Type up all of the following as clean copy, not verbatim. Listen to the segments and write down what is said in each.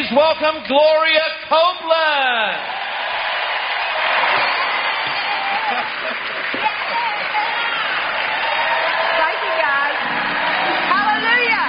Please welcome Gloria Copeland. Thank you, guys. Hallelujah.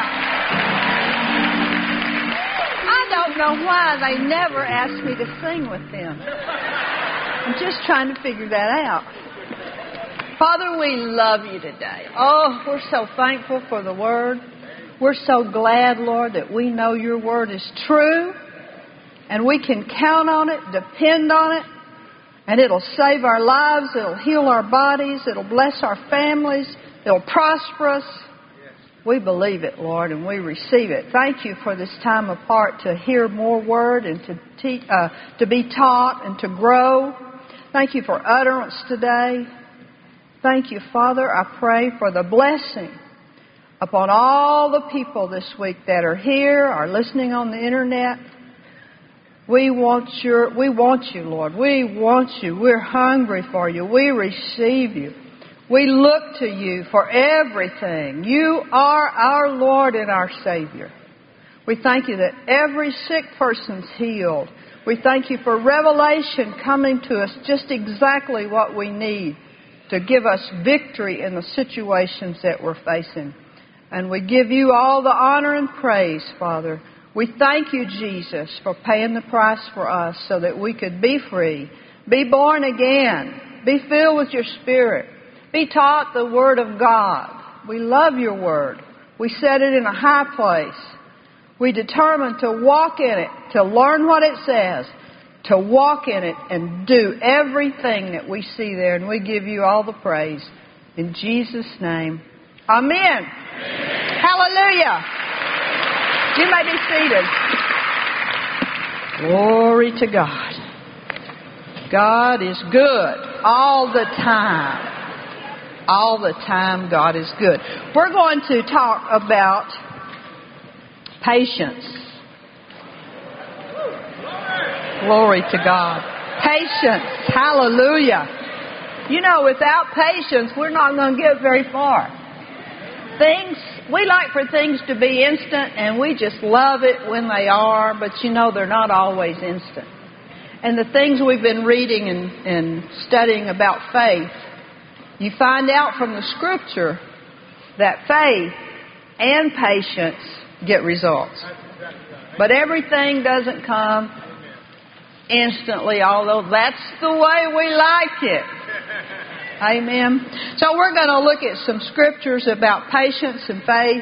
I don't know why they never asked me to sing with them. I'm just trying to figure that out. Father, we love you today. Oh, we're so thankful for the Word. We're so glad, Lord, that we know your Word is true and we can count on it, depend on it, and it'll save our lives, it'll heal our bodies, it'll bless our families, it'll prosper us. We believe it, Lord, and we receive it. Thank you for this time apart to hear more Word and to be taught and to grow. Thank you for utterance today. Thank you, Father. I pray for the blessing upon all the people this week that are here, are listening on the internet. We want you, Lord. We want you. We're hungry for you. We receive you. We look to you for everything. You are our Lord and our Savior. We thank you that every sick person's healed. We thank you for revelation coming to us just exactly what we need to give us victory in the situations that we're facing. And we give you all the honor and praise, Father. We thank you, Jesus, for paying the price for us so that we could be free, be born again, be filled with your Spirit, be taught the Word of God. We love your Word. We set it in a high place. We determine to walk in it, to learn what it says, to walk in it and do everything that we see there. And we give you all the praise. In Jesus' name, amen. Hallelujah. You may be seated. Glory to God. God is good all the time. All the time, God is good. We're going to talk about patience. Glory to God. Patience. Hallelujah. You know, without patience, we're not going to get very far. We like for things to be instant, and we just love it when they are, but you know, they're not always instant. And the things we've been reading and studying about faith, you find out from the Scripture that faith and patience get results. But everything doesn't come instantly, although that's the way we like it. Amen. So we're going to look at some scriptures about patience and faith.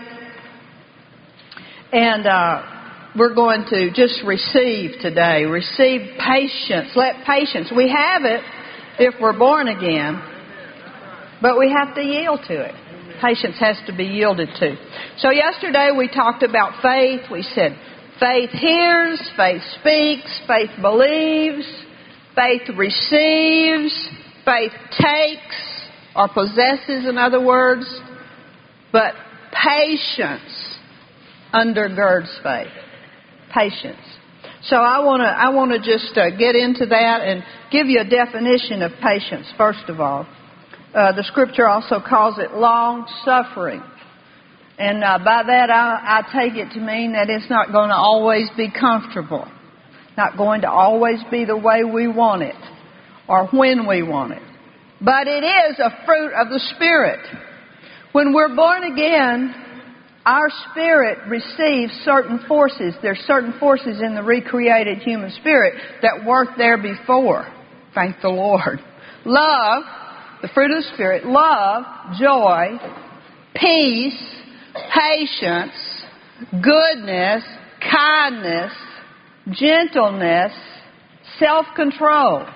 And we're going to just receive today. Receive patience. Let patience. We have it if we're born again. But we have to yield to it. Patience has to be yielded to. So yesterday we talked about faith. We said faith hears, faith speaks, faith believes, faith receives, faith takes or possesses, in other words. But patience undergirds faith. Patience. So I want to just get into that and give you a definition of patience, first of all. The Scripture also calls it long-suffering. And by that, I take it to mean that it's not going to always be comfortable. Not going to always be the way we want it or when we want it. But it is a fruit of the Spirit. When we're born again, our spirit receives certain forces. There's certain forces in the recreated human spirit that weren't there before. Thank the Lord. Love, the fruit of the Spirit, love, joy, peace, patience, goodness, kindness, gentleness, self-control.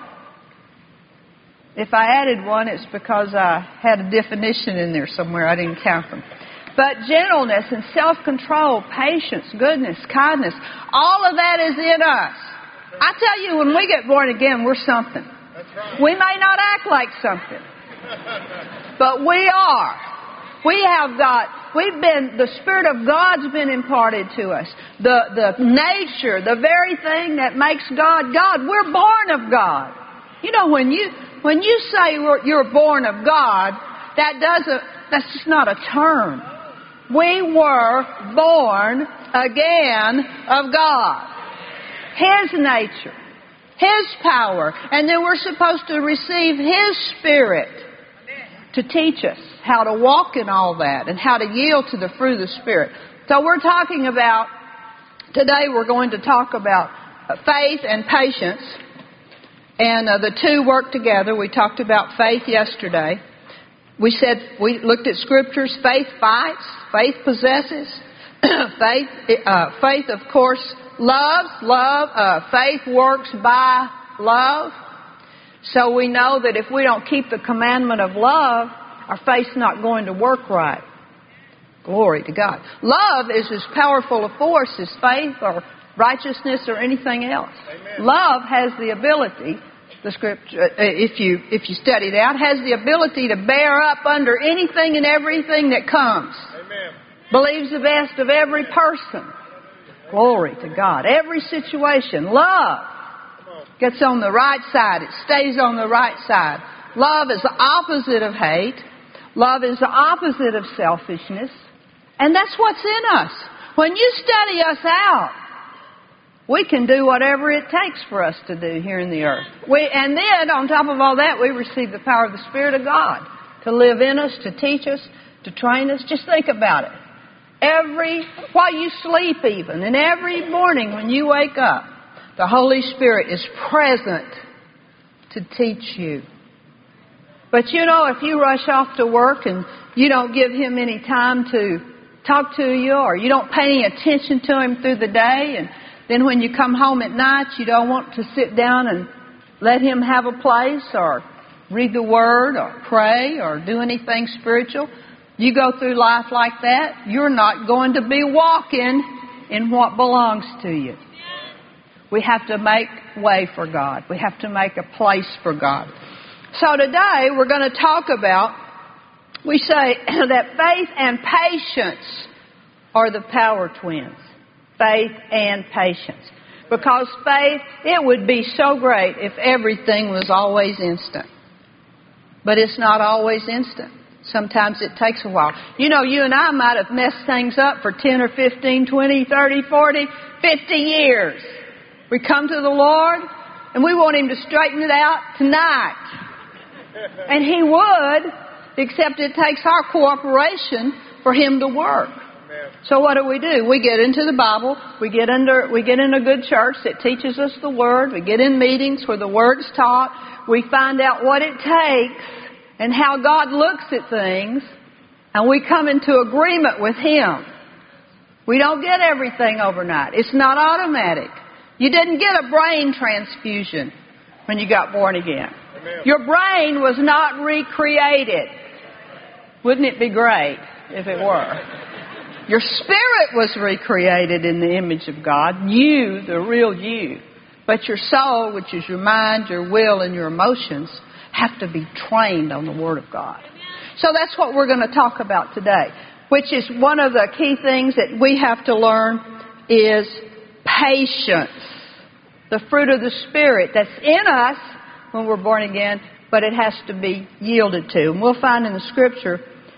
If I added one, it's because I had a definition in there somewhere. I didn't count them. But gentleness and self-control, patience, goodness, kindness, all of that is in us. I tell you, when we get born again, we're something. We may not act like something, but we are. The Spirit of God's been imparted to us. The nature, the very thing that makes God God. We're born of God. You know, when you say you're born of God, that's just not a term. We were born again of God. His nature, His power. And then we're supposed to receive His Spirit to teach us how to walk in all that and how to yield to the fruit of the Spirit. So we're talking about, today we're going to talk about faith and patience. And the two work together. We talked about faith yesterday. We looked at scriptures. Faith fights. Faith possesses. Faith, of course, loves. Faith works by love. So we know that if we don't keep the commandment of love, our faith's not going to work right. Glory to God. Love is as powerful a force as faith or righteousness or anything else. Amen. Love has the ability, the scripture, if you study it out, has the ability to bear up under anything and everything that comes. Amen. Believes the best of every person. Glory to God. Every situation. Love gets on the right side. It stays on the right side. Love is the opposite of hate. Love is the opposite of selfishness. And that's what's in us. When you study us out, we can do whatever it takes for us to do here in the earth. And then, on top of all that, we receive the power of the Spirit of God to live in us, to teach us, to train us. Just think about it. While you sleep even, and every morning when you wake up, the Holy Spirit is present to teach you. But you know, if you rush off to work and you don't give Him any time to talk to you, or you don't pay any attention to Him through the day, and then when you come home at night, you don't want to sit down and let Him have a place or read the Word or pray or do anything spiritual. You go through life like that, you're not going to be walking in what belongs to you. We have to make way for God. We have to make a place for God. So today we're going to talk about, we say that faith and patience are the power twins. Faith and patience. Because faith, it would be so great if everything was always instant. But it's not always instant. Sometimes it takes a while. You know, you and I might have messed things up for 10 or 15, 20, 30, 40, 50 years. We come to the Lord and we want Him to straighten it out tonight. And He would, except it takes our cooperation for Him to work. So what do? We get into the Bible. We get in a good church that teaches us the Word. We get in meetings where the Word's taught. We find out what it takes and how God looks at things. And we come into agreement with Him. We don't get everything overnight. It's not automatic. You didn't get a brain transfusion when you got born again. Amen. Your brain was not recreated. Wouldn't it be great if it were? Your spirit was recreated in the image of God. You, the real you. But your soul, which is your mind, your will, and your emotions, have to be trained on the Word of God. So that's what we're going to talk about today. Which is one of the key things that we have to learn is patience. The fruit of the Spirit that's in us when we're born again, but it has to be yielded to. And we'll find in the Scripture,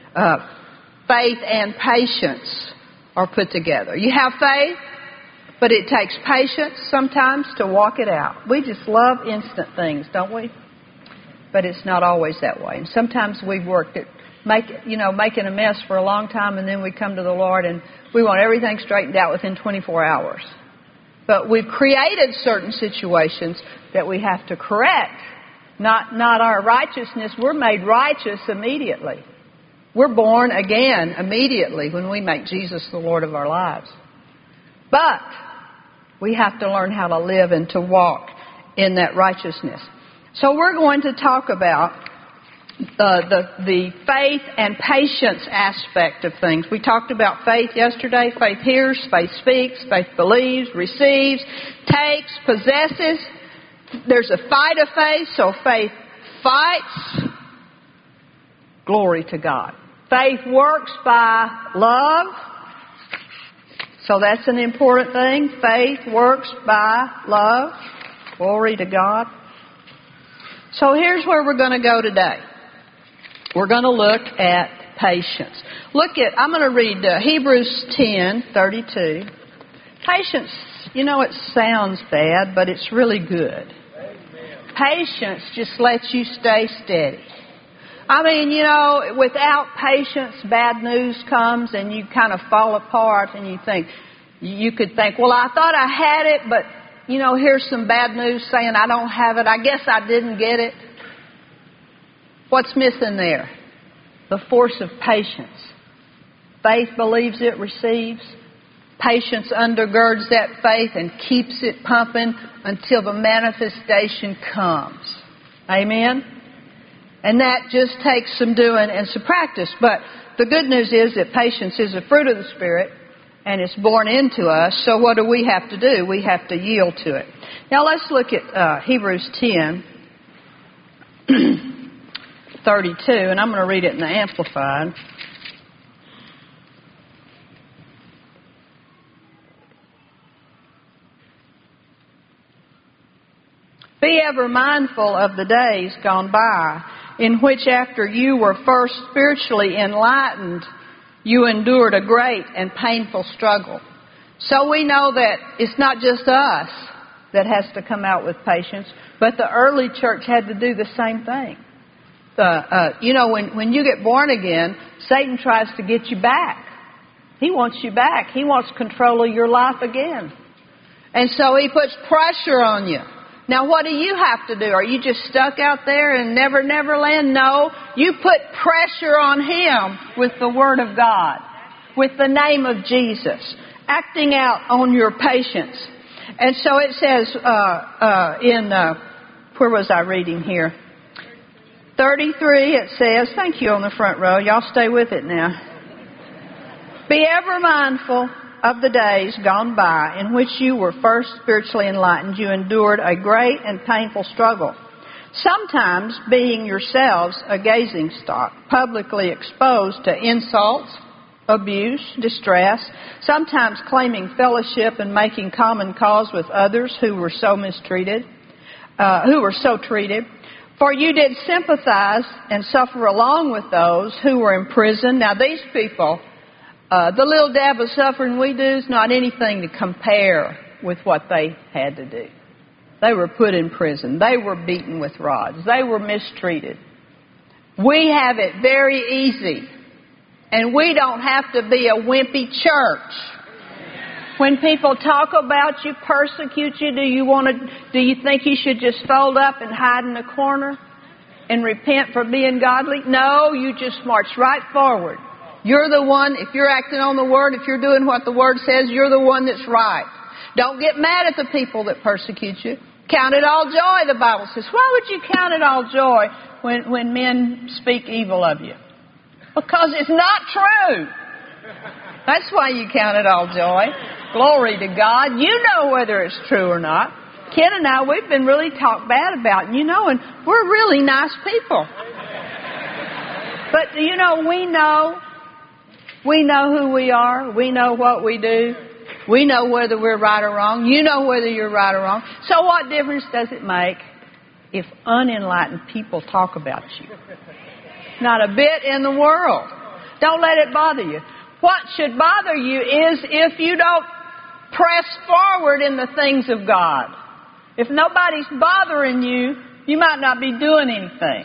faith and patience are put together. You have faith, but it takes patience sometimes to walk it out. We just love instant things, don't we? But it's not always that way. And sometimes we've worked at making a mess for a long time, and then we come to the Lord and we want everything straightened out within 24 hours. But we've created certain situations that we have to correct. Not our righteousness. We're made righteous immediately. We're born again immediately when we make Jesus the Lord of our lives. But we have to learn how to live and to walk in that righteousness. So we're going to talk about the faith and patience aspect of things. We talked about faith yesterday. Faith hears, faith speaks, faith believes, receives, takes, possesses. There's a fight of faith, so faith fights. Glory to God. Faith works by love. So that's an important thing. Faith works by love. Glory to God. So here's where we're going to go today. We're going to look at patience. I'm going to read Hebrews 10:32. Patience, it sounds bad, but it's really good. Patience just lets you stay steady. I mean, without patience, bad news comes and you kind of fall apart and you could think, well, I thought I had it, but, here's some bad news saying I don't have it. I guess I didn't get it. What's missing there? The force of patience. Faith believes it receives. Patience undergirds that faith and keeps it pumping until the manifestation comes. Amen? And that just takes some doing and some practice. But the good news is that patience is a fruit of the Spirit and it's born into us. So what do we have to do? We have to yield to it. Now let's look at Hebrews 10, 32, and I'm going to read it in the Amplified. Be ever mindful of the days gone by, in which after you were first spiritually enlightened, you endured a great and painful struggle. So we know that it's not just us that has to come out with patience, but the early church had to do the same thing. When you get born again, Satan tries to get you back. He wants you back. He wants control of your life again. And so he puts pressure on you. Now, what do you have to do? Are you just stuck out there in Never Land? No. You put pressure on him with the Word of God, with the name of Jesus, acting out on your patience. And so it says where was I reading here? 33, it says, thank you on the front row. Y'all stay with it now. Be ever mindful of the days gone by in which you were first spiritually enlightened. You endured a great and painful struggle, sometimes being yourselves a gazing stock, publicly exposed to insults, abuse, distress, sometimes claiming fellowship and making common cause with others who were so treated. For you did sympathize and suffer along with those who were in prison. Now these people, the little dab of suffering we do is not anything to compare with what they had to do. They were put in prison. They were beaten with rods. They were mistreated. We have it very easy. And we don't have to be a wimpy church. When people talk about you, persecute you, do you think you should just fold up and hide in a corner and repent for being godly? No, you just march right forward. You're the one, if you're acting on the Word, if you're doing what the Word says, you're the one that's right. Don't get mad at the people that persecute you. Count it all joy, the Bible says. Why would you count it all joy when men speak evil of you? Because it's not true. That's why you count it all joy. Glory to God. You know whether it's true or not. Ken and I, we've been really talked bad about, and we're really nice people. But, we know who we are. We know what we do. We know whether we're right or wrong. You know whether you're right or wrong. So what difference does it make if unenlightened people talk about you? Not a bit in the world. Don't let it bother you. What should bother you is if you don't press forward in the things of God. If nobody's bothering you, you might not be doing anything.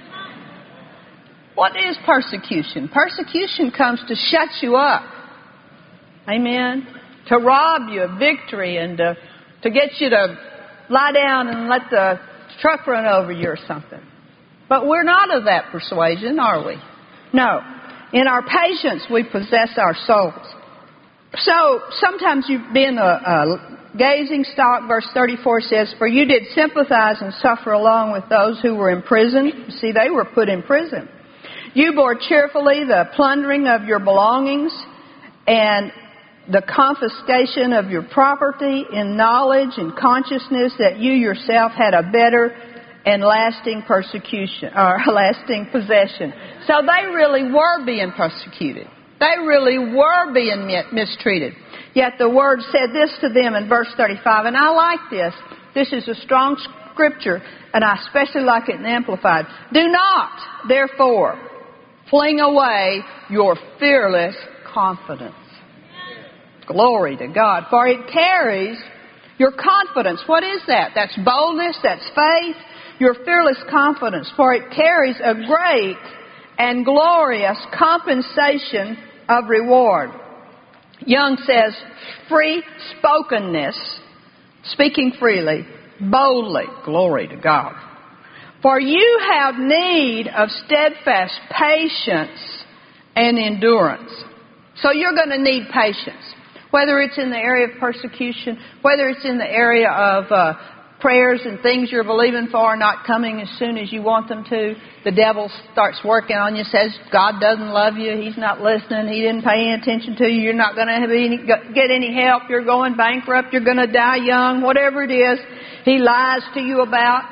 What is persecution? Persecution comes to shut you up. Amen? To rob you of victory and to get you to lie down and let the truck run over you or something. But we're not of that persuasion, are we? No. In our patience, we possess our souls. So sometimes you've been a gazing stock. Verse 34 says, for you did sympathize and suffer along with those who were in prison. See, they were put in prison. You bore cheerfully the plundering of your belongings and the confiscation of your property in knowledge and consciousness that you yourself had a better and lasting persecution or lasting possession. So they really were being persecuted. They really were being mistreated. Yet the Word said this to them in verse 35, and I like this. This is a strong scripture, and I especially like it in Amplified. Do not, therefore, fling away your fearless confidence. Glory to God. For it carries your confidence. What is that? That's boldness. That's faith. Your fearless confidence. For it carries a great and glorious compensation of reward. Young says, free spokenness, speaking freely, boldly. Glory to God. For you have need of steadfast patience and endurance. So you're going to need patience. Whether it's in the area of persecution, whether it's in the area of prayers and things you're believing for not coming as soon as you want them to, the devil starts working on you, says God doesn't love you, He's not listening, He didn't pay any attention to you, you're not going to get any help, you're going bankrupt, you're going to die young, whatever it is he lies to you about.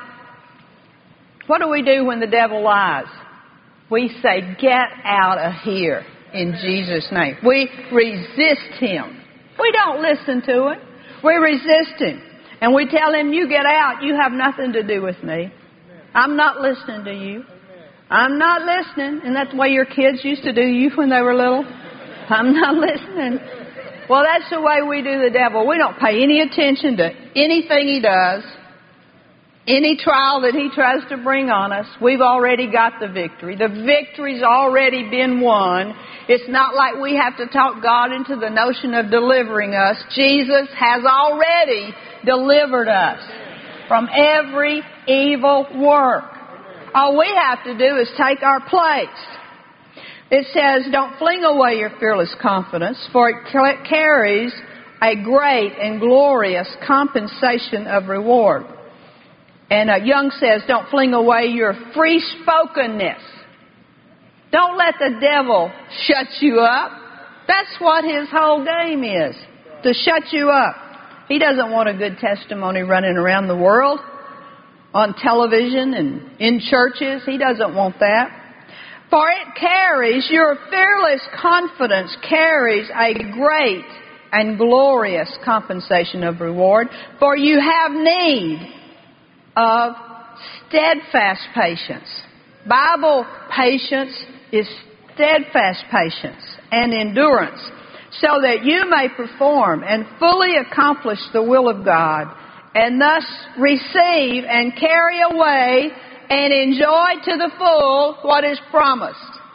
What do we do when the devil lies? We say, get out of here in Jesus' name. We resist him. We don't listen to him. We resist him. And we tell him, you get out. You have nothing to do with me. I'm not listening to you. I'm not listening. And that's the way your kids used to do you when they were little. I'm not listening. Well, that's the way we do the devil. We don't pay any attention to anything he does. Any trial that he tries to bring on us, we've already got the victory. The victory's already been won. It's not like we have to talk God into the notion of delivering us. Jesus has already delivered us from every evil work. All we have to do is take our place. It says, don't fling away your fearless confidence, for it carries a great and glorious compensation of reward. And Young says, don't fling away your free-spokenness. Don't let the devil shut you up. That's what his whole game is, to shut you up. He doesn't want a good testimony running around the world, on television and in churches. He doesn't want that. For it carries, your fearless confidence carries a great and glorious compensation of reward. For you have need of steadfast patience. Bible patience is steadfast patience and endurance, so that you may perform and fully accomplish the will of God, and thus receive and carry away and enjoy to the full what is promised.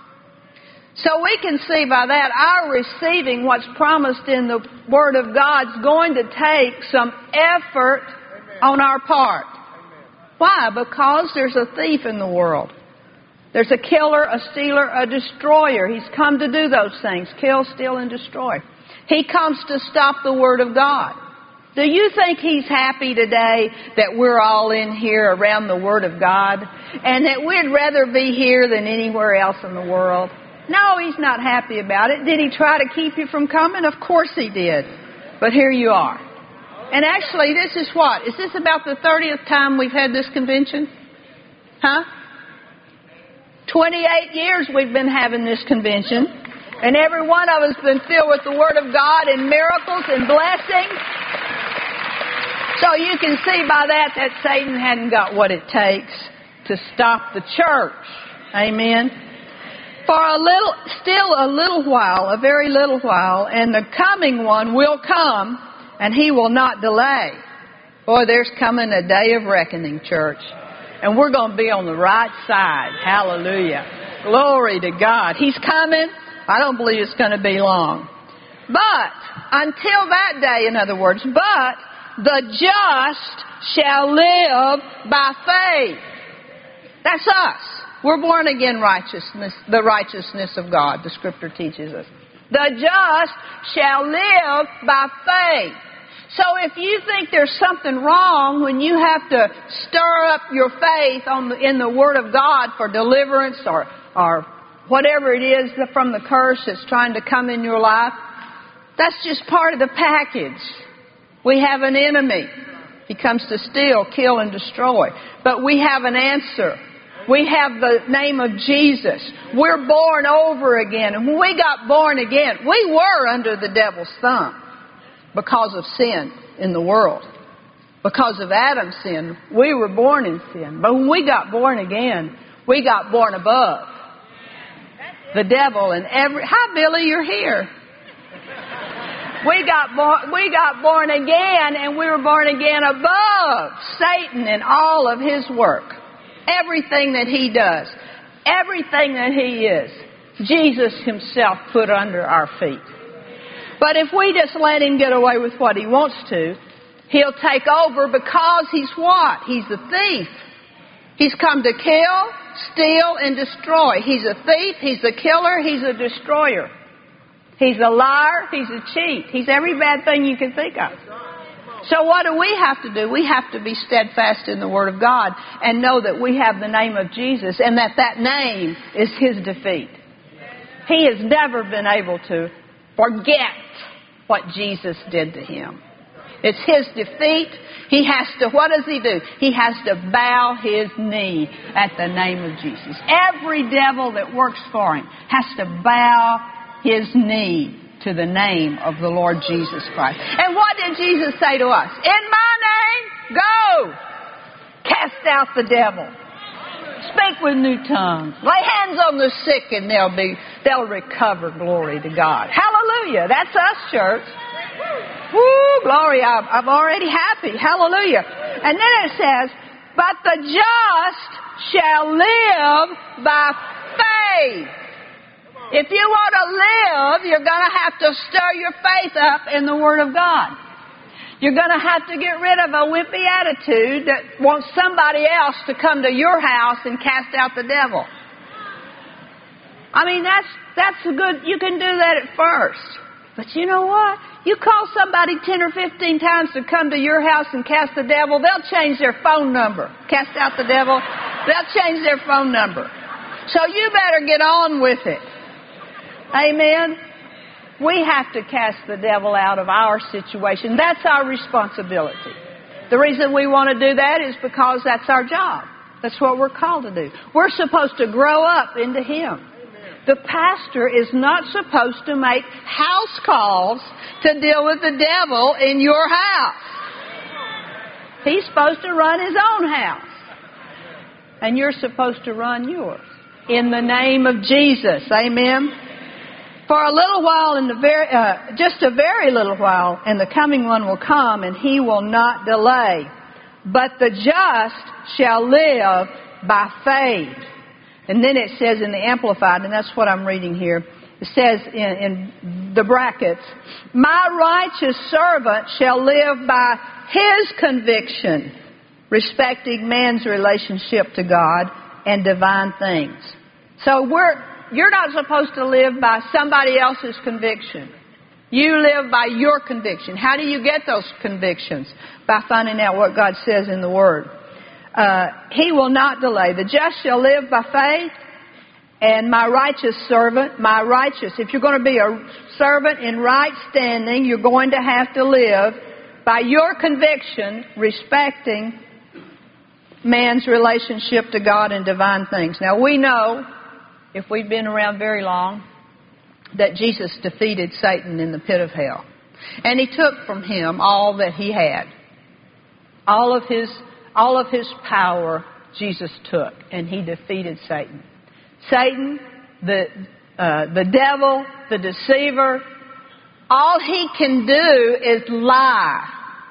So we can see by that our receiving what's promised in the Word of God is going to take some effort on our part. Why? Because there's a thief in the world. There's a killer, a stealer, a destroyer. He's come to do those things. Kill, steal, and destroy. He comes to stop the Word of God. Do you think He's happy today that we're all in here around the Word of God and that we'd rather be here than anywhere else in the world? No, He's not happy about it. Did He try to keep you from coming? Of course He did. But here you are. And actually, this is what? Is this about the 30th time we've had this convention? Huh? 28 years we've been having this convention. And every one of us has been filled with the Word of God and miracles and blessings. So you can see by that Satan hadn't got what it takes to stop the church. Amen. For still a little while, a very little while, and the coming one will come, and He will not delay. Boy, there's coming a day of reckoning, church. And we're going to be on the right side. Hallelujah. Glory to God. He's coming. I don't believe it's going to be long. But until that day, in other words, but the just shall live by faith. That's us. We're born again righteousness, the righteousness of God, the Scripture teaches us. The just shall live by faith. So if you think there's something wrong when you have to stir up your faith in the Word of God for deliverance or whatever it is from the curse that's trying to come in your life, that's just part of the package. We have an enemy. He comes to steal, kill, and destroy. But we have an answer. We have the name of Jesus. We're born over again. And when we got born again, we were under the devil's thumb because of sin in the world. Because of Adam's sin, we were born in sin. But when we got born again, we got born above the devil and hi, Billy, you're here. We got born again, and we were born again above Satan and all of his work. Everything that he does, everything that he is, Jesus himself put under our feet. But if we just let him get away with what he wants to, he'll take over because he's what? He's a thief. He's come to kill, steal, and destroy. He's a thief, he's a killer, he's a destroyer. He's a liar, he's a cheat. He's every bad thing you can think of. So what do we have to do? We have to be steadfast in the Word of God and know that we have the name of Jesus and that name is his defeat. He has never been able to forget what Jesus did to him. It's his defeat. He has to, what does he do? He has to bow his knee at the name of Jesus. Every devil that works for him has to bow his knee to the name of the Lord Jesus Christ. And what did Jesus say to us? In my name, go! Cast out the devil. Speak with new tongues. Lay hands on the sick and they'll recover. Glory to God. Hallelujah. That's us, church. Woo, glory. I'm already happy. Hallelujah. And then it says, but the just shall live by faith. If you want to live, you're going to have to stir your faith up in the Word of God. You're going to have to get rid of a wimpy attitude that wants somebody else to come to your house and cast out the devil. I mean, that's good. You can do that at first. But you know what? You call somebody 10 or 15 times to come to your house and cast the devil, they'll change their phone number. Cast out the devil, they'll change their phone number. So you better get on with it. Amen? We have to cast the devil out of our situation. That's our responsibility. The reason we want to do that is because that's our job. That's what we're called to do. We're supposed to grow up into him. The pastor is not supposed to make house calls to deal with the devil in your house. He's supposed to run his own house. And you're supposed to run yours. In the name of Jesus. Amen? For a little while, just a very little while, and the coming one will come, and he will not delay. But the just shall live by faith. And then it says in the Amplified, and that's what I'm reading here, it says in the brackets, my righteous servant shall live by his conviction, respecting man's relationship to God and divine things. So you're not supposed to live by somebody else's conviction. You live by your conviction. How do you get those convictions? By finding out what God says in the Word. He will not delay. The just shall live by faith, and my righteous servant, if you're going to be a servant in right standing, you're going to have to live by your conviction, respecting man's relationship to God and divine things. Now we know, if we've been around very long, that Jesus defeated Satan in the pit of hell. And he took from him all that he had. All of his power Jesus took, and he defeated Satan. Satan, the devil, the deceiver, all he can do is lie.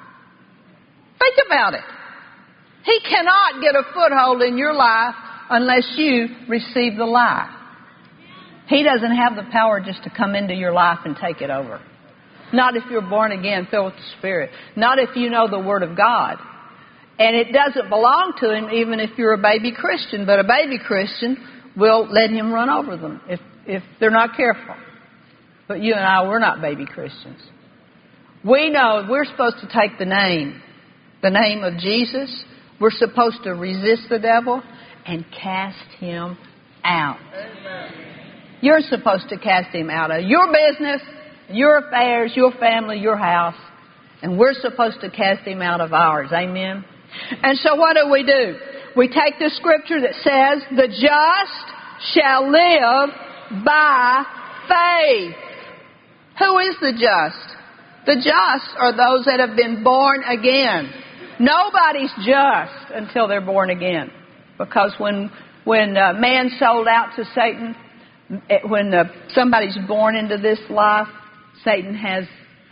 Think about it. He cannot get a foothold in your life unless you receive the lie. He doesn't have the power just to come into your life and take it over. Not if you're born again, filled with the Spirit. Not if you know the Word of God. And it doesn't belong to him even if you're a baby Christian. But a baby Christian will let him run over them if they're not careful. But you and I, we're not baby Christians. We know we're supposed to take the name of Jesus. We're supposed to resist the devil and cast him out. Amen. You're supposed to cast him out of your business, your affairs, your family, your house. And we're supposed to cast him out of ours. Amen? And so what do? We take the scripture that says, the just shall live by faith. Who is the just? The just are those that have been born again. Nobody's just until they're born again. Because when man sold out to Satan, when somebody's born into this life, Satan has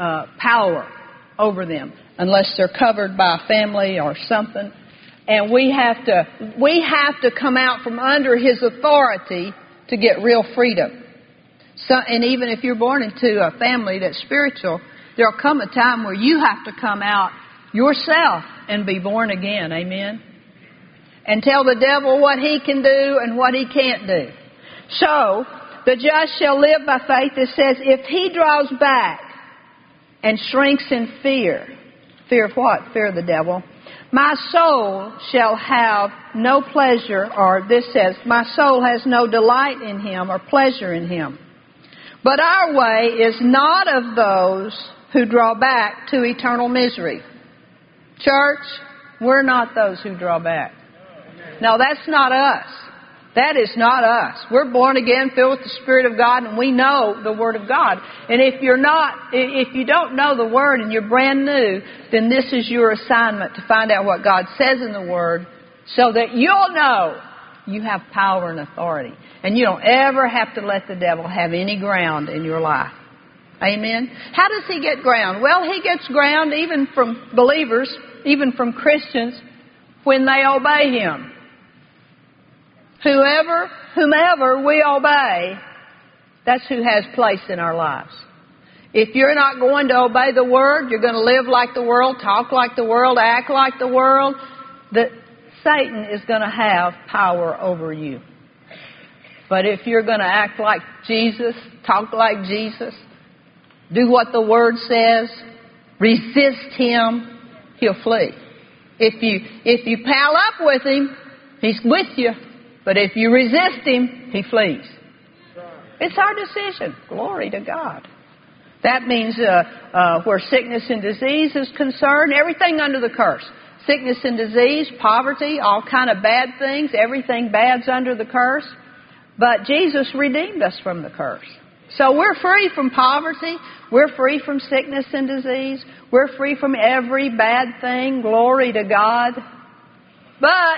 power over them unless they're covered by a family or something. And we have to come out from under His authority to get real freedom. So, and even if you're born into a family that's spiritual, there'll come a time where you have to come out yourself and be born again. Amen? And tell the devil what he can do and what he can't do. So, the just shall live by faith. It says, if he draws back and shrinks in fear. Fear of what? Fear of the devil. My soul shall have no pleasure, or this says, my soul has no delight in him or pleasure in him. But our way is not of those who draw back to eternal misery. Church, we're not those who draw back. No, that's not us. That is not us. We're born again, filled with the Spirit of God, and we know the Word of God. And if you don't know the Word and you're brand new, then this is your assignment to find out what God says in the Word so that you'll know you have power and authority. And you don't ever have to let the devil have any ground in your life. Amen? How does he get ground? Well, he gets ground even from believers, even from Christians, when they obey him. Whomever we obey, that's who has place in our lives. If you're not going to obey the Word, you're going to live like the world, talk like the world, act like the world, that Satan is going to have power over you. But if you're going to act like Jesus, talk like Jesus, do what the Word says, resist him, he'll flee. If you pal up with him, he's with you. But if you resist him, he flees. It's our decision. Glory to God. That means where sickness and disease is concerned, everything under the curse. Sickness and disease, poverty, all kind of bad things, everything bad's under the curse. But Jesus redeemed us from the curse. So we're free from poverty. We're free from sickness and disease. We're free from every bad thing. Glory to God. But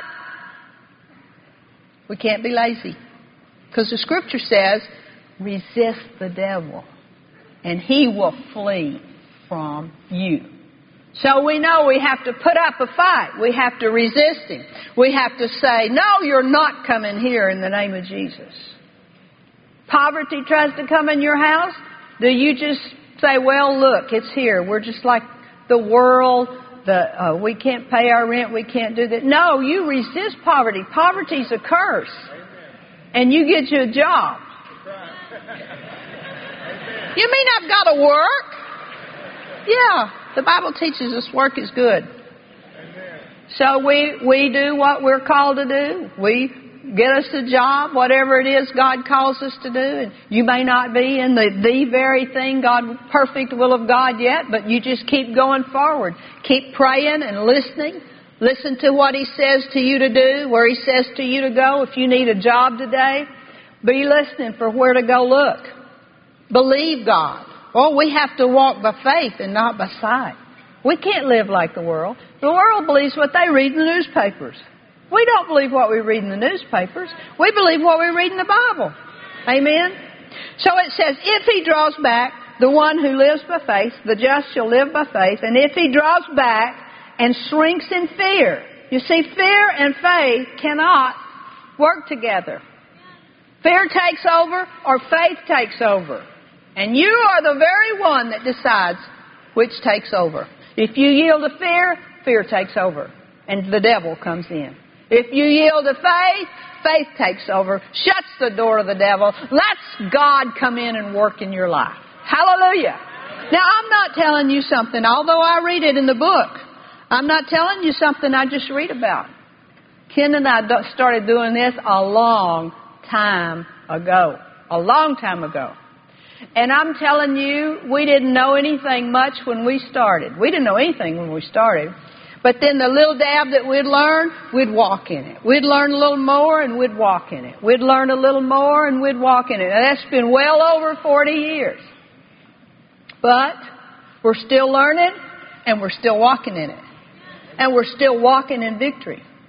we can't be lazy. Because the Scripture says, resist the devil, and he will flee from you. So we know we have to put up a fight. We have to resist him. We have to say, no, you're not coming here in the name of Jesus. Poverty tries to come in your house. Do you just say, well, look, it's here. We're just like the world. We can't pay our rent. We can't do that. No, you resist poverty. Poverty's a curse. And you get you a job. You mean I've got to work? Yeah, the Bible teaches us work is good. So we do what we're called to do. We get us a job, whatever it is God calls us to do. And you may not be in the very thing, perfect will of God yet, but you just keep going forward. Keep praying and listening. Listen to what He says to you to do, where He says to you to go. If you need a job today, be listening for where to go look. Believe God. Oh, we have to walk by faith and not by sight. We can't live like the world. The world believes what they read in the newspapers. We don't believe what we read in the newspapers. We believe what we read in the Bible. Amen? So it says, if he draws back, the one who lives by faith, the just shall live by faith. And if he draws back and shrinks in fear. You see, fear and faith cannot work together. Fear takes over or faith takes over. And you are the very one that decides which takes over. If you yield to fear, fear takes over. And the devil comes in. If you yield to faith, faith takes over, shuts the door of the devil, lets God come in and work in your life. Hallelujah. Now, I'm not telling you something, although I read it in the book. I'm not telling you something I just read about. Ken and I started doing this a long time ago. A long time ago. And I'm telling you, we didn't know anything much when we started. We didn't know anything when we started. But then the little dab that we'd learn, we'd walk in it. We'd learn a little more and we'd walk in it. We'd learn a little more and we'd walk in it. And that's been well over 40 years. But we're still learning and we're still walking in it. And we're still walking in victory.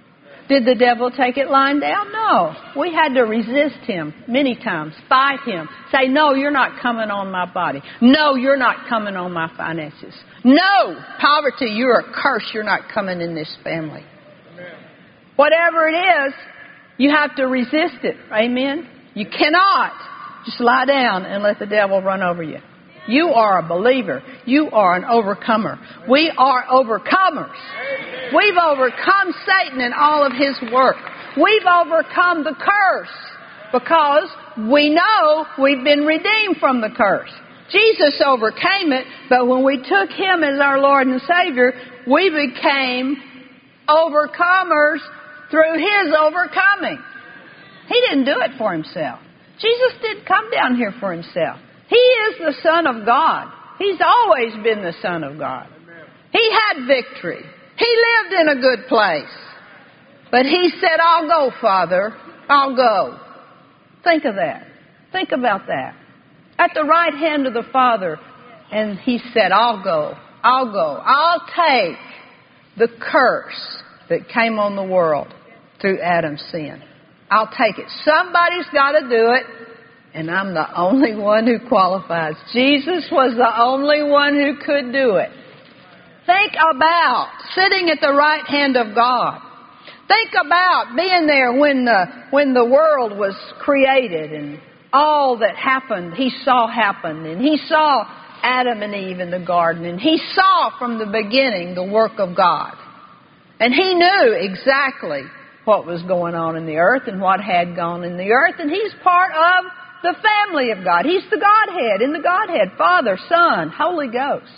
Did the devil take it lying down? No. We had to resist him many times, fight him, say, no, you're not coming on my body. No, you're not coming on my finances. No, poverty, you're a curse. You're not coming in this family. Amen. Whatever it is, you have to resist it. Amen? You cannot just lie down and let the devil run over you. You are a believer. You are an overcomer. We are overcomers. We've overcome Satan and all of his work. We've overcome the curse because we know we've been redeemed from the curse. Jesus overcame it, but when we took him as our Lord and Savior, we became overcomers through his overcoming. He didn't do it for himself. Jesus didn't come down here for himself. He is the Son of God. He's always been the Son of God. He had victory. He lived in a good place. But he said, I'll go, Father. I'll go. Think of that. Think about that. At the right hand of the Father. And he said, I'll go. I'll go. I'll take the curse that came on the world through Adam's sin. I'll take it. Somebody's got to do it. And I'm the only one who qualifies. Jesus was the only one who could do it. Think about sitting at the right hand of God. Think about being there when the world was created and all that happened, he saw happen. And he saw Adam and Eve in the garden. And he saw from the beginning the work of God. And he knew exactly what was going on in the earth and what had gone in the earth. And he's part of the family of God. He's the Godhead, in the Godhead, Father, Son, Holy Ghost.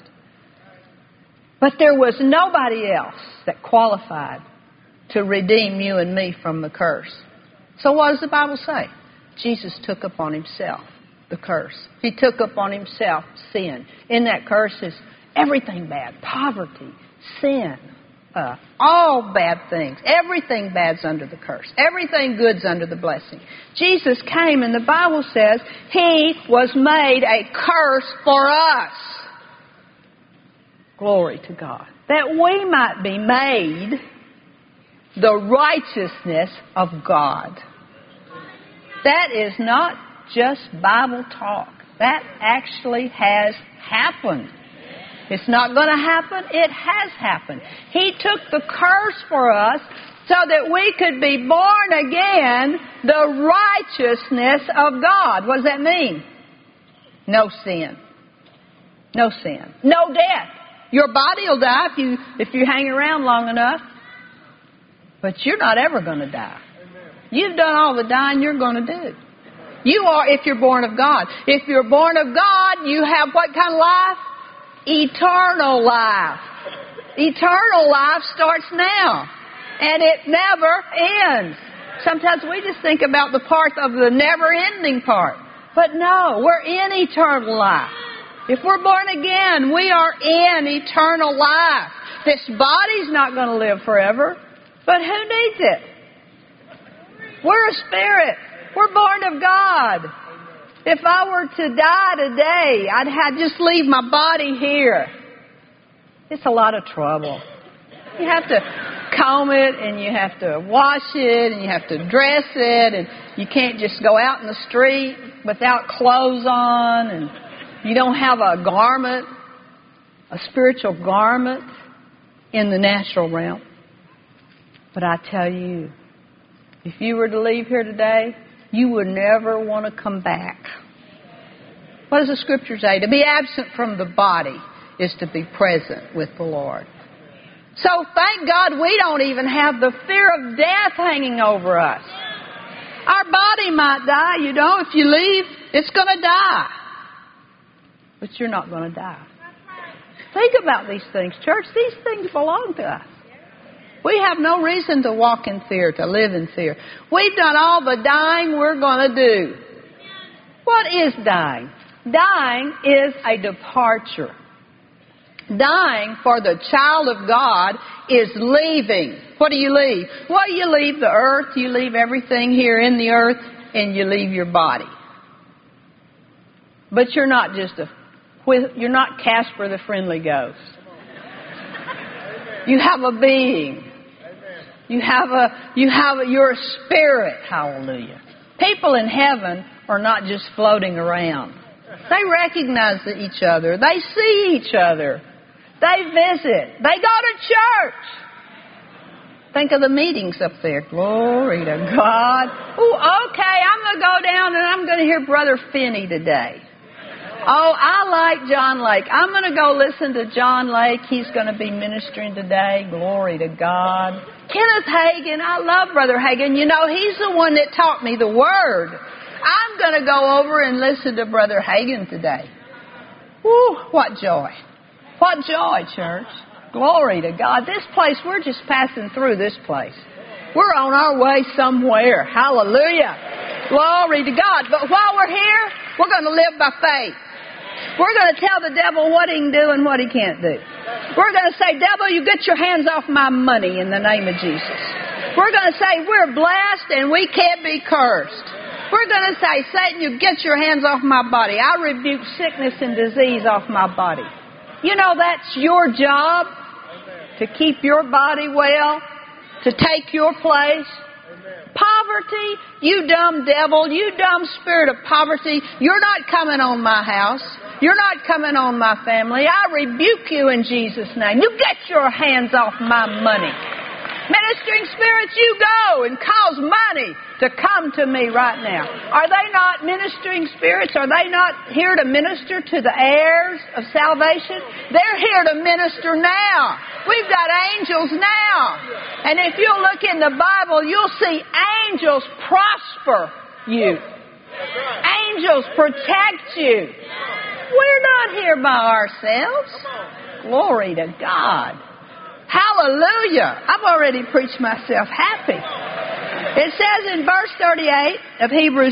But there was nobody else that qualified to redeem you and me from the curse. So what does the Bible say? Jesus took upon himself the curse. He took upon himself sin. In that curse is everything bad, poverty, sin, all bad things. Everything bad's under the curse. Everything good's under the blessing. Jesus came, and the Bible says he was made a curse for us. Glory to God. That we might be made the righteousness of God. That is not just Bible talk. That actually has happened. It's not going to happen. It has happened. He took the curse for us so that we could be born again, the righteousness of God. What does that mean? No sin. No sin. No death. Your body will die if you hang around long enough. But you're not ever going to die. You've done all the dying you're going to do. You are if you're born of God. If you're born of God, you have what kind of life? Eternal life. Eternal life starts now. And it never ends. Sometimes we just think about the part of the never-ending part. But no, we're in eternal life. If we're born again, we are in eternal life. This body's not going to live forever. But who needs it? We're a spirit. We're born of God. If I were to die today, I'd just leave my body here. It's a lot of trouble. You have to comb it, and you have to wash it, and you have to dress it, and you can't just go out in the street without clothes on, and you don't have a garment, a spiritual garment in the natural realm. But I tell you, if you were to leave here today, you would never want to come back. What does the Scripture say? To be absent from the body is to be present with the Lord. So thank God we don't even have the fear of death hanging over us. Our body might die, if you leave, it's going to die. But you're not going to die. Think about these things, church. These things belong to us. We have no reason to walk in fear, to live in fear. We've done all the dying we're going to do. What is dying? Dying is a departure. Dying for the child of God is leaving. What do you leave? Well, you leave the earth, you leave everything here in the earth, and you leave your body. But you're not you're not Casper the Friendly Ghost. You have a being. You're a spirit. Hallelujah. People in heaven are not just floating around. They recognize each other. They see each other. They visit. They go to church. Think of the meetings up there. Glory to God. Oh, okay, I'm going to go down and I'm going to hear Brother Finney today. Oh, I like John Lake. I'm going to go listen to John Lake. He's going to be ministering today. Glory to God. Kenneth Hagin. I love Brother Hagin. You know, he's the one that taught me the Word. I'm going to go over and listen to Brother Hagin today. Woo, what joy. What joy, church. Glory to God. This place, we're just passing through this place. We're on our way somewhere. Hallelujah. Glory to God. But while we're here, we're going to live by faith. We're going to tell the devil what he can do and what he can't do. We're going to say, devil, you get your hands off my money in the name of Jesus. We're going to say, we're blessed and we can't be cursed. We're going to say, Satan, you get your hands off my body. I rebuke sickness and disease off my body. You know, that's your job, to keep your body well, to take your place. Poverty, you dumb devil, you dumb spirit of poverty, you're not coming on my house. You're not coming on my family. I rebuke you in Jesus' name. You get your hands off my money. Ministering spirits, you go and cause money to come to me right now. Are they not ministering spirits? Are they not here to minister to the heirs of salvation? They're here to minister now. We've got angels now. And if you look in the Bible, you'll see angels prosper you. Angels protect you. We're not here by ourselves. Glory to God. Hallelujah. I've already preached myself happy. It says in verse 38 of Hebrews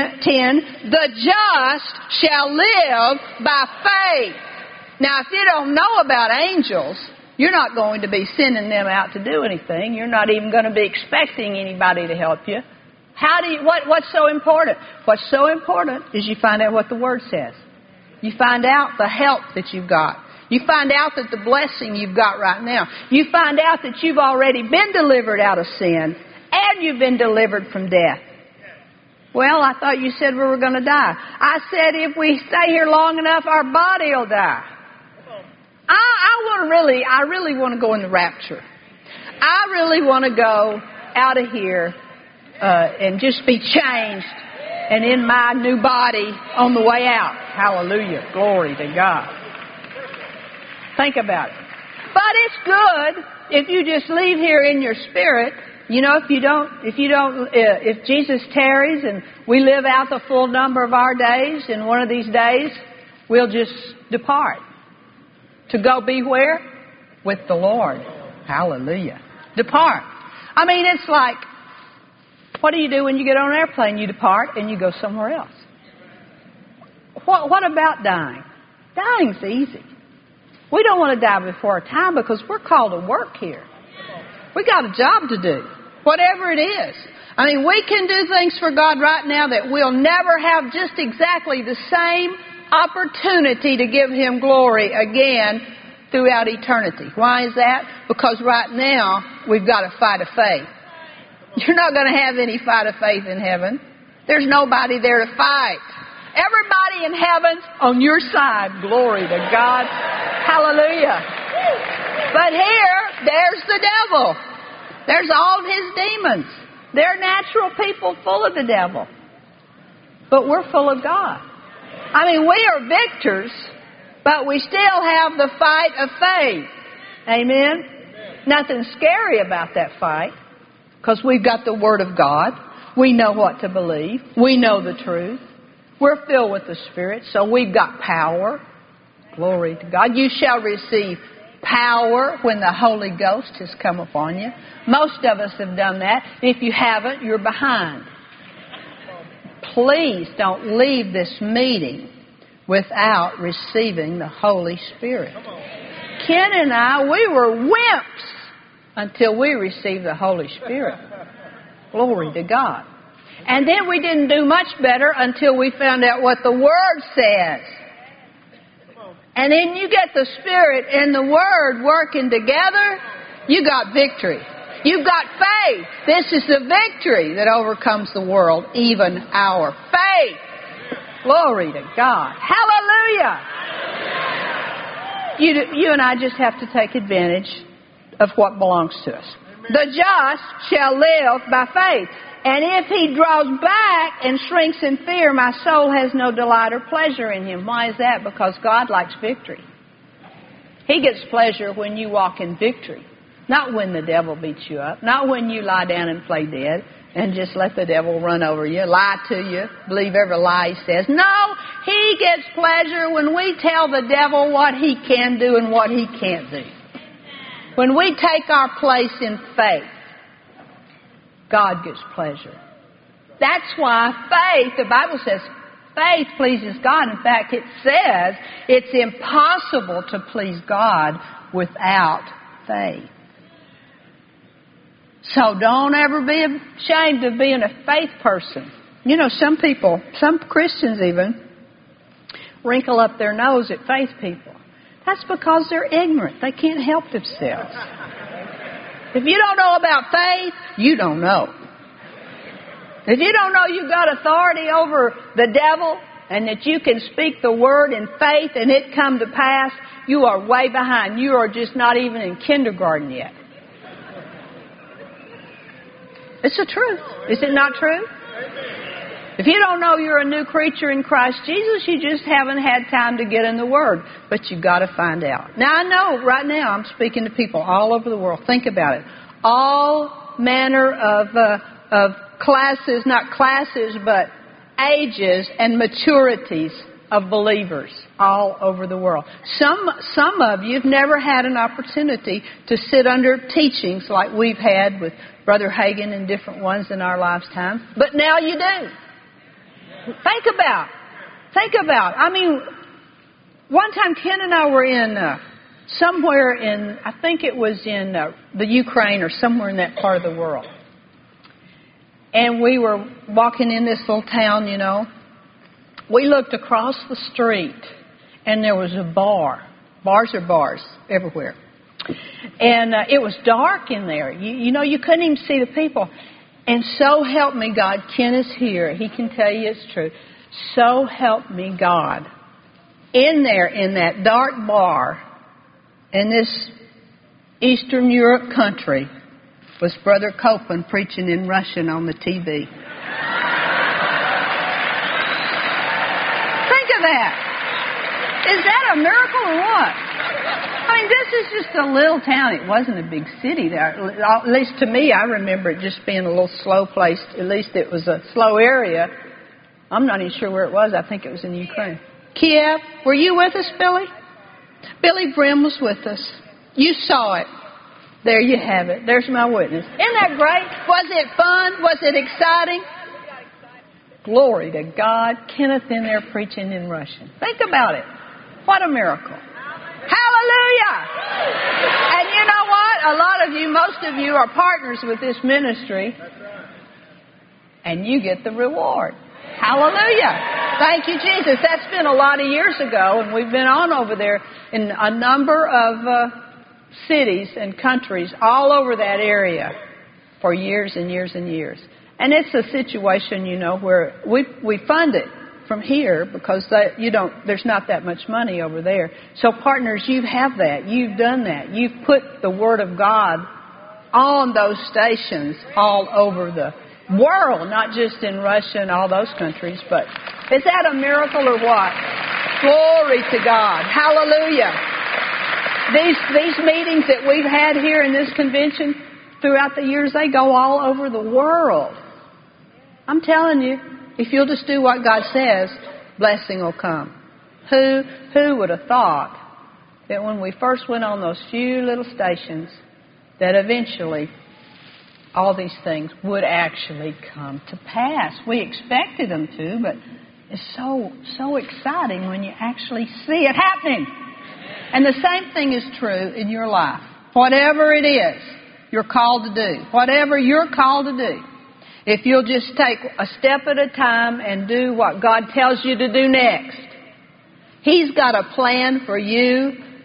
10, the just shall live by faith. Now, if you don't know about angels, you're not going to be sending them out to do anything. You're not even going to be expecting anybody to help you. What's so important? What's so important is you find out what the Word says. You find out the help that you've got. You find out that the blessing you've got right now. You find out that you've already been delivered out of sin and you've been delivered from death. Well, I thought you said we were going to die. I said if we stay here long enough, our body will die. I really want to go in the rapture. I really want to go out of here and just be changed and in my new body on the way out. Hallelujah. Glory to God. Think about it. But it's good if you just leave here in your spirit. You know, if Jesus tarries and we live out the full number of our days, and one of these days we'll just depart. To go be where? With the Lord. Hallelujah. Depart. I mean, it's like, what do you do when you get on an airplane? You depart and you go somewhere else. What about dying? Dying's easy. We don't want to die before our time because we're called to work here. We got a job to do, whatever it is. I mean, we can do things for God right now that we'll never have just exactly the same opportunity to give Him glory again throughout eternity. Why is that? Because right now we've got a fight of faith. You're not going to have any fight of faith in heaven. There's nobody there to fight. Everybody in heaven's on your side. Glory to God. Hallelujah. But here, there's the devil. There's all of his demons. They're natural people full of the devil. But we're full of God. I mean, we are victors, but we still have the fight of faith. Amen? Nothing scary about that fight, because we've got the Word of God. We know what to believe. We know the truth. We're filled with the Spirit, so we've got power. Glory to God. You shall receive power when the Holy Ghost has come upon you. Most of us have done that. If you haven't, you're behind. Please don't leave this meeting without receiving the Holy Spirit. Ken and I, we were wimps until we received the Holy Spirit. Glory to God. And then we didn't do much better until we found out what the Word says. And then you get the Spirit and the Word working together, you got victory. You've got faith. This is the victory that overcomes the world, even our faith. Glory to God. Hallelujah. You and I just have to take advantage of what belongs to us. The just shall live by faith. And if he draws back and shrinks in fear, my soul has no delight or pleasure in him. Why is that? Because God likes victory. He gets pleasure when you walk in victory. Not when the devil beats you up. Not when you lie down and play dead and just let the devil run over you, lie to you, believe every lie he says. No, he gets pleasure when we tell the devil what he can do and what he can't do. When we take our place in faith, God gets pleasure. That's why faith, the Bible says, faith pleases God. In fact, it says it's impossible to please God without faith. So don't ever be ashamed of being a faith person. You know, some people, some Christians even, wrinkle up their nose at faith people. That's because they're ignorant. They can't help themselves. If you don't know about faith, you don't know. If you don't know you've got authority over the devil and that you can speak the word in faith and it come to pass, you are way behind. You are just not even in kindergarten yet. It's the truth. Is it not true? If you don't know you're a new creature in Christ Jesus, you just haven't had time to get in the Word. But you've got to find out. Now, I know right now I'm speaking to people all over the world. Think about it. All manner of classes, not classes, but ages and maturities of believers all over the world. Some of you have never had an opportunity to sit under teachings like we've had with Brother Hagin and different ones in our lifetime. But now you do. Think about. I mean, one time Ken and I were in somewhere in, I think it was in the Ukraine or somewhere in that part of the world. And we were walking in this little town, you know. We looked across the street and there was a bar. Bars are bars everywhere. And it was dark in there. You know, you couldn't even see the people. And so help me God, Ken is here. He can tell you it's true. So help me God. In there, in that dark bar, in this Eastern Europe country, was Brother Copeland preaching in Russian on the TV. Think of that. Is that a miracle or what? I mean, this is just a little town. It wasn't a big city there. At least to me, I remember it just being a little slow place. At least it was a slow area. I'm not even sure where it was. I think it was in Ukraine. Kiev. Were you with us, Billy? Billy Brim was with us. You saw it. There you have it. There's my witness. Isn't that great? Was it fun? Was it exciting? Glory to God. Kenneth in there preaching in Russian. Think about it. What a miracle. Hallelujah! And you know what? A lot of you, most of you are partners with this ministry. And you get the reward. Hallelujah! Thank you, Jesus. That's been a lot of years ago, and we've been on over there in a number of cities and countries all over that area for years and years and years. And it's a situation, you know, where we fund it from here because there's not that much money over there. So partners, you have that. You've done that. You've put the Word of God on those stations all over the world, not just in Russia and all those countries. But is that a miracle or what? Glory to God. Hallelujah. These meetings that we've had here in this convention throughout the years, they go all over the world. I'm telling you, if you'll just do what God says, blessing will come. Who would have thought that when we first went on those few little stations, that eventually all these things would actually come to pass? We expected them to, but it's so exciting when you actually see it happening. And the same thing is true in your life. Whatever it is you're called to do, whatever you're called to do, if you'll just take a step at a time and do what God tells you to do next, He's got a plan for you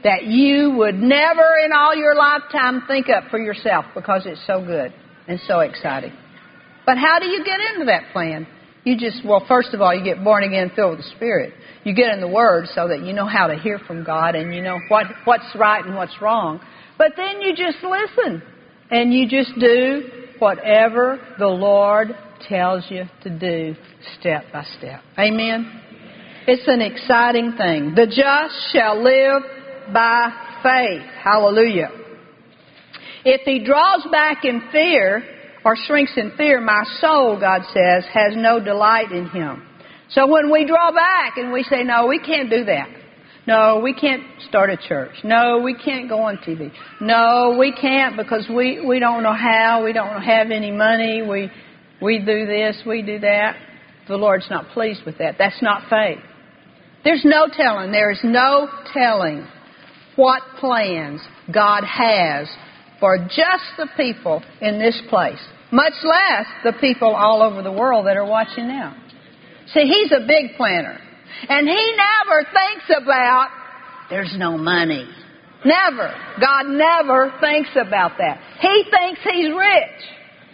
that you would never in all your lifetime think up for yourself because it's so good and so exciting. But how do you get into that plan? First of all, you get born again, filled with the Spirit. You get in the Word so that you know how to hear from God and you know what's right and what's wrong. But then you just listen and you just do whatever the Lord tells you to do step by step. Amen? It's an exciting thing. The just shall live by faith. Hallelujah. If he draws back in fear or shrinks in fear, my soul, God says, has no delight in him. So when we draw back and we say, no, we can't do that. No, we can't start a church. No, we can't go on TV. No, we can't because we don't know how. We don't have any money. We do this, we do that. The Lord's not pleased with that. That's not faith. There's no telling. There is no telling what plans God has for just the people in this place, much less the people all over the world that are watching now. See, he's a big planner. And he never thinks about, there's no money. Never. God never thinks about that. He thinks he's rich.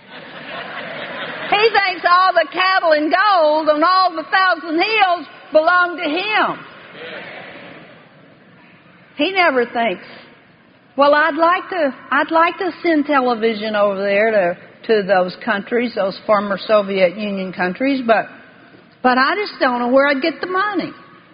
He thinks all the cattle and gold on all the 1,000 hills belong to him. He never thinks, well, I'd like to send television over there to those countries, those former Soviet Union countries, but I just don't know where I'd get the money.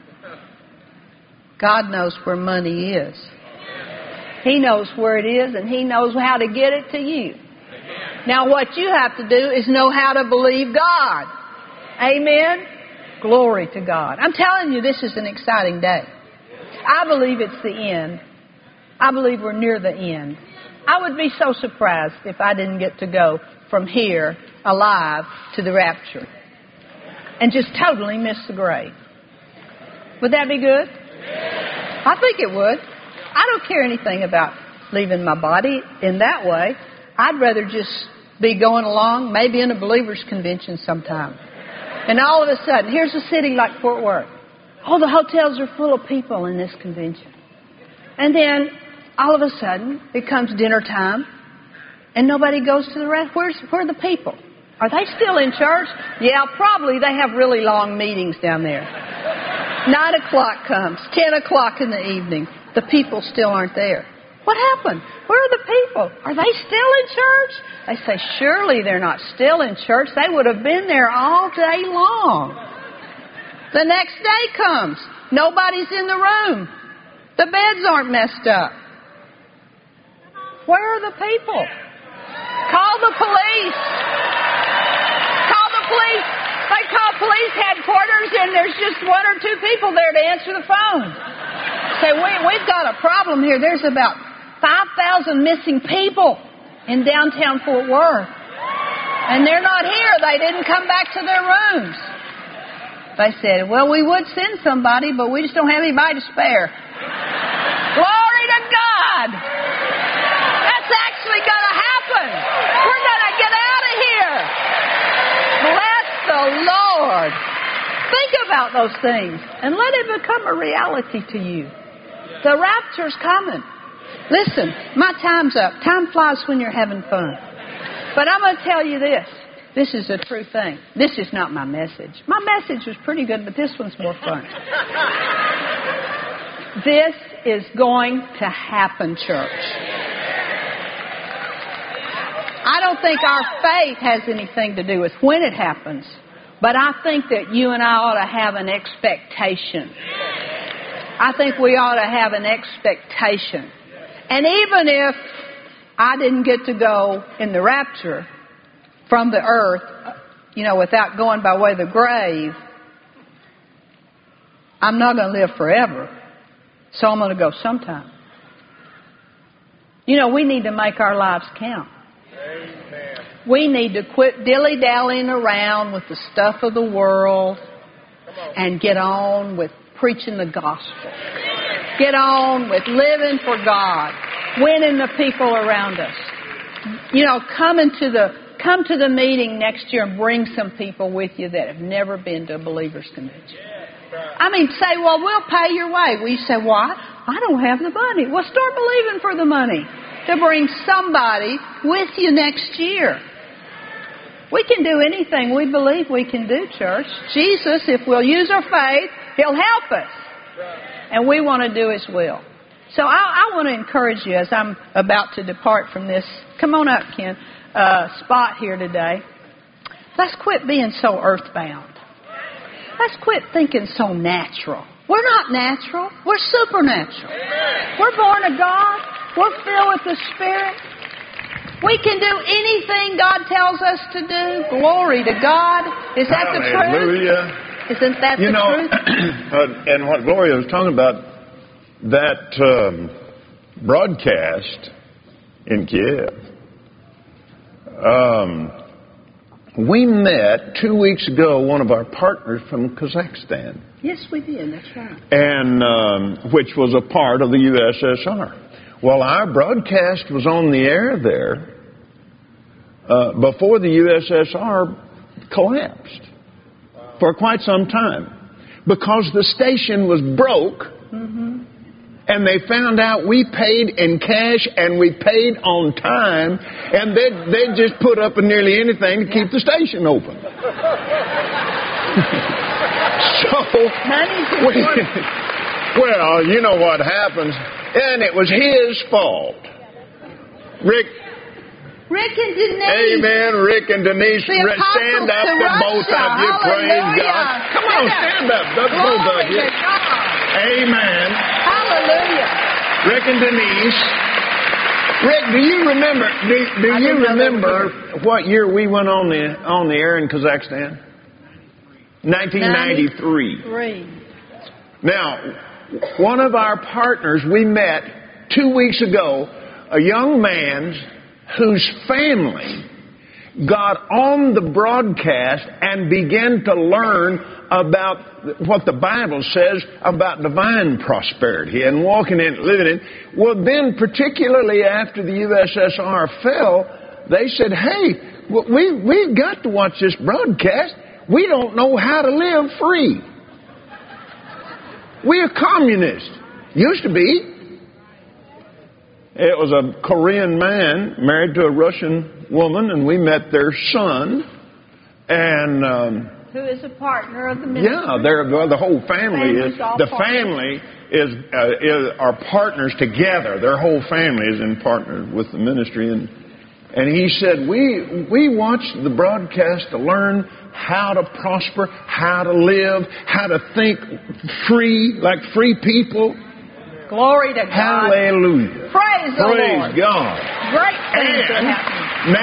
God knows where money is. He knows where it is, and he knows how to get it to you. Now, what you have to do is know how to believe God. Amen? Glory to God. I'm telling you, this is an exciting day. I believe it's the end. I believe we're near the end. I would be so surprised if I didn't get to go from here alive to the rapture and just totally miss the grave. Would that be good? I think it would. I don't care anything about leaving my body in that way. I'd rather just be going along, maybe in a believers' convention sometime. And all of a sudden, here's a city like Fort Worth. Oh, the hotels are full of people in this convention. And then, all of a sudden, it comes dinner time, and nobody goes to the rest. Where are the people? Are they still in church? Yeah, probably. They have really long meetings down there. 9 o'clock comes, 10 o'clock in the evening. The people still aren't there. What happened? Where are the people? Are they still in church? They say, surely they're not still in church. They would have been there all day long. The next day comes. Nobody's in the room. The beds aren't messed up. Where are the people? Call the police. Call the police. They call police headquarters and there's just 1 or 2 people there to answer the phone. Say, we've got a problem here. There's about 5,000 missing people in downtown Fort Worth. And they're not here. They didn't come back to their rooms. They said, well, we would send somebody, but we just don't have anybody to spare. Glory to God! That's actually going to happen. We're going to get out of here. Bless the Lord. Think about those things and let it become a reality to you. The rapture's coming. Listen, my time's up. Time flies when you're having fun. But I'm going to tell you this. This is a true thing. This is not my message. My message was pretty good, but this one's more fun. This is going to happen, church. I don't think our faith has anything to do with when it happens, but I think that you and I ought to have an expectation. I think we ought to have an expectation. And even if I didn't get to go in the rapture from the earth, without going by way of the grave, I'm not going to live forever. So I'm going to go sometime. We need to make our lives count. Amen. We need to quit dilly-dallying around with the stuff of the world and get on with preaching the gospel. Get on with living for God, winning the people around us. Come to the meeting next year and bring some people with you that have never been to a believers' convention. Say, well, we'll pay your way. We say, why? I don't have the money. Well, start believing for the money to bring somebody with you next year. We can do anything we believe we can do, church. Jesus, if we'll use our faith, He'll help us. And we want to do His will. So I want to encourage you as I'm about to depart from this. Come on up, Ken. Spot here today. Let's quit being so earthbound. Let's quit thinking so natural. We're not natural. We're supernatural. We're born of God. We're filled with the Spirit. We can do anything God tells us to do. Glory to God. Is that the truth? Hallelujah. Isn't that the truth? And what Gloria was talking about, that broadcast in Kiev, we met 2 weeks ago one of our partners from Kazakhstan. Yes, we did. That's right. And which was a part of the USSR. Well, our broadcast was on the air there before the USSR collapsed for quite some time, because the station was broke. Mm-hmm. And they found out we paid in cash and we paid on time, and they'd just put up with nearly anything to keep the station open. Well, you know what happens, and it was his fault. Rick and Denise. Amen. Rick and Denise, stand up to both of you. Praise God. Come on, stand up. Both of you. Amen. Hallelujah. Rick and Denise. Rick, do you remember? Do you remember what year we went on the air in Kazakhstan? 1993. Now, one of our partners we met 2 weeks ago, a young man whose family got on the broadcast and began to learn about what the Bible says about divine prosperity and walking in it, living in it. Well, then, particularly after the USSR fell, they said, hey, we've got to watch this broadcast. We don't know how to live free. We're communists. Used to be. It was a Korean man married to a Russian woman, and we met their son. And who is a partner of the ministry? Yeah, the whole family is. The family are partners together. Their whole family is in partner with the ministry. And he said, we watched the broadcast to learn how to prosper, how to live, how to think free, like free people. Glory to God. Hallelujah. Praise the Lord. Praise God. Great things are happening.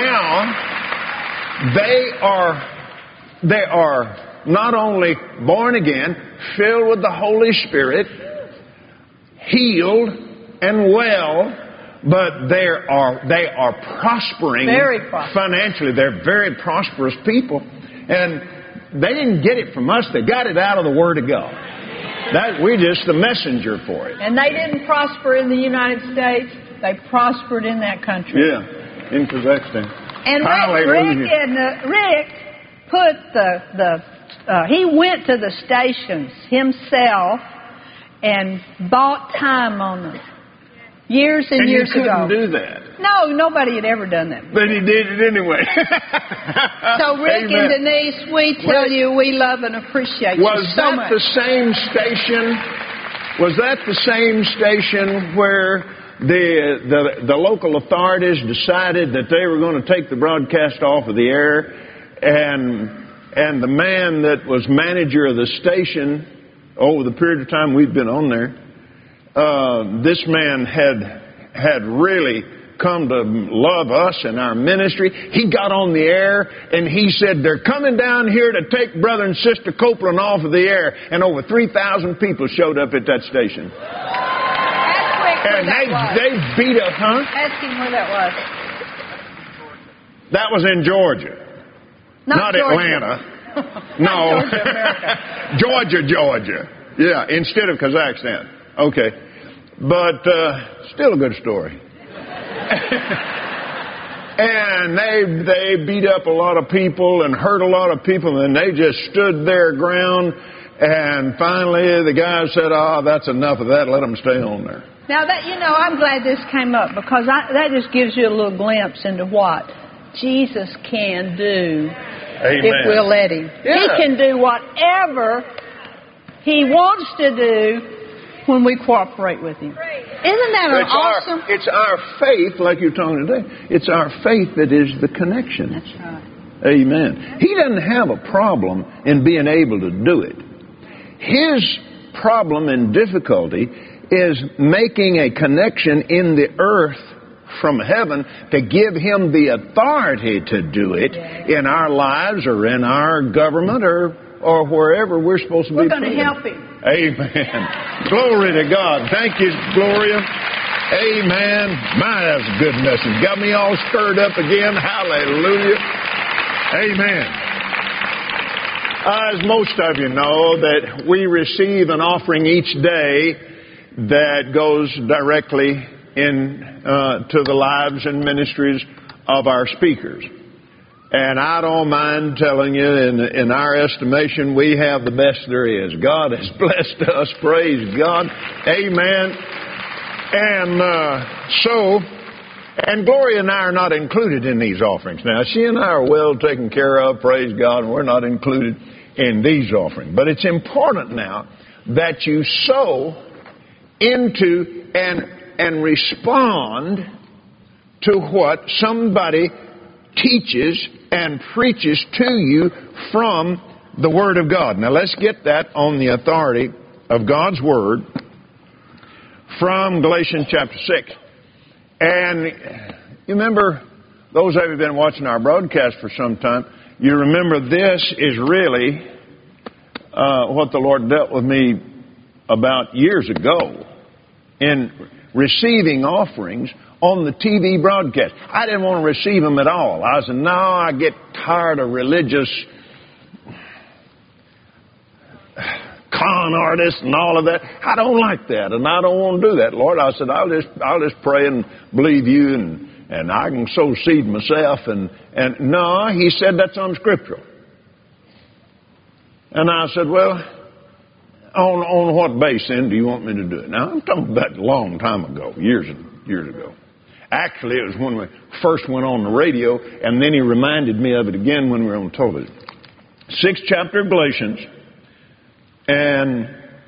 Now, they are not only born again, filled with the Holy Spirit, healed and well, but they are prospering financially. They're very prosperous people. And they didn't get it from us. They got it out of the Word of God. We're just the messenger for it. And they didn't prosper in the United States. They prospered in that country. Yeah, in Kazakhstan. And Rick put he went to the stations himself and bought time on them. Years and years ago. And you couldn't do that. No, nobody had ever done that before. But he did it anyway. So Rick and Denise, we tell you we love and appreciate you so much. Was that the same station where the local authorities decided that they were going to take the broadcast off of the air, and the man that was manager of the station over the period of time we've been on there, this man had really come to love us and our ministry. He got on the air and he said, they're coming down here to take Brother and Sister Copeland off of the air. And over 3,000 people showed up at that station. And they beat up, huh? Ask him where that was. That was in Georgia. Not Atlanta. No. Georgia. Yeah, instead of Kazakhstan. Okay. But still a good story. And they beat up a lot of people and hurt a lot of people, and they just stood their ground And finally, the guy said, "Oh, that's enough of that. Let them stay on there." Now, I'm glad this came up because that just gives you a little glimpse into what Jesus can do. Amen. If we'll let Him. Yeah. He can do whatever He wants to do when we cooperate with Him. Isn't that awesome? It's our faith, like you're talking today. It's our faith that is the connection. That's right. Amen. He doesn't have a problem in being able to do it. His problem and difficulty is making a connection in the earth from heaven to give Him the authority to do it in our lives or in our government or wherever we're supposed to be. We're going to help Him. Amen. Glory to God. Thank you, Gloria. Amen. My, that's a good message. Got me all stirred up again. Hallelujah. Amen. As most of you know, that we receive an offering each day that goes directly to the lives and ministries of our speakers. And I don't mind telling you, in our estimation, we have the best there is. God has blessed us. Praise God. Amen. And Gloria and I are not included in these offerings. Now, she and I are well taken care of, praise God, and we're not included in these offerings. But it's important now that you sow into and respond to what somebody teaches and preaches to you from the Word of God. Now, let's get that on the authority of God's Word from Galatians chapter 6. And you remember, those of you who have been watching our broadcast for some time, you remember this is really what the Lord dealt with me about years ago in receiving offerings on the TV broadcast. I didn't want to receive them at all. I said, no, I get tired of religious con artists and all of that. I don't like that, and I don't want to do that, Lord. I said, I'll just pray and believe you, and I can sow seed myself. And no, He said that's unscriptural. And I said, well, on what basis then do you want me to do it? Now, I'm talking about a long time ago, years ago. Actually, it was when we first went on the radio, and then He reminded me of it again when we were on television. 6th chapter of Galatians, and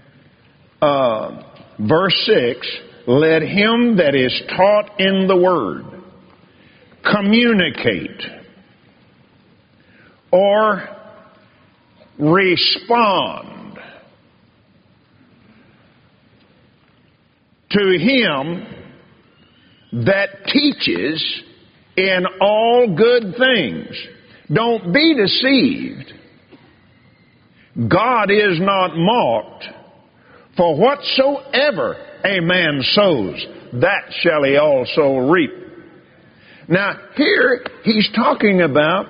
verse 6, let him that is taught in the Word communicate or respond to him that teaches in all good things. Don't be deceived. God is not mocked. For whatsoever a man sows, that shall he also reap. Now, here he's talking about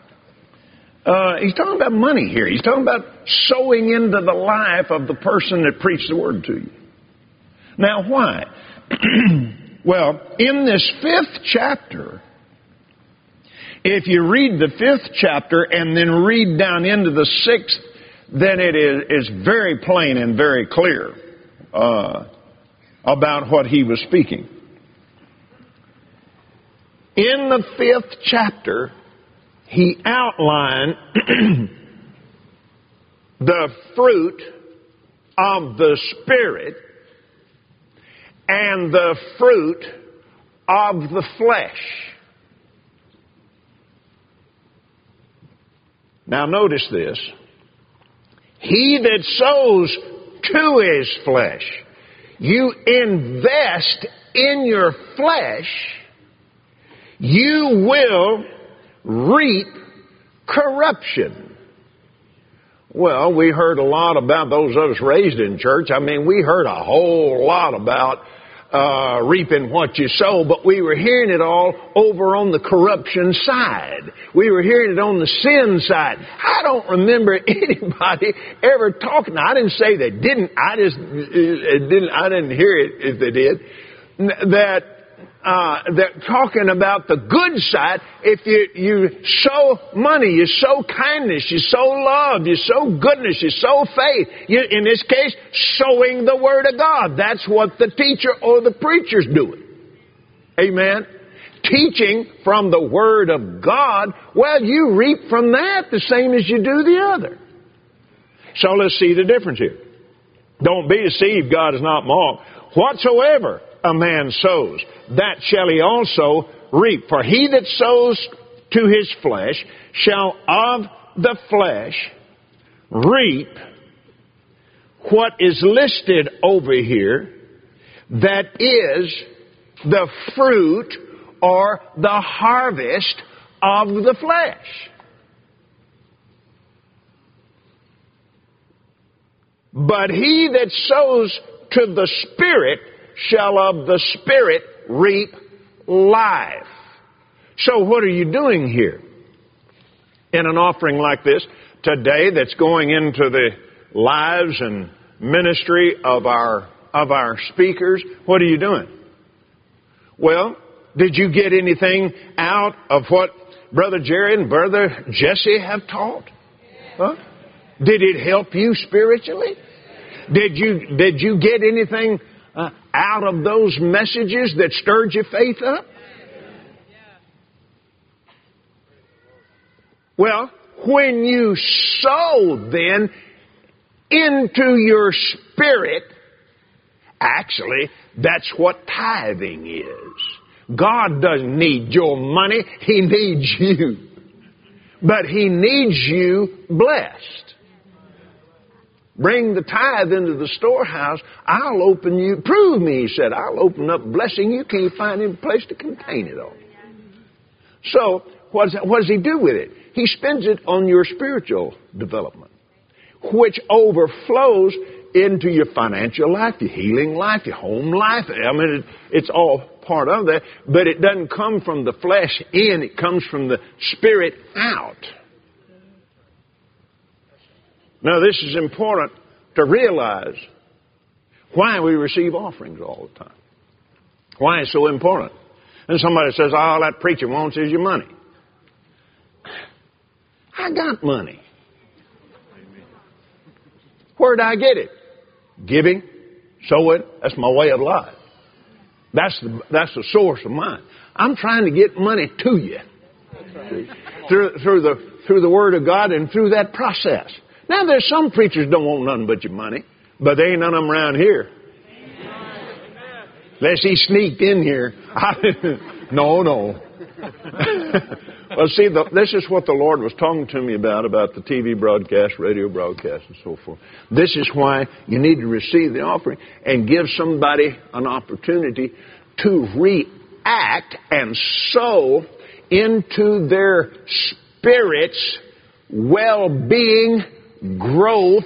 money here. He's talking about sowing into the life of the person that preached the Word to you. Now, why? Well, in this 5th chapter, if you read the 5th chapter and then read down into the 6th, then it is very plain and very clear about what he was speaking. In the 5th chapter, he outlined the fruit of the Spirit and the fruit of the flesh. Now notice this. He that sows to his flesh, you invest in your flesh, you will reap corruption. Well, we heard a lot about those of us raised in church. I mean, we heard a whole lot about reaping what you sow, but we were hearing it all over on the corruption side. We were hearing it on the sin side. I don't remember anybody ever talking. Now, I didn't say they didn't. I didn't hear it if they did. That they're talking about the good side. If you sow money, you sow kindness, you sow love, you sow goodness, you sow faith. In this case, sowing the Word of God. That's what the teacher or the preacher's doing. Amen. Teaching from the Word of God, well, you reap from that the same as you do the other. So let's see the difference here. Don't be deceived, God is not mocked. Whatsoever a man sows, that shall he also reap. For he that sows to his flesh shall of the flesh reap what is listed over here, that is the fruit or the harvest of the flesh. But he that sows to the Spirit shall of the Spirit reap life. So what are you doing here? In an offering like this today that's going into the lives and ministry of our speakers, what are you doing? Well, did you get anything out of what Brother Jerry and Brother Jesse have taught? Huh? Did it help you spiritually? Did you get anything out of those messages that stirred your faith up? Well, when you sow then into your spirit, actually, that's what tithing is. God doesn't need your money. He needs you. But He needs you blessed. Bring the tithe into the storehouse. I'll open you. Prove me, He said. I'll open up blessing. You can't find any place to contain it all. So, what does He do with it? He spends it on your spiritual development, which overflows into your financial life, your healing life, your home life. I mean, it's all part of that. But it doesn't come from the flesh in. It comes from the Spirit out. Now, this is important to realize why we receive offerings all the time. Why it's so important. And somebody says, all that preacher wants is your money. I got money. Where'd I get it? Giving, sowing, that's my way of life. That's the source of mine. I'm trying to get money to you. Through the Word of God and through that process. Now, there's some preachers don't want nothing but your money, but there ain't none of them around here. Unless he sneaked in here. No. Well, see, this is what the Lord was talking to me about the TV broadcast, radio broadcast, and so forth. This is why you need to receive the offering and give somebody an opportunity to react and sow into their spirit's well-being, growth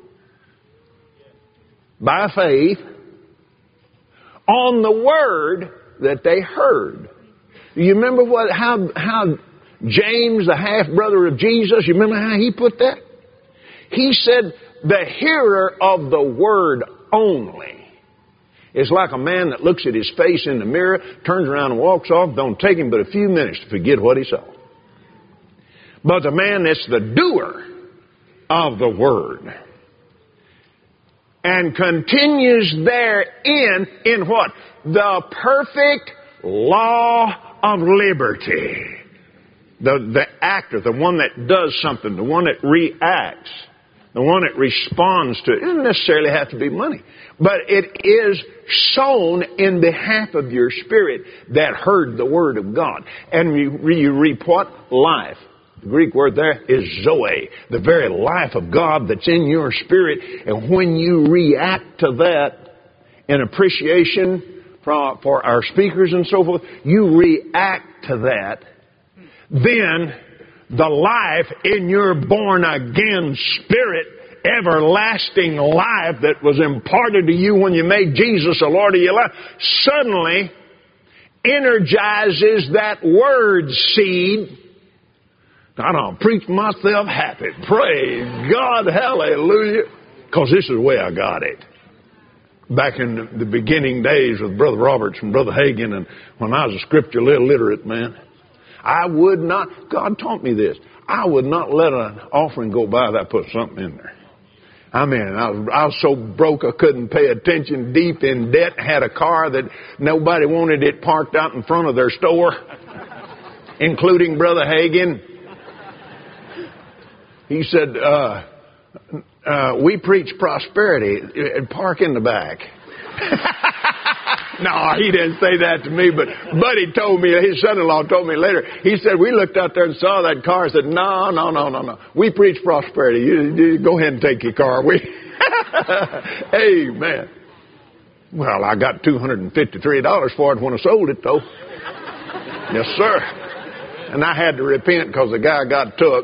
by faith on the word that they heard. You remember how James, the half-brother of Jesus, you remember how he put that? He said, the hearer of the word only is like a man that looks at his face in the mirror, turns around and walks off. Don't take him but a few minutes to forget what he saw. But the man that's the doer of the word and continues therein in what? The perfect law of liberty. The actor, the one that does something, the one that reacts, the one that responds to it. It doesn't necessarily have to be money, but it is sown in behalf of your spirit that heard the Word of God. And you reap what? Life. The Greek word there is zoe, the very life of God that's in your spirit. And when you react to that in appreciation for our speakers and so forth, you react to that, then the life in your born-again spirit, everlasting life that was imparted to you when you made Jesus the Lord of your life, suddenly energizes that word seed. I don't preach myself happy. Praise God, hallelujah. Because this is the way I got it. back in the beginning days with Brother Roberts and Brother Hagin, and when I was a scripture illiterate man, I would not, God taught me this, I would not let an offering go by that I put something in there. I mean, I was so broke I couldn't pay attention, deep in debt, had a car that nobody wanted it parked out in front of their store, including Brother Hagin. He said, we preach prosperity, park in the back. No, he didn't say that to me, but Buddy told me, his son-in-law told me later, he said, we looked out there and saw that car and said, no. We preach prosperity. You go ahead and take your car. Amen. Well, I got $253 for it when I sold it, though. Yes, sir. And I had to repent because the guy got took.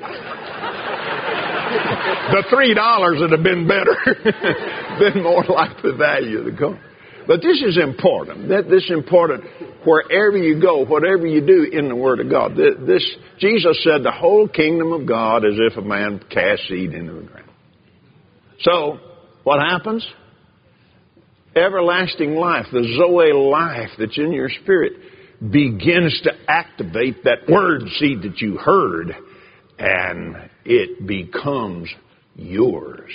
The $3 would have been better, been more like the value of the car. But this is important. This is important wherever you go, whatever you do in the Word of God. Jesus said the whole kingdom of God is if a man casts seed into the ground. So, what happens? Everlasting life, the Zoe life that's in your spirit, begins to activate that word seed that you heard, and it becomes yours.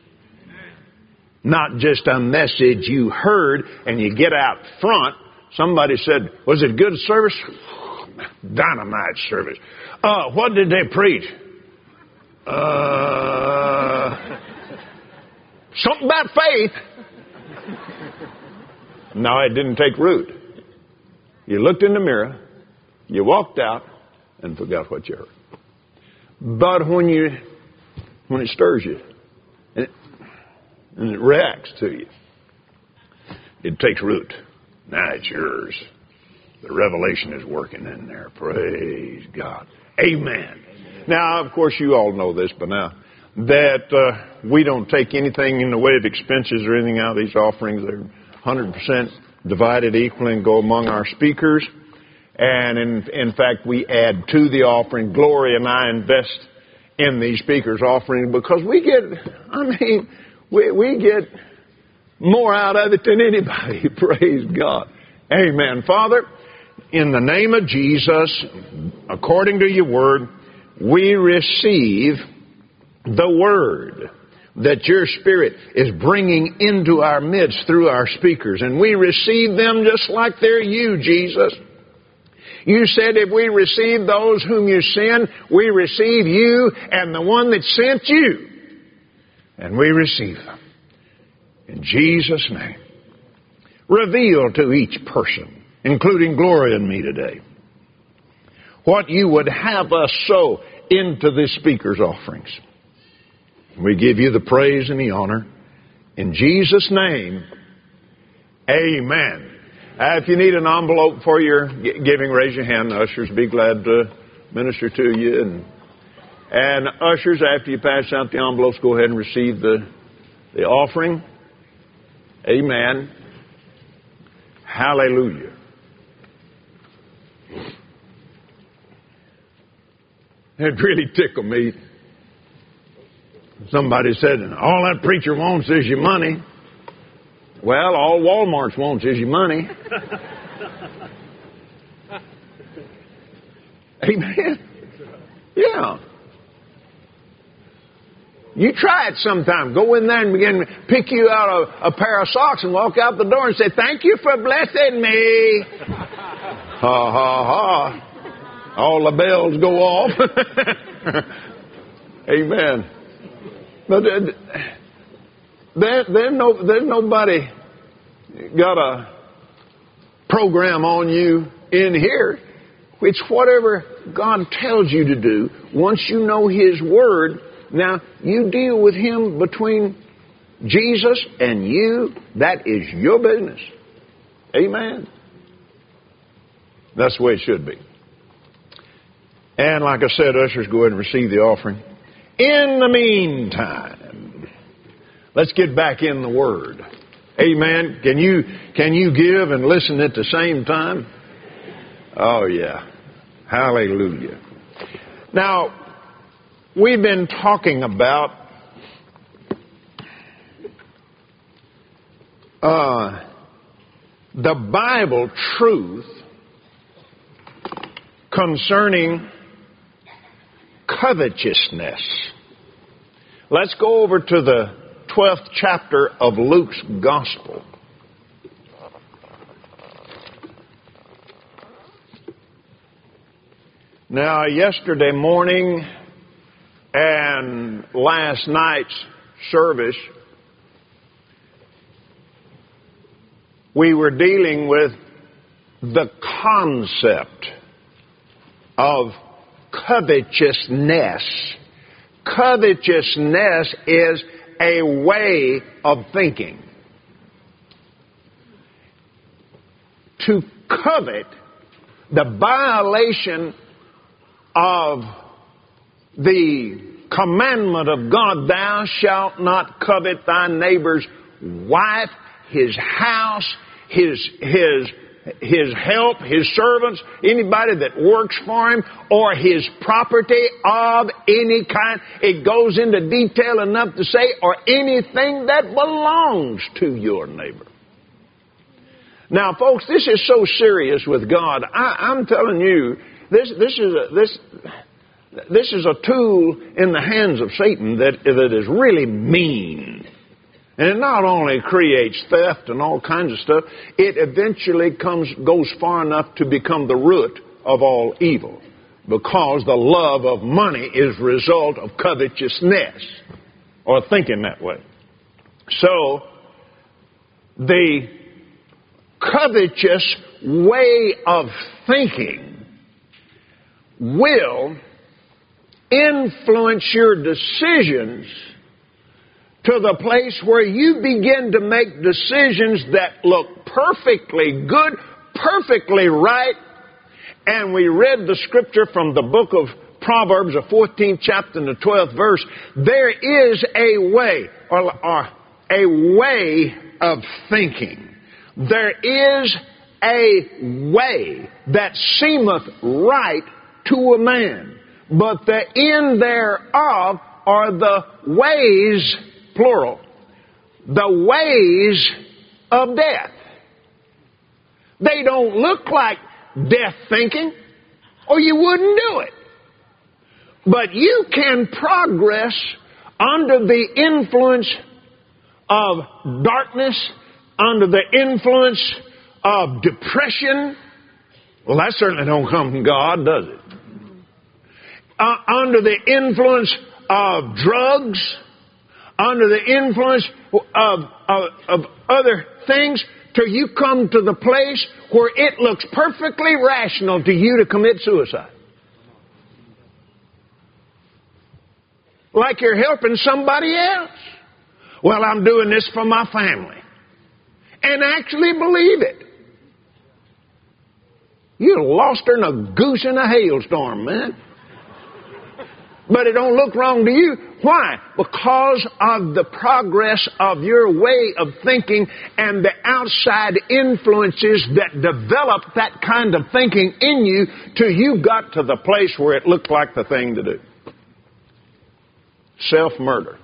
Not just a message you heard and you get out front. Somebody said, was it good service? Dynamite service. What did they preach? Something about faith. No, it didn't take root. You looked in the mirror, you walked out, and forgot what you heard. But when it stirs you, and it reacts to you, it takes root. Now it's yours. The revelation is working in there. Praise God. Amen. Now, of course, you all know this by now, that we don't take anything in the way of expenses or anything out of these offerings. They're 100% divided equally and go among our speakers. And in fact, we add to the offering. Gloria and I invest in these speakers' offering because we get more out of it than anybody. Praise God. Amen. Father, in the name of Jesus, according to your word, we receive the word that your Spirit is bringing into our midst through our speakers. And we receive them just like they're you, Jesus. You said if we receive those whom you send, we receive you and the one that sent you. And we receive them. In Jesus' name. Reveal to each person, including Gloria and me today, what you would have us sow into this speaker's offerings. We give you the praise and the honor. In Jesus' name, amen. If you need an envelope for your giving, raise your hand. The ushers be glad to minister to you. And ushers, after you pass out the envelopes, go ahead and receive the offering. Amen. Hallelujah. It really tickled me. Somebody said, all that preacher wants is your money. Well, all Walmart wants is your money. Amen. Yeah. You try it sometime. Go in there and begin to pick you out a pair of socks and walk out the door and say, thank you for blessing me. Ha, ha, ha. All the bells go off. Amen. But there's nobody got a program on you in here. It's whatever God tells you to do. Once you know His Word, now you deal with Him between Jesus and you. That is your business. Amen. That's the way it should be. And like I said, ushers, go ahead and receive the offering. In the meantime, let's get back in the Word. Amen. Can you give and listen at the same time? Oh, yeah. Hallelujah. Now, we've been talking about the Bible truth concerning covetousness. Let's go over to the 12th chapter of Luke's Gospel. Now, yesterday morning and last night's service, we were dealing with the concept of covetousness. Covetousness is a way of thinking. To covet, the violation of the commandment of God, thou shalt not covet thy neighbor's wife, his house, his help, his servants, anybody that works for him, or his property of any kind. It goes into detail enough to say, or anything that belongs to your neighbor. Now, folks, this is so serious with God. I'm telling you, this is a tool in the hands of Satan that is really mean. And it not only creates theft and all kinds of stuff, it eventually goes far enough to become the root of all evil, because the love of money is a result of covetousness, or thinking that way. So, the covetous way of thinking will influence your decisions to the place where you begin to make decisions that look perfectly good, perfectly right. And we read the scripture from the book of Proverbs, the 14th chapter and the 12th verse. There is a way, or a way of thinking. There is a way that seemeth right to a man, but the end thereof are the ways, plural, the ways of death. They don't look like death thinking, or you wouldn't do it. But you can progress under the influence of darkness, under the influence of depression. Well, that certainly don't come from God, does it? Under the influence of drugs, under the influence of other things, till you come to the place where it looks perfectly rational to you to commit suicide. Like you're helping somebody else. Well, I'm doing this for my family. And actually believe it. You're lost in a goose in a hailstorm, man. But it don't look wrong to you. Why? Because of the progress of your way of thinking and the outside influences that develop that kind of thinking in you till you got to the place where it looked like the thing to do. Self-murder.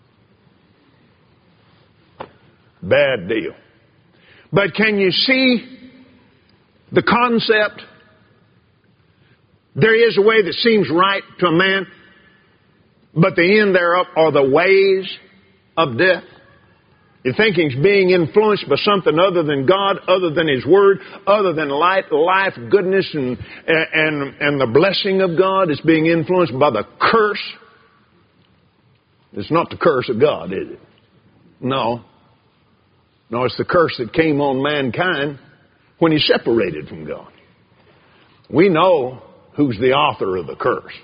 Bad deal. But can you see the concept? There is a way that seems right to a man, but the end thereof are the ways of death. Your thinking's being influenced by something other than God, other than His Word, other than life, goodness, and the blessing of God. It's being influenced by the curse. It's not the curse of God, is it? No. No, it's the curse that came on mankind when he separated from God. We know who's the author of the curse.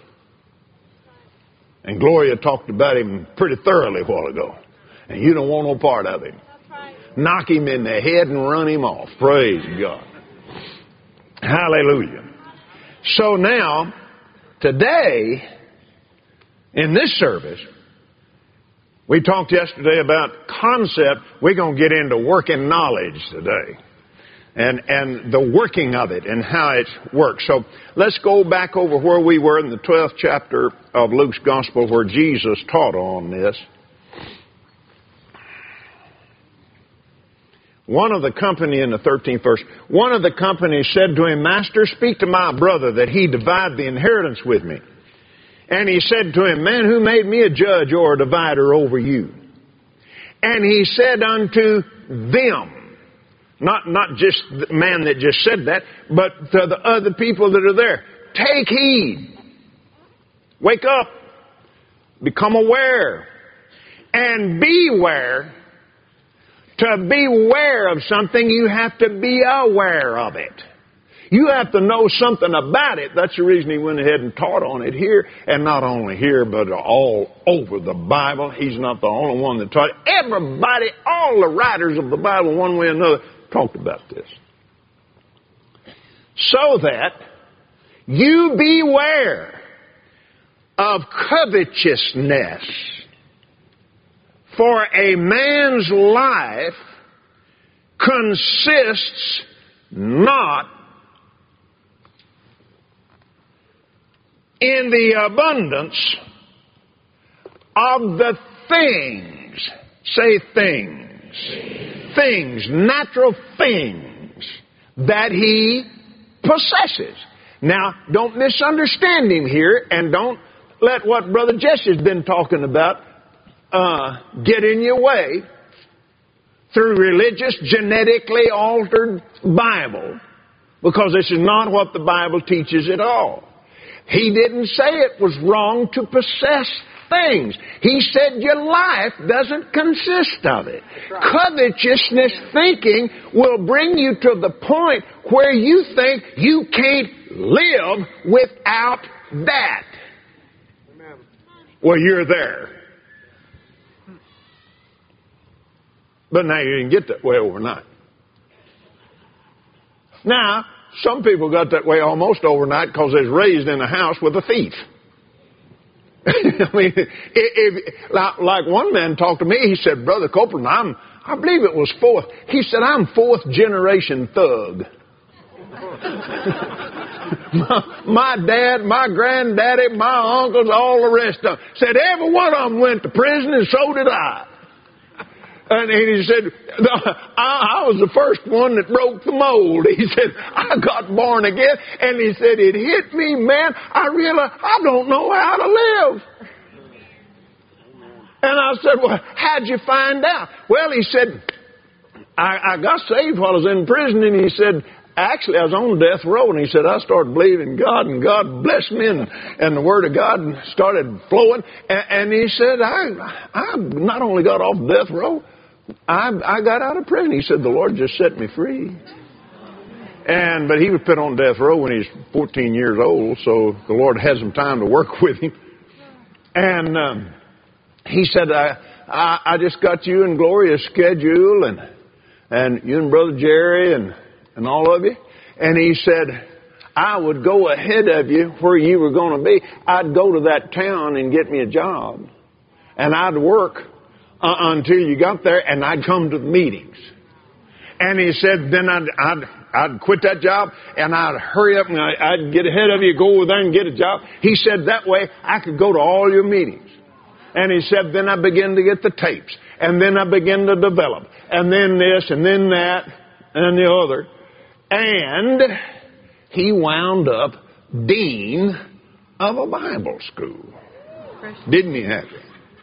And Gloria talked about him pretty thoroughly a while ago. And you don't want no part of him. Knock him in the head and run him off. Praise God. Hallelujah. So now, today, in this service, we talked yesterday about concept. We're going to get into working knowledge today. And the working of it and how it works. So let's go back over where we were in the 12th chapter of Luke's Gospel where Jesus taught on this. One of the company, in the 13th verse, one of the company said to him, Master, speak to my brother that he divide the inheritance with me. And he said to him, Man, who made me a judge or a divider over you? And he said unto them, not just the man that just said that, but to the other people that are there, take heed. Wake up. Become aware. And beware. To beware of something, you have to be aware of it. You have to know something about it. That's the reason he went ahead and taught on it here. And not only here, but all over the Bible. He's not the only one that taught it. Everybody, all the writers of the Bible, one way or another, talked about this. So that you beware of covetousness. For a man's life consists not in the abundance of the things. Say things. Things, natural things that he possesses. Now, don't misunderstand him here, and don't let what Brother Jesse's been talking about get in your way through religious, genetically altered Bible, because this is not what the Bible teaches at all. He didn't say it was wrong to possess things. He said your life doesn't consist of it. Covetousness thinking will bring you to the point where you think you can't live without that. Well, you're there. But now you didn't get that way overnight. Now, some people got that way almost overnight because they was raised in a house with a thief. I mean, like one man talked to me, he said, Brother Copeland, I believe it was fourth. He said, I'm fourth generation thug. my dad, my granddaddy, my uncles, all the rest of them said every one of them went to prison, and so did I. And he said, I was the first one that broke the mold. He said, I got born again. And he said, it hit me, man. I realized I don't know how to live. And I said, well, how'd you find out? Well, he said, I got saved while I was in prison. And he said, actually, I was on death row. And he said, I started believing God, and God blessed me, and the Word of God started flowing. And he said, I not only got off death row, I got out of prison. He said, the Lord just set me free. But he was put on death row when he was 14 years old, so the Lord had some time to work with him. And he said, I just got you and Gloria's schedule, and you and Brother Jerry and all of you. And he said, I would go ahead of you where you were going to be. I'd go to that town and get me a job. And I'd work until you got there, and I'd come to the meetings. And he said, then I'd quit that job, and I'd hurry up, and I'd get ahead of you, go over there and get a job. He said, that way I could go to all your meetings. And he said, then I began to get the tapes. And then I began to develop. And then this, and then that, and the other. And he wound up dean of a Bible school. Didn't he, Happy?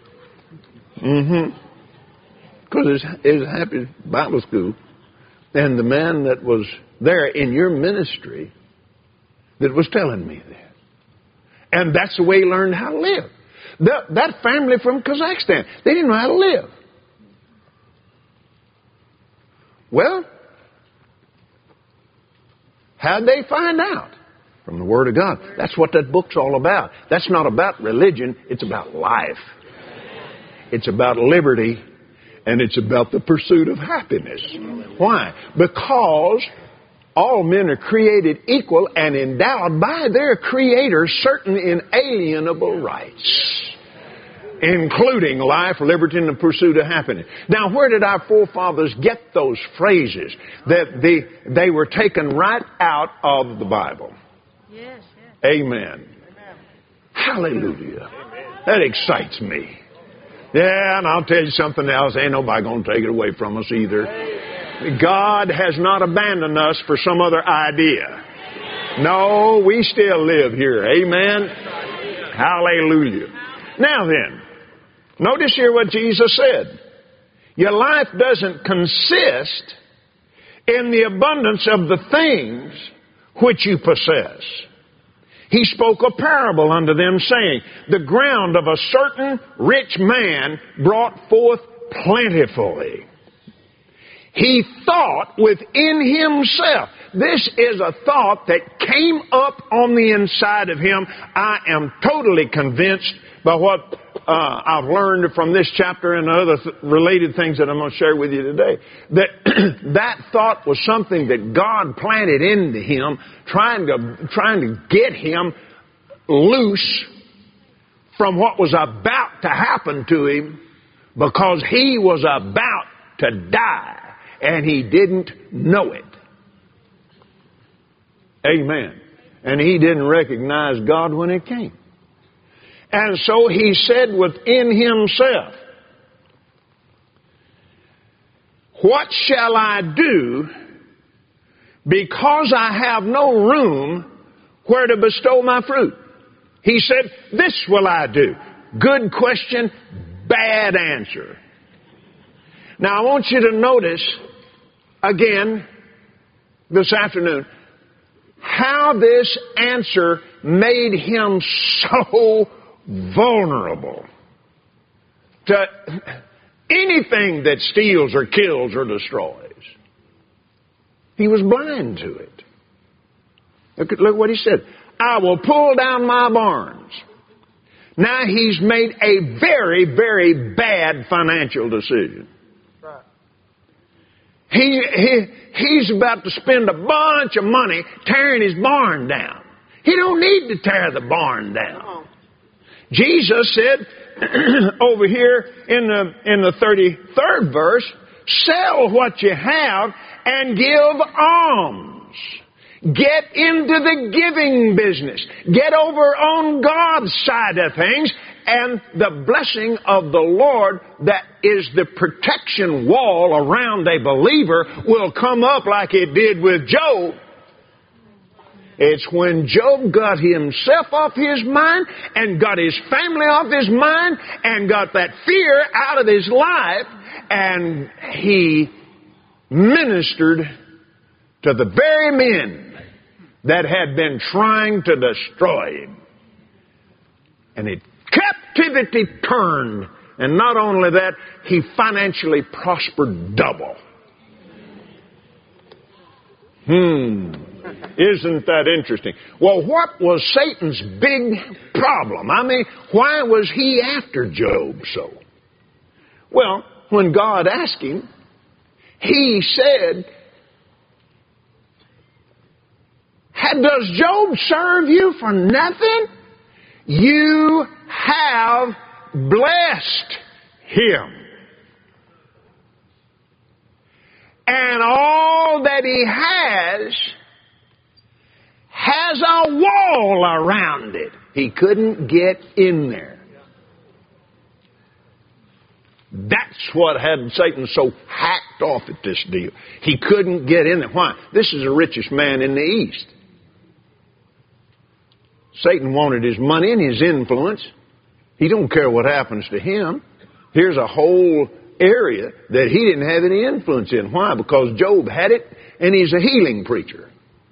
Because it was a Happy Bible school. And the man that was there in your ministry that was telling me that. And that's the way he learned how to live. That family from Kazakhstan, they didn't know how to live. Well, how'd they find out? From the Word of God. That's what that book's all about. That's not about religion. It's about life. It's about liberty. And it's about the pursuit of happiness. Why? Because all men are created equal and endowed by their Creator certain inalienable rights, including life, liberty, and the pursuit of happiness. Now, where did our forefathers get those phrases? That they were taken right out of the Bible. Yes. Amen. Hallelujah. That excites me. Yeah, and I'll tell you something else. Ain't nobody going to take it away from us either. God has not abandoned us for some other idea. No, we still live here. Amen. Hallelujah. Now then, notice here what Jesus said. Your life doesn't consist in the abundance of the things which you possess. He spoke a parable unto them, saying, the ground of a certain rich man brought forth plentifully. He thought within himself. This is a thought that came up on the inside of him. I am totally convinced by what I've learned from this chapter and other related things that I'm going to share with you today. That that thought was something that God planted into him, trying to get him loose from what was about to happen to him, because he was about to die and he didn't know it. Amen. And he didn't recognize God when it came. And so he said within himself, what shall I do, because I have no room where to bestow my fruit? He said, this will I do. Good question, bad answer. Now I want you to notice again this afternoon how this answer made him so vulnerable to anything that steals or kills or destroys. He was blind to it. Look what he said. I will pull down my barns. Now he's made a very, very bad financial decision. He's about to spend a bunch of money tearing his barn down. He don't need to tear the barn down. Jesus said over here in the 33rd verse, sell what you have and give alms. Get into the giving business. Get over on God's side of things, and the blessing of the Lord that is the protection wall around a believer will come up like it did with Job. It's when Job got himself off his mind and got his family off his mind and got that fear out of his life, and he ministered to the very men that had been trying to destroy him. And it captivity turned. And not only that, he financially prospered double. Isn't that interesting? Well, what was Satan's big problem? I mean, why was he after Job so? Well, when God asked him, he said, does Job serve you for nothing? You have blessed him. And all that he has a wall around it. He couldn't get in there. That's what had Satan so hacked off at this deal. He couldn't get in there. Why? This is the richest man in the East. Satan wanted his money and his influence. He don't care what happens to him. Here's a whole area that he didn't have any influence in. Why? Because Job had it, and he's a healing preacher.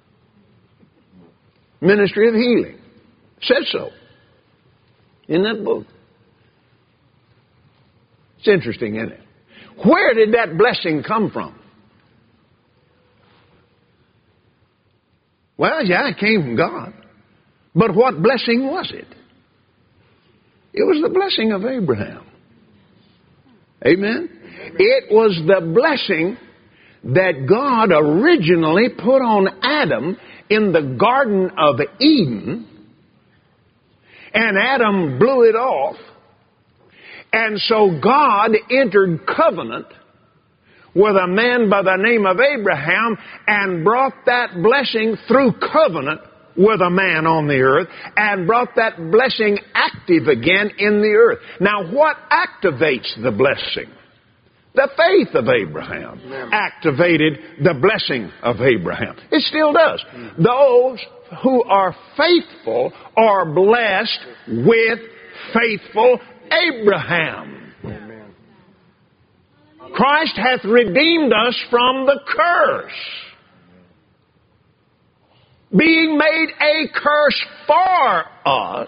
Ministry of healing. Said so in that book. It's interesting, isn't it? Where did that blessing come from? Well, yeah, it came from God. But what blessing was it? It was the blessing of Abraham. Amen? It was the blessing that God originally put on Adam in the Garden of Eden. And Adam blew it off. And so God entered covenant with a man by the name of Abraham and brought that blessing through covenant with a man on the earth and brought that blessing active again in the earth. Now, what activates the blessing? The faith of Abraham activated the blessing of Abraham. It still does. Those who are faithful are blessed with faithful Abraham. Christ hath redeemed us from the curse, being made a curse for us,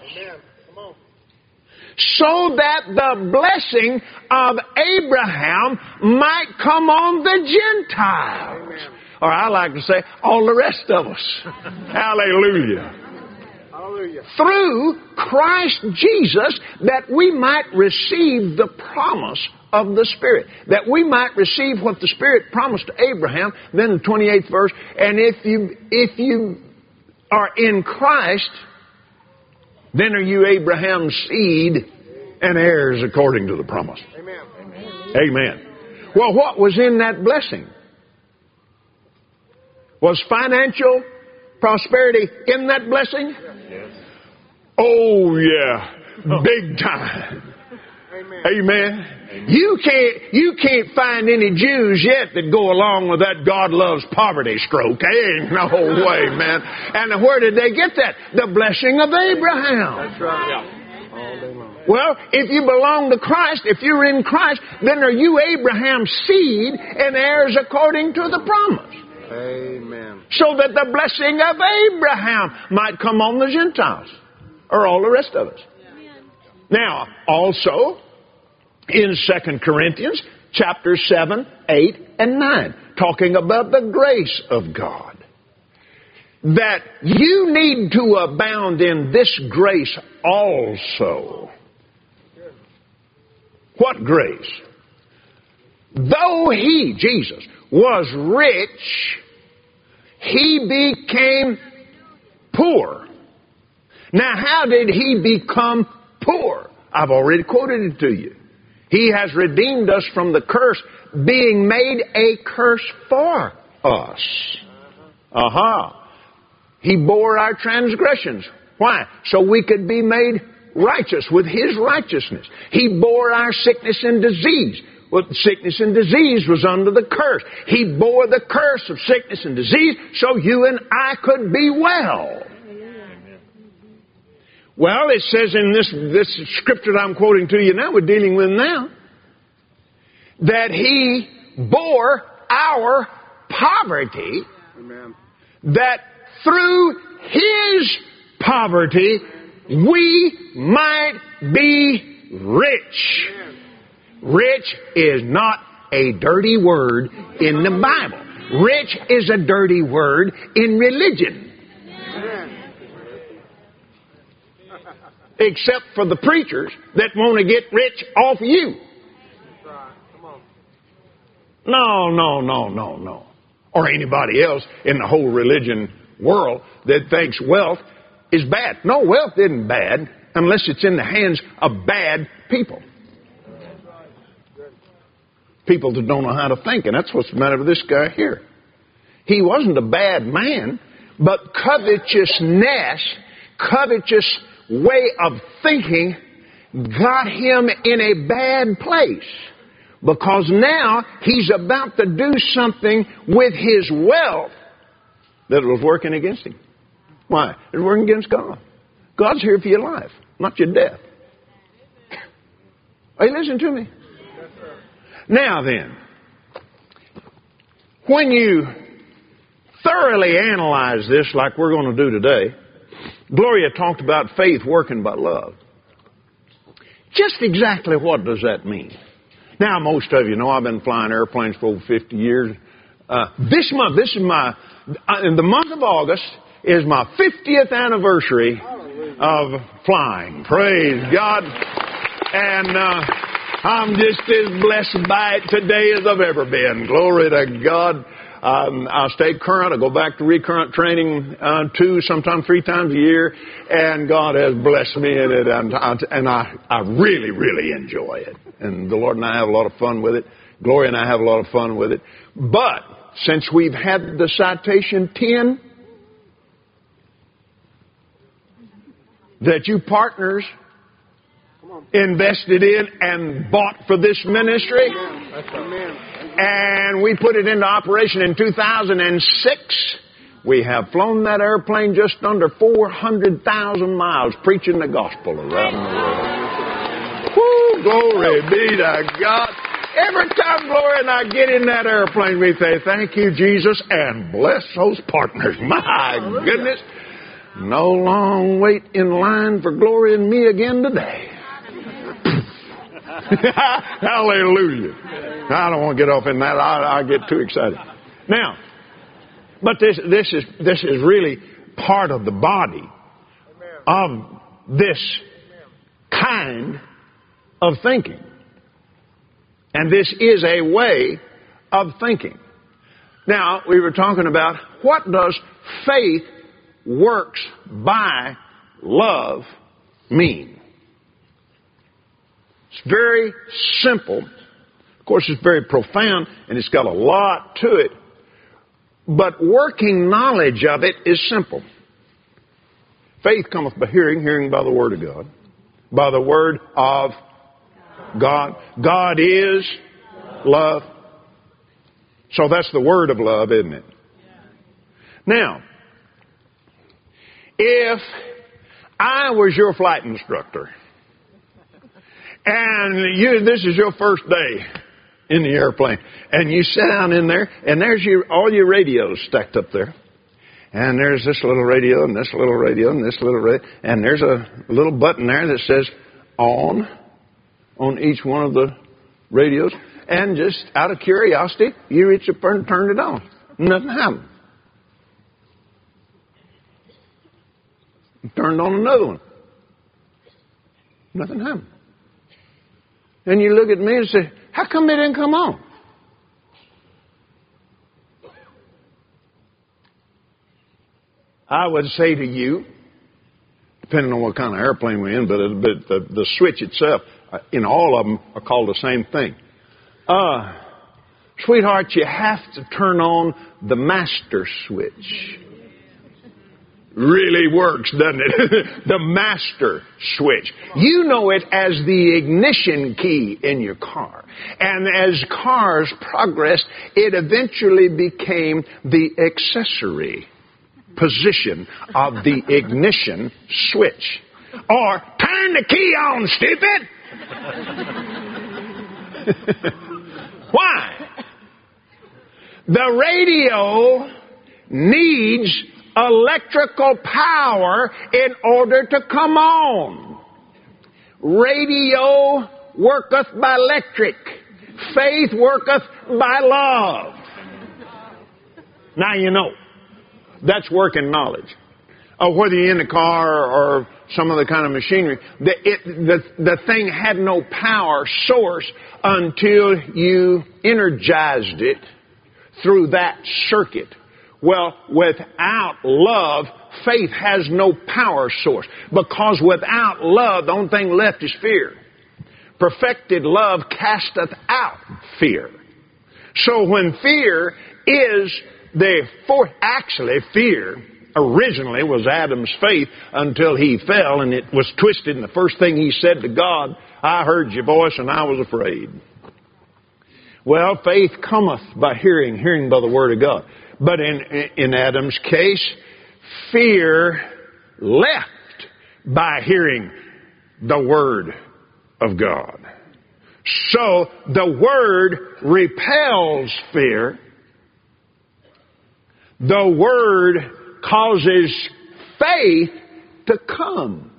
so that the blessing of Abraham might come on the Gentiles. Amen. Or I like to say, all the rest of us. Hallelujah. Hallelujah. Through Christ Jesus, that we might receive the promise of the Spirit. That we might receive what the Spirit promised to Abraham. Then the 28th verse, and if you are in Christ, then are you Abraham's seed and heirs according to the promise. Amen. Amen. Well, what was in that blessing? Was financial prosperity in that blessing? Yes. Oh, yeah. Big time. Amen. Amen. You can't find any Jews yet that go along with that God loves poverty stroke. Ain't no way, man. And where did they get that? The blessing of Abraham. That's right. Yeah. All day long. Well, if you belong to Christ, if you're in Christ, then are you Abraham's seed and heirs according to the promise? Amen. So that the blessing of Abraham might come on the Gentiles, or all the rest of us. Now, also, in 2 Corinthians chapter 7, 8, and 9, talking about the grace of God. That you need to abound in this grace also. What grace? Though He, Jesus, was rich, He became poor. Now, how did He become poor? I've already quoted it to you. He has redeemed us from the curse, being made a curse for us. He bore our transgressions. Why? So we could be made righteous with His righteousness. He bore our sickness and disease. Well, sickness and disease was under the curse. He bore the curse of sickness and disease so you and I could be well. Well, it says in this scripture that I'm quoting to you now, we're dealing with now, that He bore our poverty. Amen. That through His poverty we might be rich. Amen. Rich is not a dirty word in the Bible. Rich is a dirty word in religion. Amen. Except for the preachers that want to get rich off you. No. Or anybody else in the whole religion world that thinks wealth is bad. No, wealth isn't bad unless it's in the hands of bad people. People that don't know how to think, and that's what's the matter with this guy here. He wasn't a bad man, but covetous way of thinking got him in a bad place. Because now he's about to do something with his wealth that was working against him. Why? It was working against God. God's here for your life, not your death. Are you listening to me? Now then, when you thoroughly analyze this like we're going to do today, Gloria talked about faith working by love. Just exactly what does that mean? Now, most of you know I've been flying airplanes for over 50 years. This month, in the month of August, is my 50th anniversary of flying. Praise God. And I'm just as blessed by it today as I've ever been. Glory to God. I stay current. I go back to recurrent training 2, sometimes 3 times a year. And God has blessed me in it. And I really, really enjoy it. And the Lord and I have a lot of fun with it. Gloria and I have a lot of fun with it. But since we've had the Citation 10, that you partners invested in and bought for this ministry. And we put it into operation in 2006. We have flown that airplane just under 400,000 miles preaching the gospel around the world. Woo, glory be to God. Every time Gloria and I get in that airplane, we say, thank you, Jesus, and bless those partners. My goodness. No long wait in line for Gloria and me again today. Hallelujah. I don't want to get off in that. I get too excited. Now, but this is really part of the body of this kind of thinking. And this is a way of thinking. Now, we were talking about what does faith works by love mean? It's very simple. Of course, it's very profound, and it's got a lot to it. But working knowledge of it is simple. Faith cometh by hearing, hearing by the Word of God. By the Word of God. God is love. So that's the word of love, isn't it? Now, if I was your flight instructor, and this is your first day in the airplane, and you sit down in there, and there's all your radios stacked up there. And there's this little radio, and this little radio, and this little radio, and there's a little button there that says on each one of the radios. And just out of curiosity, you reach up and turn it on. Nothing happened. You turned on another one. Nothing happened. And you look at me and say, how come it didn't come on? I would say to you, depending on what kind of airplane we're in, but the switch itself, in all of them, are called the same thing. Sweetheart, you have to turn on the master switch. Really works, doesn't it? The master switch. You know it as the ignition key in your car. And as cars progressed, it eventually became the accessory position of the ignition switch. Or, turn the key on, stupid! Why? The radio needs electrical power in order to come on. Radio worketh by electric. Faith worketh by love. Now you know. That's working knowledge. Whether you're in the car or some other kind of machinery, the thing had no power source until you energized it through that circuit. Well, without love, faith has no power source. Because without love, the only thing left is fear. Perfected love casteth out fear. So when fear is actually fear originally was Adam's faith until he fell and it was twisted, and the first thing he said to God, I heard your voice and I was afraid. Well, faith cometh by hearing, hearing by the Word of God. But in Adam's case, fear left by hearing the Word of God. So the Word repels fear. The Word causes faith to come.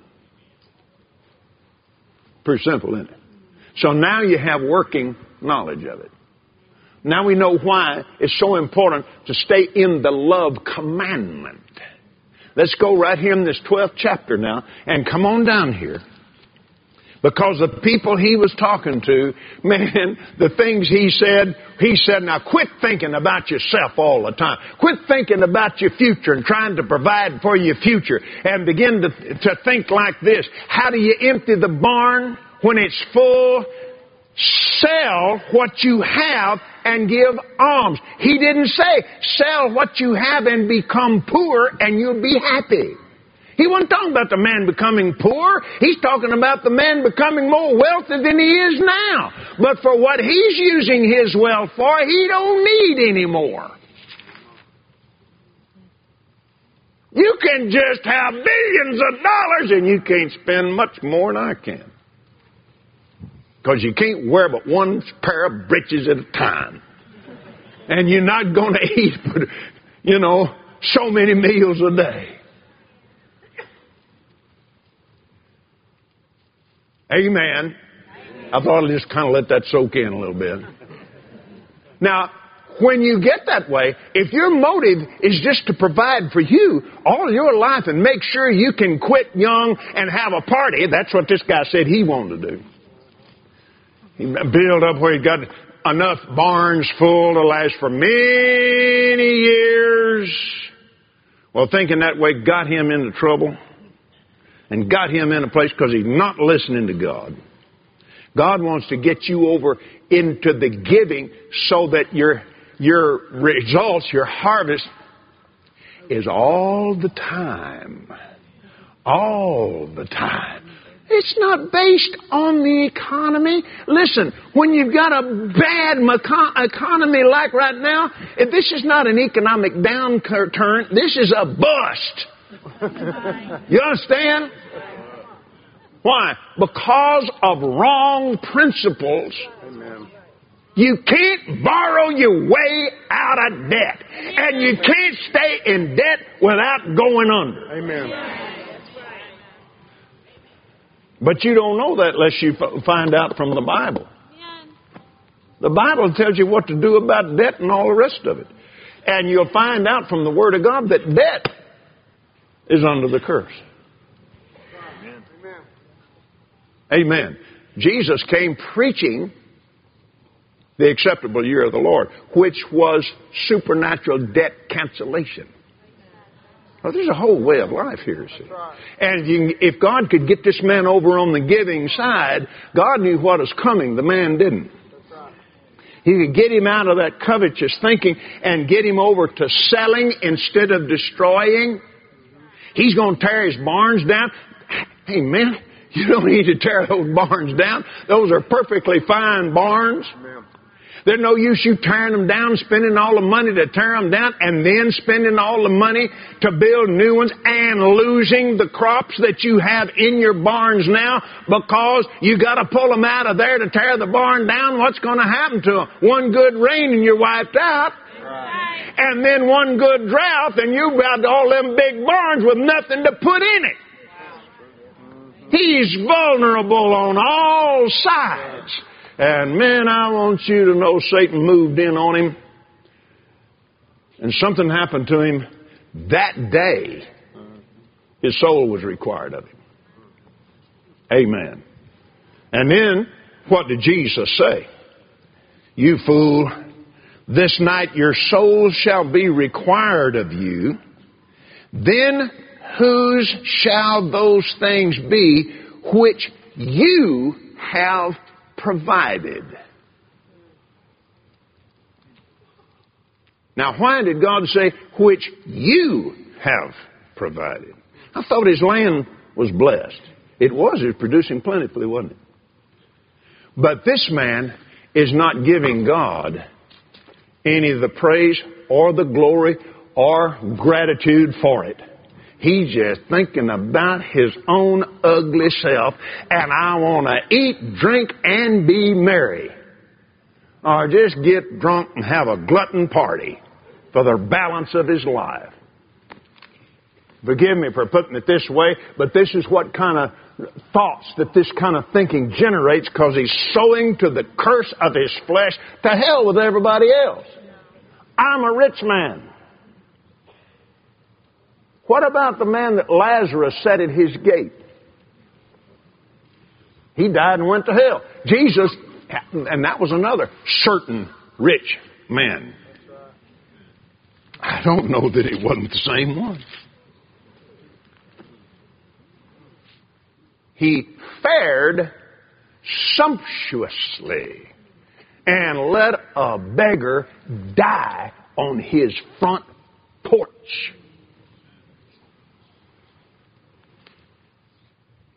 Pretty simple, isn't it? So now you have working knowledge of it. Now we know why it's so important to stay in the love commandment. Let's go right here in this 12th chapter now and come on down here. Because the people he was talking to, man, the things he said, now quit thinking about yourself all the time. Quit thinking about your future and trying to provide for your future. And begin to think like this. How do you empty the barn when it's full? Sell what you have and give alms. He didn't say, sell what you have and become poor and you'll be happy. He wasn't talking about the man becoming poor. He's talking about the man becoming more wealthy than he is now. But for what he's using his wealth for, he don't need any more. You can just have billions of dollars and you can't spend much more than I can. Because you can't wear but one pair of breeches at a time. And you're not going to eat, but, so many meals a day. Amen. I thought I'd just kind of let that soak in a little bit. Now, when you get that way, if your motive is just to provide for you all your life and make sure you can quit young and have a party, that's what this guy said he wanted to do. He built up where he got enough barns full to last for many years. Well, thinking that way got him into trouble and got him in a place because he's not listening to God. God wants to get you over into the giving so that your results, your harvest, is all the time. All the time. It's not based on the economy. Listen, when you've got a bad economy like right now, this is not an economic downturn. This is a bust. You understand? Why? Because of wrong principles. Amen. You can't borrow your way out of debt. And you can't stay in debt without going under. Amen. But you don't know that unless you find out from the Bible. The Bible tells you what to do about debt and all the rest of it. And you'll find out from the Word of God that debt is under the curse. Amen. Jesus came preaching the acceptable year of the Lord, which was supernatural debt cancellation. Well, there's a whole way of life here, see. And if God could get this man over on the giving side, God knew what was coming. The man didn't. He could get him out of that covetous thinking and get him over to selling instead of destroying. He's going to tear his barns down. Hey, man, you don't need to tear those barns down. Those are perfectly fine barns. There's no use you tearing them down, spending all the money to tear them down, and then spending all the money to build new ones and losing the crops that you have in your barns now because you got to pull them out of there to tear the barn down. What's going to happen to them? One good rain and you're wiped out. Right. And then one good drought and you've got all them big barns with nothing to put in it. He's vulnerable on all sides. And man, I want you to know Satan moved in on him. And something happened to him that day. His soul was required of him. Amen. And then, what did Jesus say? You fool, this night your soul shall be required of you. Then whose shall those things be which you have provided? Now, why did God say, which you have provided? I thought his land was blessed. It was. It was producing plentifully, wasn't it? But this man is not giving God any of the praise or the glory or gratitude for it. He's just thinking about his own ugly self, and I want to eat, drink, and be merry. Or just get drunk and have a glutton party for the balance of his life. Forgive me for putting it this way, but this is what kind of thoughts that this kind of thinking generates because he's sowing to the curse of his flesh. To hell with everybody else. I'm a rich man. What about the man that Lazarus set at his gate? He died and went to hell. Jesus, and that was another certain rich man. I don't know that it wasn't the same one. He fared sumptuously and let a beggar die on his front porch.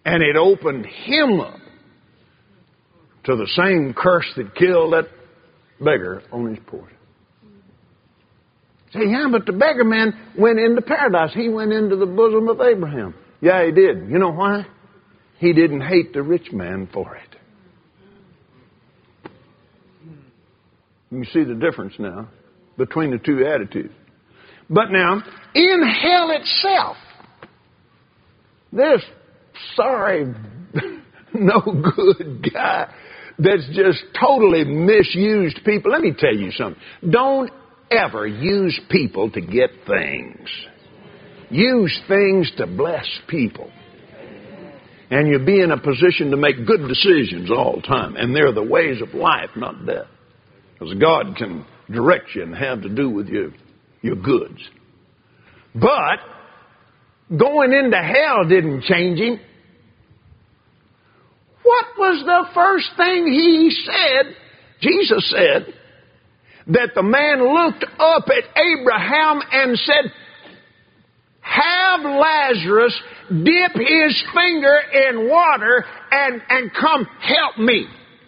And it opened him up to the same curse that killed that beggar on his porch. Say, yeah, but the beggar man went into paradise. He went into the bosom of Abraham. Yeah, he did. You know why? He didn't hate the rich man for it. You see the difference now between the two attitudes. But now, in hell itself, this sorry, no good guy that's just totally misused people. Let me tell you something. Don't ever use people to get things. Use things to bless people. And you'll be in a position to make good decisions all the time. And they're the ways of life, not death. Because God can direct you and have to do with your goods. But going into hell didn't change him. What was the first thing he said? Jesus said that the man looked up at Abraham and said, have Lazarus dip his finger in water and come help me.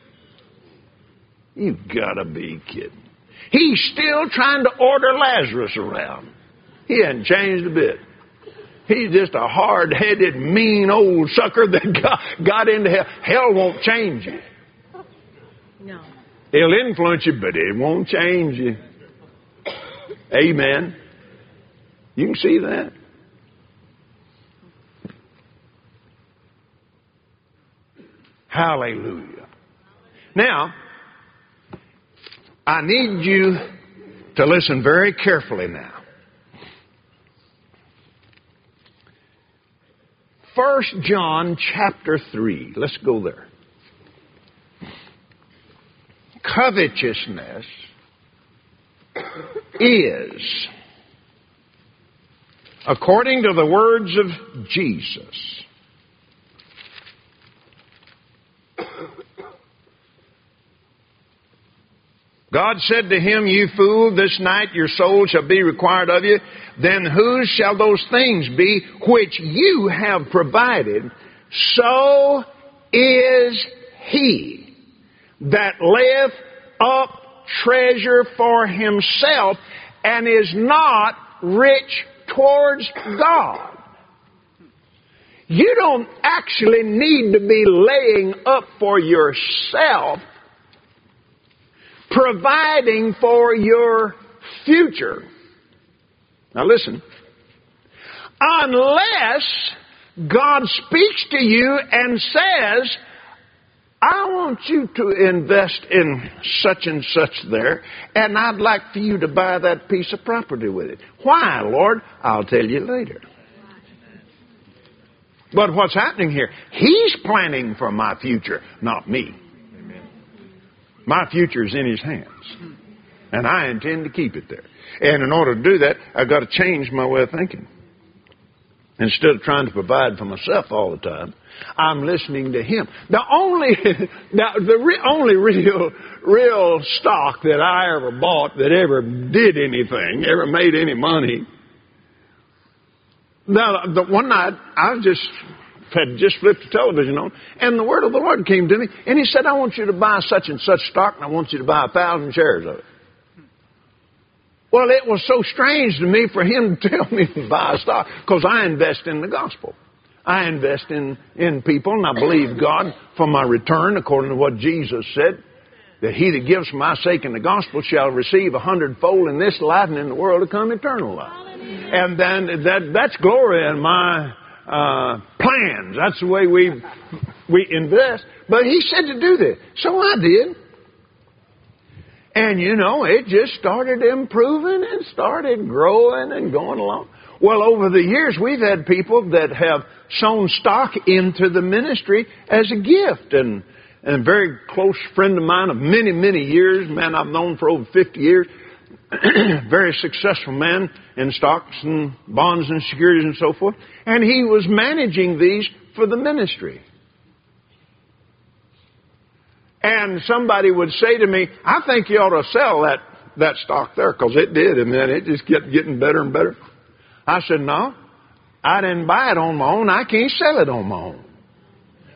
You've got to be kidding. He's still trying to order Lazarus around. He hasn't changed a bit. He's just a hard-headed, mean old sucker that got into hell. Hell won't change you. No. It'll influence you, but it won't change you. Amen. You can see that. Hallelujah. Now, I need you to listen very carefully now. 1 John chapter 3. Let's go there. Covetousness is, according to the words of Jesus, God said to him, you fool, this night your soul shall be required of you. Then whose shall those things be which you have provided? So is he that layeth up treasure for himself and is not rich towards God. You don't actually need to be laying up for yourself, providing for your future. Now listen. Unless God speaks to you and says, I want you to invest in such and such there, and I'd like for you to buy that piece of property with it. Why, Lord? I'll tell you later. But what's happening here? He's planning for my future, not me. My future is in His hands. And I intend to keep it there. And in order to do that, I've got to change my way of thinking. Instead of trying to provide for myself all the time, I'm listening to Him. The only real stock that I ever bought that ever did anything, ever made any money. Now, the one night, I had just flipped the television on, and the word of the Lord came to me, and He said, I want you to buy such and such stock, and I want you to buy 1,000 shares of it. Well, it was so strange to me for Him to tell me to buy a stock, because I invest in the gospel. I invest in people, and I believe God for my return, according to what Jesus said, that he that gives for my sake in the gospel shall receive 100-fold in this life and in the world to come eternal life. And then that's glory in my plans. That's the way we invest. But He said to do this. So I did. And you know, it just started improving and started growing and going along. Well, over the years, we've had people that have sown stock into the ministry as a gift. And a very close friend of mine of many, many years, man I've known for over 50 years, very successful man in stocks and bonds and securities and so forth. And he was managing these for the ministry. And somebody would say to me, I think you ought to sell that stock there, because it did. And then it just kept getting better and better. I said, no, I didn't buy it on my own. I can't sell it on my own.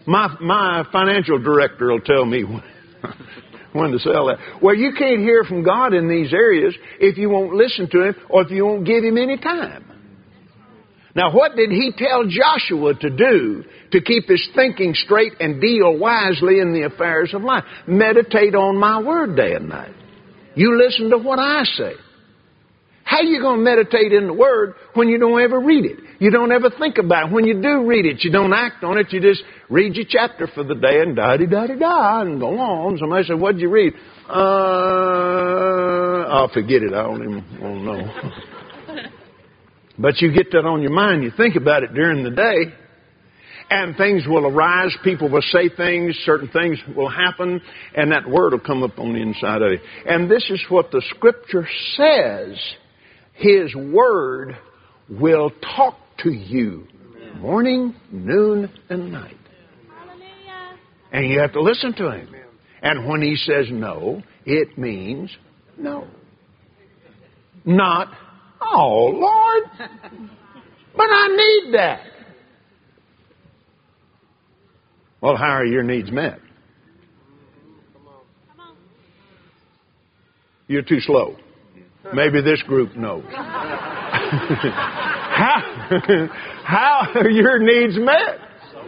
My financial director will tell me when to sell that. Well, you can't hear from God in these areas if you won't listen to Him or if you won't give Him any time. Now, what did He tell Joshua to do to keep his thinking straight and deal wisely in the affairs of life? Meditate on my word day and night. You listen to what I say. How are you going to meditate in the Word when you don't ever read it? You don't ever think about it. When you do read it, you don't act on it. You just read your chapter for the day and da-di-da-di-da and go on. Somebody said, "What'd you read?" I'll forget it. I don't even want to know. But you get that on your mind. You think about it during the day. And things will arise. People will say things. Certain things will happen. And that Word will come up on the inside of you. And this is what the Scripture says. His Word will talk to you morning, noon, and night. And you have to listen to Him. And when He says no, it means no. Not, "Oh, Lord, but I need that." Well, how are your needs met? You're too slow. Maybe this group knows. How are your needs met?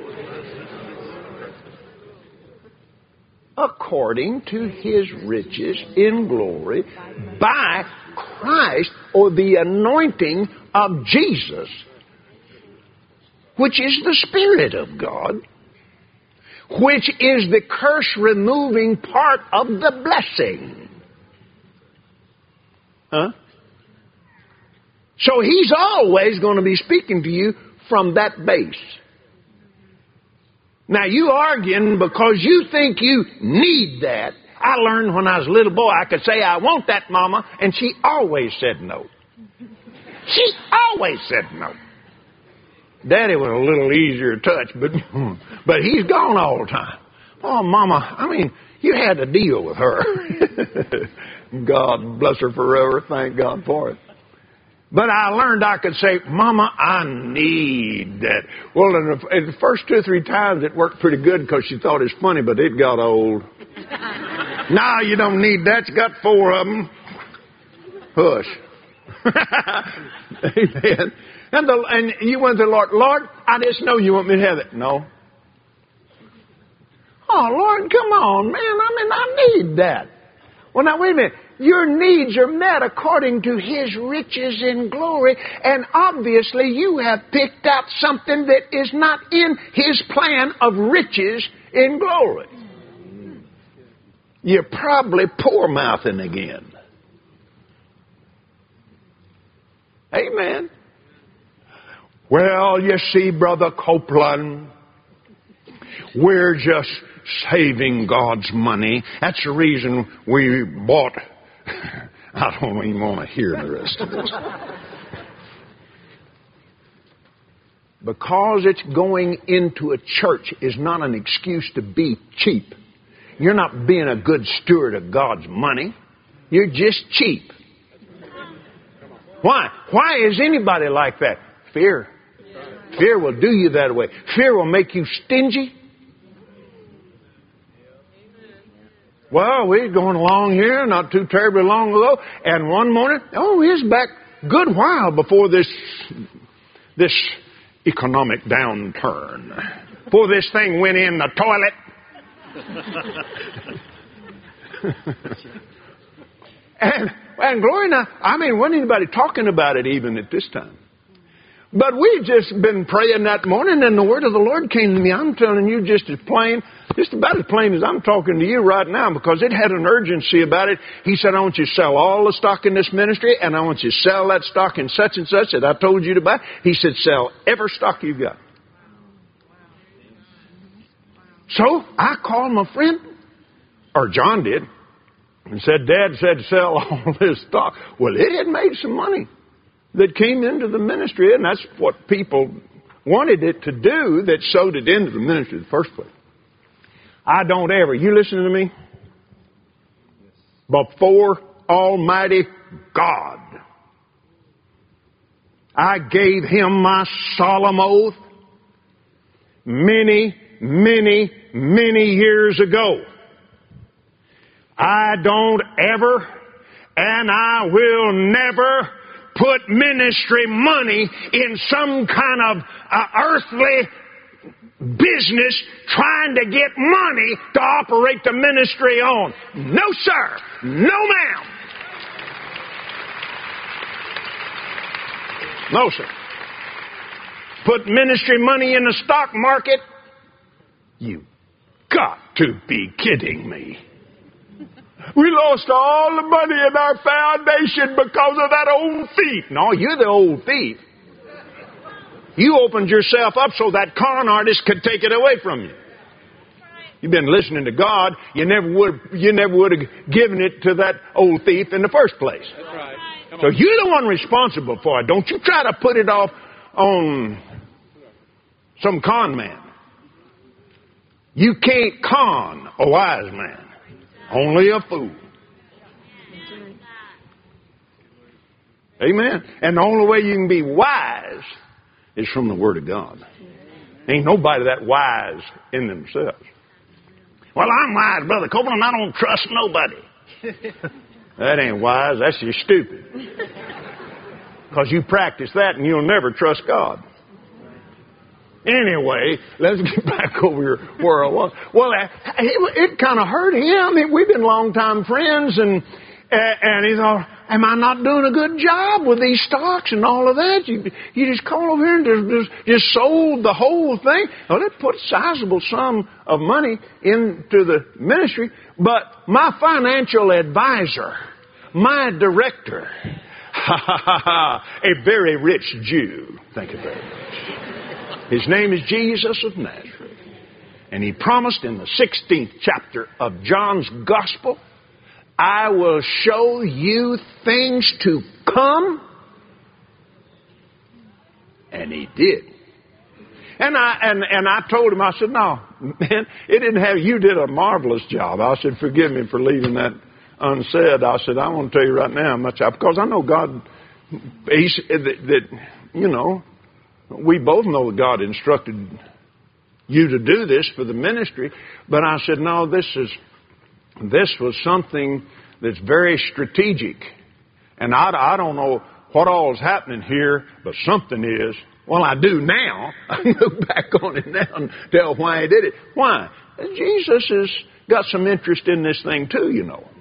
According to His riches in glory by Christ, or the anointing of Jesus, which is the Spirit of God, which is the curse-removing part of the blessing. Huh? So He's always going to be speaking to you from that base. Now, you arguing because you think you need that. I learned when I was a little boy, I could say, "I want that, Mama," and she always said no. She always said no. Daddy was a little easier to touch, but he's gone all the time. "Oh, Mama, I mean, you had to deal with her." God bless her forever. Thank God for it. But I learned I could say, "Mama, I need that." Well, in the first 2 or 3 times, it worked pretty good because she thought it was funny, but it got old. "Now you don't need that. You got 4 of them. Hush." Amen. And you went to the Lord, "Lord, I just know you want me to have it." "No." "Oh, Lord, come on, man. I need that." Well, now, wait a minute. Your needs are met according to His riches in glory, and obviously you have picked out something that is not in His plan of riches in glory. You're probably poor-mouthing again. Amen. "Well, you see, Brother Copeland, we're just saving God's money. That's the reason we bought..." I don't even want to hear the rest of this. Because it's going into a church is not an excuse to be cheap. You're not being a good steward of God's money. You're just cheap. Why? Why is anybody like that? Fear. Fear will do you that way. Fear will make you stingy. Well, we were going along here not too terribly long ago, and one morning, he's back a good while before this economic downturn. Before this thing went in the toilet. and glory now, wasn't anybody talking about it even at this time. But we've just been praying that morning, and the word of the Lord came to me. I'm telling you just about as plain as I'm talking to you right now, because it had an urgency about it. He said, "I want you to sell all the stock in this ministry, and I want you to sell that stock in such and such that I told you to buy." He said, "Sell every stock you've got." So I called my friend, or John did, and said, "Dad said to sell all this stock." Well, it had made some money that came into the ministry, and that's what people wanted it to do that sowed it into the ministry in the first place. I don't ever, you listening to me? Before Almighty God, I gave Him my solemn oath many many, many years ago. I don't ever and I will never put ministry money in some kind of earthly business trying to get money to operate the ministry on. No, sir. No, ma'am. No, sir. Put ministry money in the stock market? You got to be kidding me. We lost all the money in our foundation because of that old thief. No, you're the old thief. You opened yourself up so that con artist could take it away from you. You've been listening to God. You never would have given it to that old thief in the first place. That's right. So you're the one responsible for it. Don't you try to put it off on some con man. You can't con a wise man. Only a fool. Amen. And the only way you can be wise is from the Word of God. Ain't nobody that wise in themselves. Well, I'm wise, Brother Copeland, I don't trust nobody. That ain't wise. That's just stupid. Because you practice that and you'll never trust God. Anyway, let's get back over here where I was. Well, it kind of hurt him. We've been longtime friends, and he thought, am I not doing a good job with these stocks and all of that? You just call over here and just sold the whole thing. Well, it put a sizable sum of money into the ministry, but my financial advisor, my director, a very rich Jew, thank you very much. His name is Jesus of Nazareth. And he promised in the 16th chapter of John's Gospel, I will show you things to come. And he did. And I told him, I said, no, man, you did a marvelous job. I said, forgive me for leaving that unsaid. I said, I want to tell you right now how much because I know God, we both know that God instructed you to do this for the ministry. But I said, no, this was something that's very strategic. And I don't know what all is happening here, but something is. Well, I do now. I can look back on it now and tell why he did it. Why? Jesus has got some interest in this thing too, you know.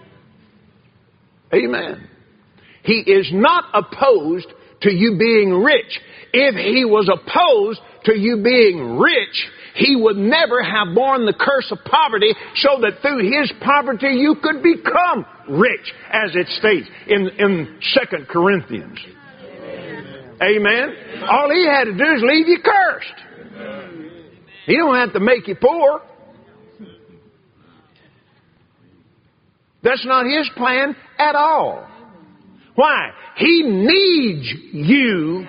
Amen. He is not opposed to you being rich. If he was opposed to you being rich, he would never have borne the curse of poverty so that through his poverty you could become rich, as it states in 2 Corinthians. Amen. All he had to do is leave you cursed. He don't have to make you poor. That's not his plan at all. Why? He needs you.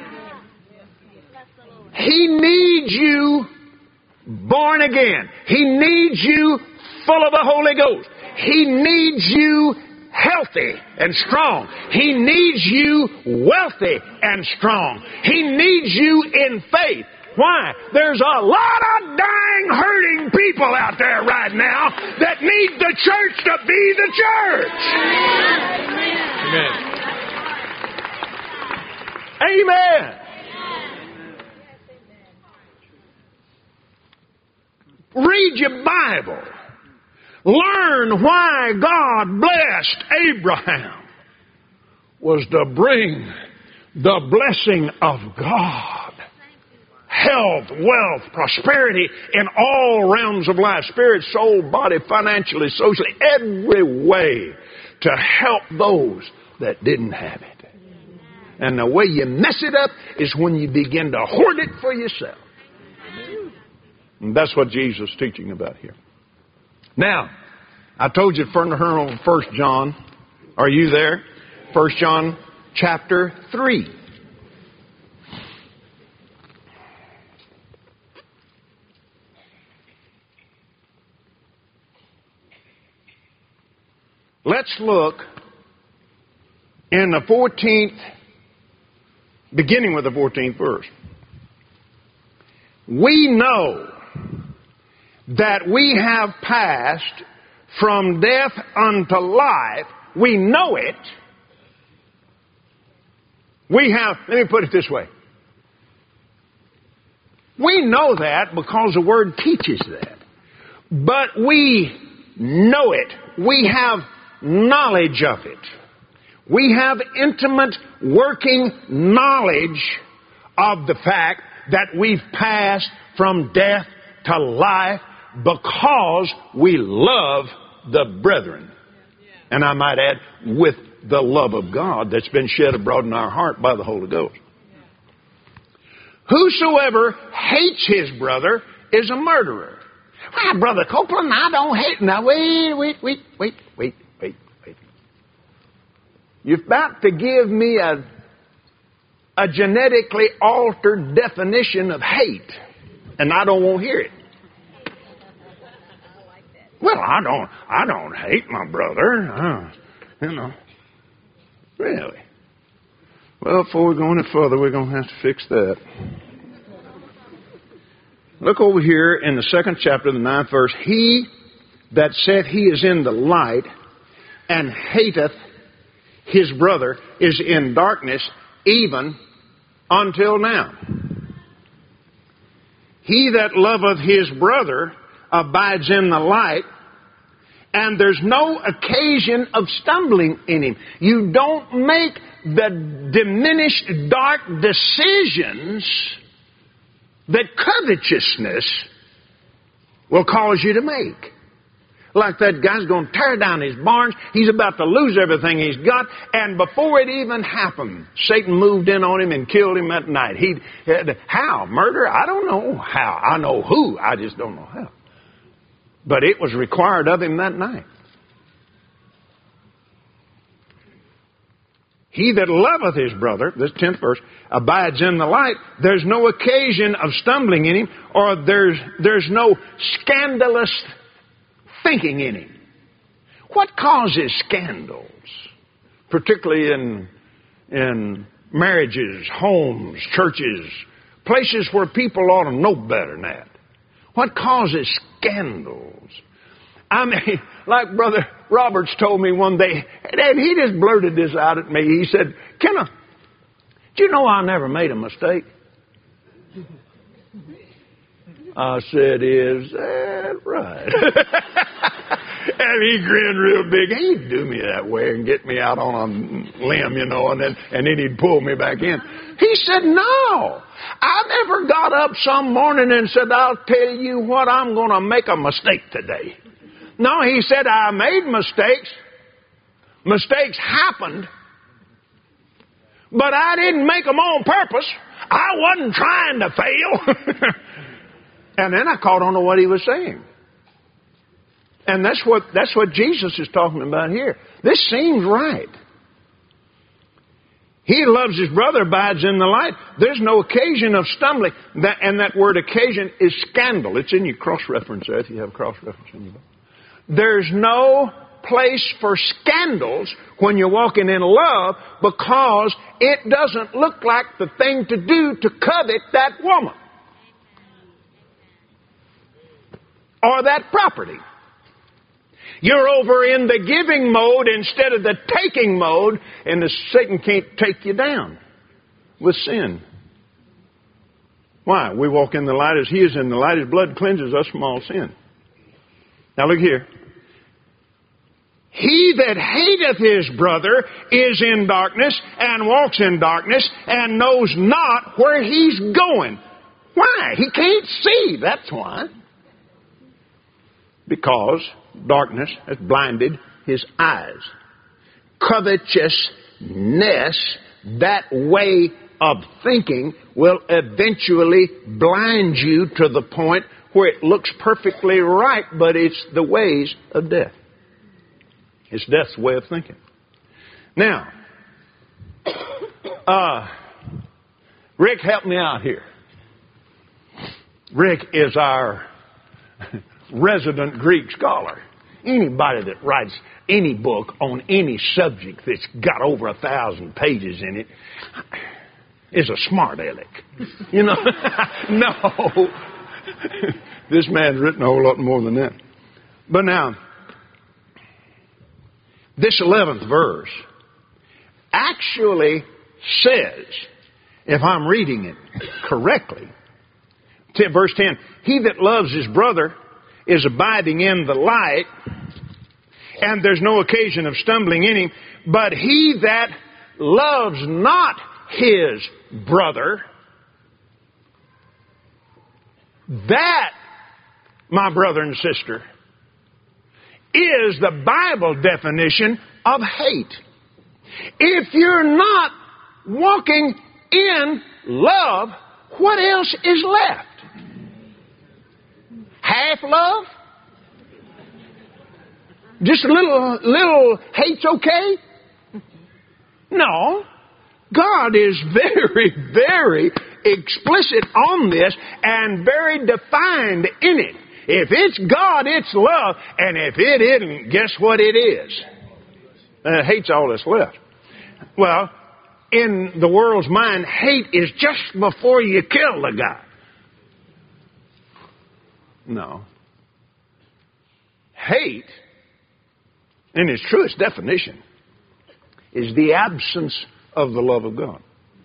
He needs you born again. He needs you full of the Holy Ghost. He needs you healthy and strong. He needs you wealthy and strong. He needs you in faith. Why? There's a lot of dying, hurting people out there right now that need the church to be the church. Amen. Amen. Read your Bible. Learn why God blessed Abraham was to bring the blessing of God. Health, wealth, prosperity in all realms of life. Spirit, soul, body, financially, socially, every way to help those that didn't have it. And the way you mess it up is when you begin to hoard it for yourself. And that's what Jesus is teaching about here. Now, I told you to turn over 1 John. Are you there? 1 John chapter 3. Let's look in the 14th, beginning with the 14th verse. We know that we have passed from death unto life. We know it. We have, let me put it this way. We know that because the Word teaches that. But we know it. We have knowledge of it. We have intimate working knowledge of the fact that we've passed from death to life because we love the brethren. And I might add, with the love of God that's been shed abroad in our heart by the Holy Ghost. Whosoever hates his brother is a murderer. Well, Brother Copeland, I don't hate. Now, wait. You're about to give me a genetically altered definition of hate, and I don't want to hear it. Well, I don't hate my brother. Really. Well, before we go any further, we're going to have to fix that. Look over here in the 2nd chapter, the 9th verse. He that saith he is in the light and hateth his brother is in darkness even until now. He that loveth his brother abides in the light, and there's no occasion of stumbling in him. You don't make the diminished dark decisions that covetousness will cause you to make. Like that guy's going to tear down his barns. He's about to lose everything he's got. And before it even happened, Satan moved in on him and killed him that night. How? Murder? I don't know how. I know who. I just don't know how. But it was required of him that night. He that loveth his brother, this 10th verse, abides in the light. There's no occasion of stumbling in him, or there's no scandalous thinking in him. What causes scandals? Particularly in marriages, homes, churches, places where people ought to know better than that. What causes scandals? I mean, like Brother Roberts told me one day, and he just blurted this out at me. He said, Kenneth, do you know I never made a mistake? I said, is that right? And he grinned real big. He'd do me that way and get me out on a limb, and then he'd pull me back in. He said, no. I never got up some morning and said, I'll tell you what, I'm going to make a mistake today. No, he said, I made mistakes. Mistakes happened. But I didn't make them on purpose. I wasn't trying to fail. And then I caught on to what he was saying. And that's what Jesus is talking about here. This seems right. He loves his brother, abides in the light. There's no occasion of stumbling. And that word occasion is scandal. It's in your cross-reference there, if you have a cross-reference in your book. There's no place for scandals when you're walking in love, because it doesn't look like the thing to do to covet that woman or that property. You're over in the giving mode instead of the taking mode, and Satan can't take you down with sin. Why? We walk in the light as he is in the light. His blood cleanses us from all sin. Now look here. He that hateth his brother is in darkness and walks in darkness and knows not where he's going. Why? He can't see. That's why. Because darkness has blinded his eyes. Covetousness, that way of thinking, will eventually blind you to the point where it looks perfectly right, but it's the ways of death. It's death's way of thinking. Now, Rick, help me out here. Rick is our resident Greek scholar. Anybody that writes any book on any subject that's got over 1,000 pages in it is a smart aleck. No. This man's written a whole lot more than that. But now, this 11th verse actually says, if I'm reading it correctly, verse 10, he that loves his brother is abiding in the light, and there's no occasion of stumbling in him. But he that loves not his brother, that, my brother and sister, is the Bible definition of hate. If you're not walking in love, what else is left? Half love? Just a little hate's okay? No. God is very, very explicit on this and very defined in it. If it's God, it's love. And if it isn't, guess what it is? Hate's all that's left. Well, in the world's mind, hate is just before you kill the guy. No. Hate, in its truest definition, is the absence of the love of God.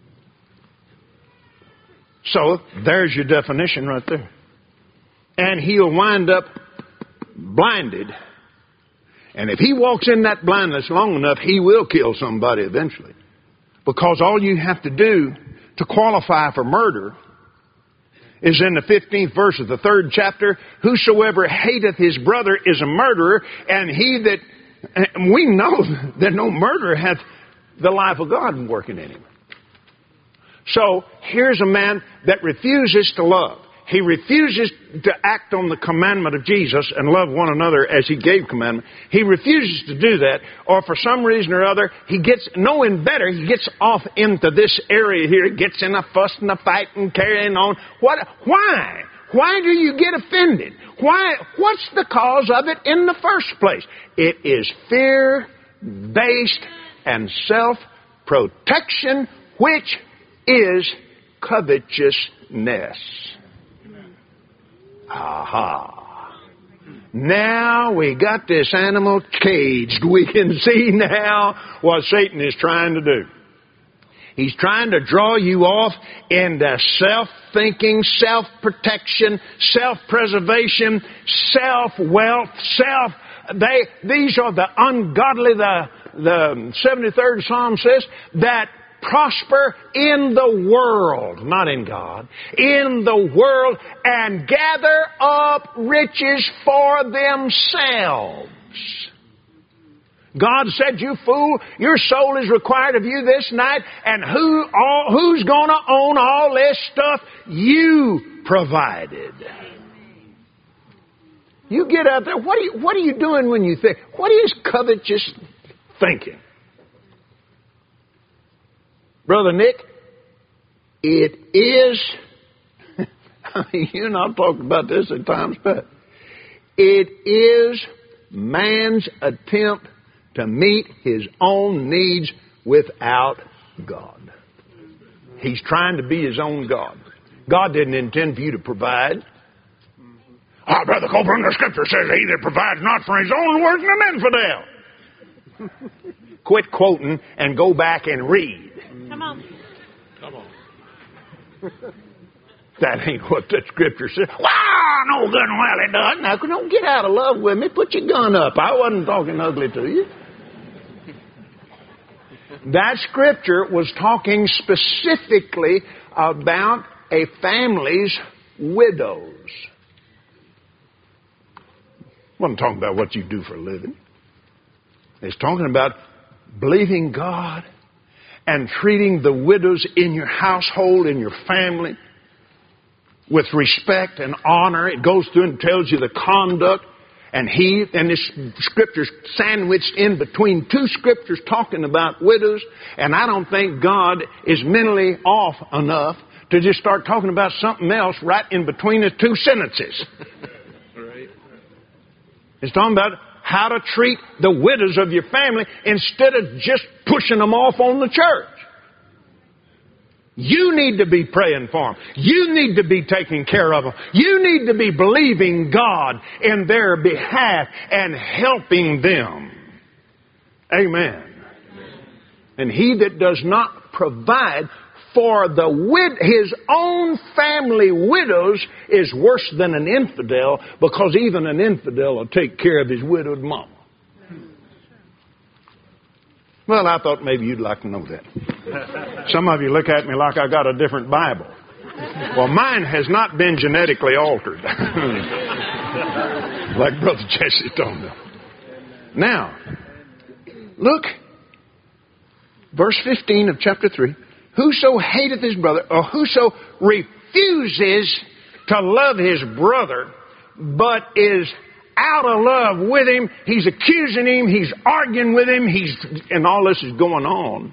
So, there's your definition right there. And he'll wind up blinded. And if he walks in that blindness long enough, he will kill somebody eventually. Because all you have to do to qualify for murder is in the 15th verse of the 3rd chapter. Whosoever hateth his brother is a murderer, and we know that no murderer hath the life of God working in him. So, here's a man that refuses to love. He refuses to act on the commandment of Jesus and love one another as he gave commandment. He refuses to do that, or for some reason or other, he gets, knowing better, he gets off into this area here, gets in a fuss and a fight and carrying on. Why? Why do you get offended? Why? What's the cause of it in the first place? It is fear-based and self-protection, which is covetousness. Aha. Now we got this animal caged. We can see now what Satan is trying to do. He's trying to draw you off into self-thinking, self-protection, self-preservation, self-wealth, these are the ungodly, the 73rd Psalm says, that prosper in the world, not in God, in the world, and gather up riches for themselves. God said, you fool, your soul is required of you this night, and who's going to own all this stuff? You provided. You get out there, what are you doing when you think? What is covetous thinking? Brother Nick, it is, you and I've talked about this at times, but it is man's attempt to meet his own needs without God. He's trying to be his own God. God didn't intend for you to provide. Oh, Brother Copeland, the Scripture says, he that provides not for his own works an infidel. Quit quoting and go back and read. Come on. That ain't what the Scripture says. Wow, no good and well it does. Now, don't get out of love with me. Put your gun up. I wasn't talking ugly to you. That Scripture was talking specifically about a family's widows. It wasn't talking about what you do for a living. It's talking about believing God and treating the widows in your household, in your family, with respect and honor. It goes through and tells you the conduct. And this Scripture's sandwiched in between two Scriptures talking about widows. And I don't think God is mentally off enough to just start talking about something else right in between the two sentences. Right. It's talking about how to treat the widows of your family instead of just pushing them off on the church. You need to be praying for them. You need to be taking care of them. You need to be believing God in their behalf and helping them. Amen. And he that does not provide for his own family widows is worse than an infidel, because even an infidel will take care of his widowed mama. Well, I thought maybe you'd like to know that. Some of you look at me like I got a different Bible. Well, mine has not been genetically altered. Like Brother Jesse told me. Now, look. Verse 15 of chapter 3. Whoso hateth his brother, or whoso refuses to love his brother, but is out of love with him, he's accusing him, he's arguing with him, and all this is going on.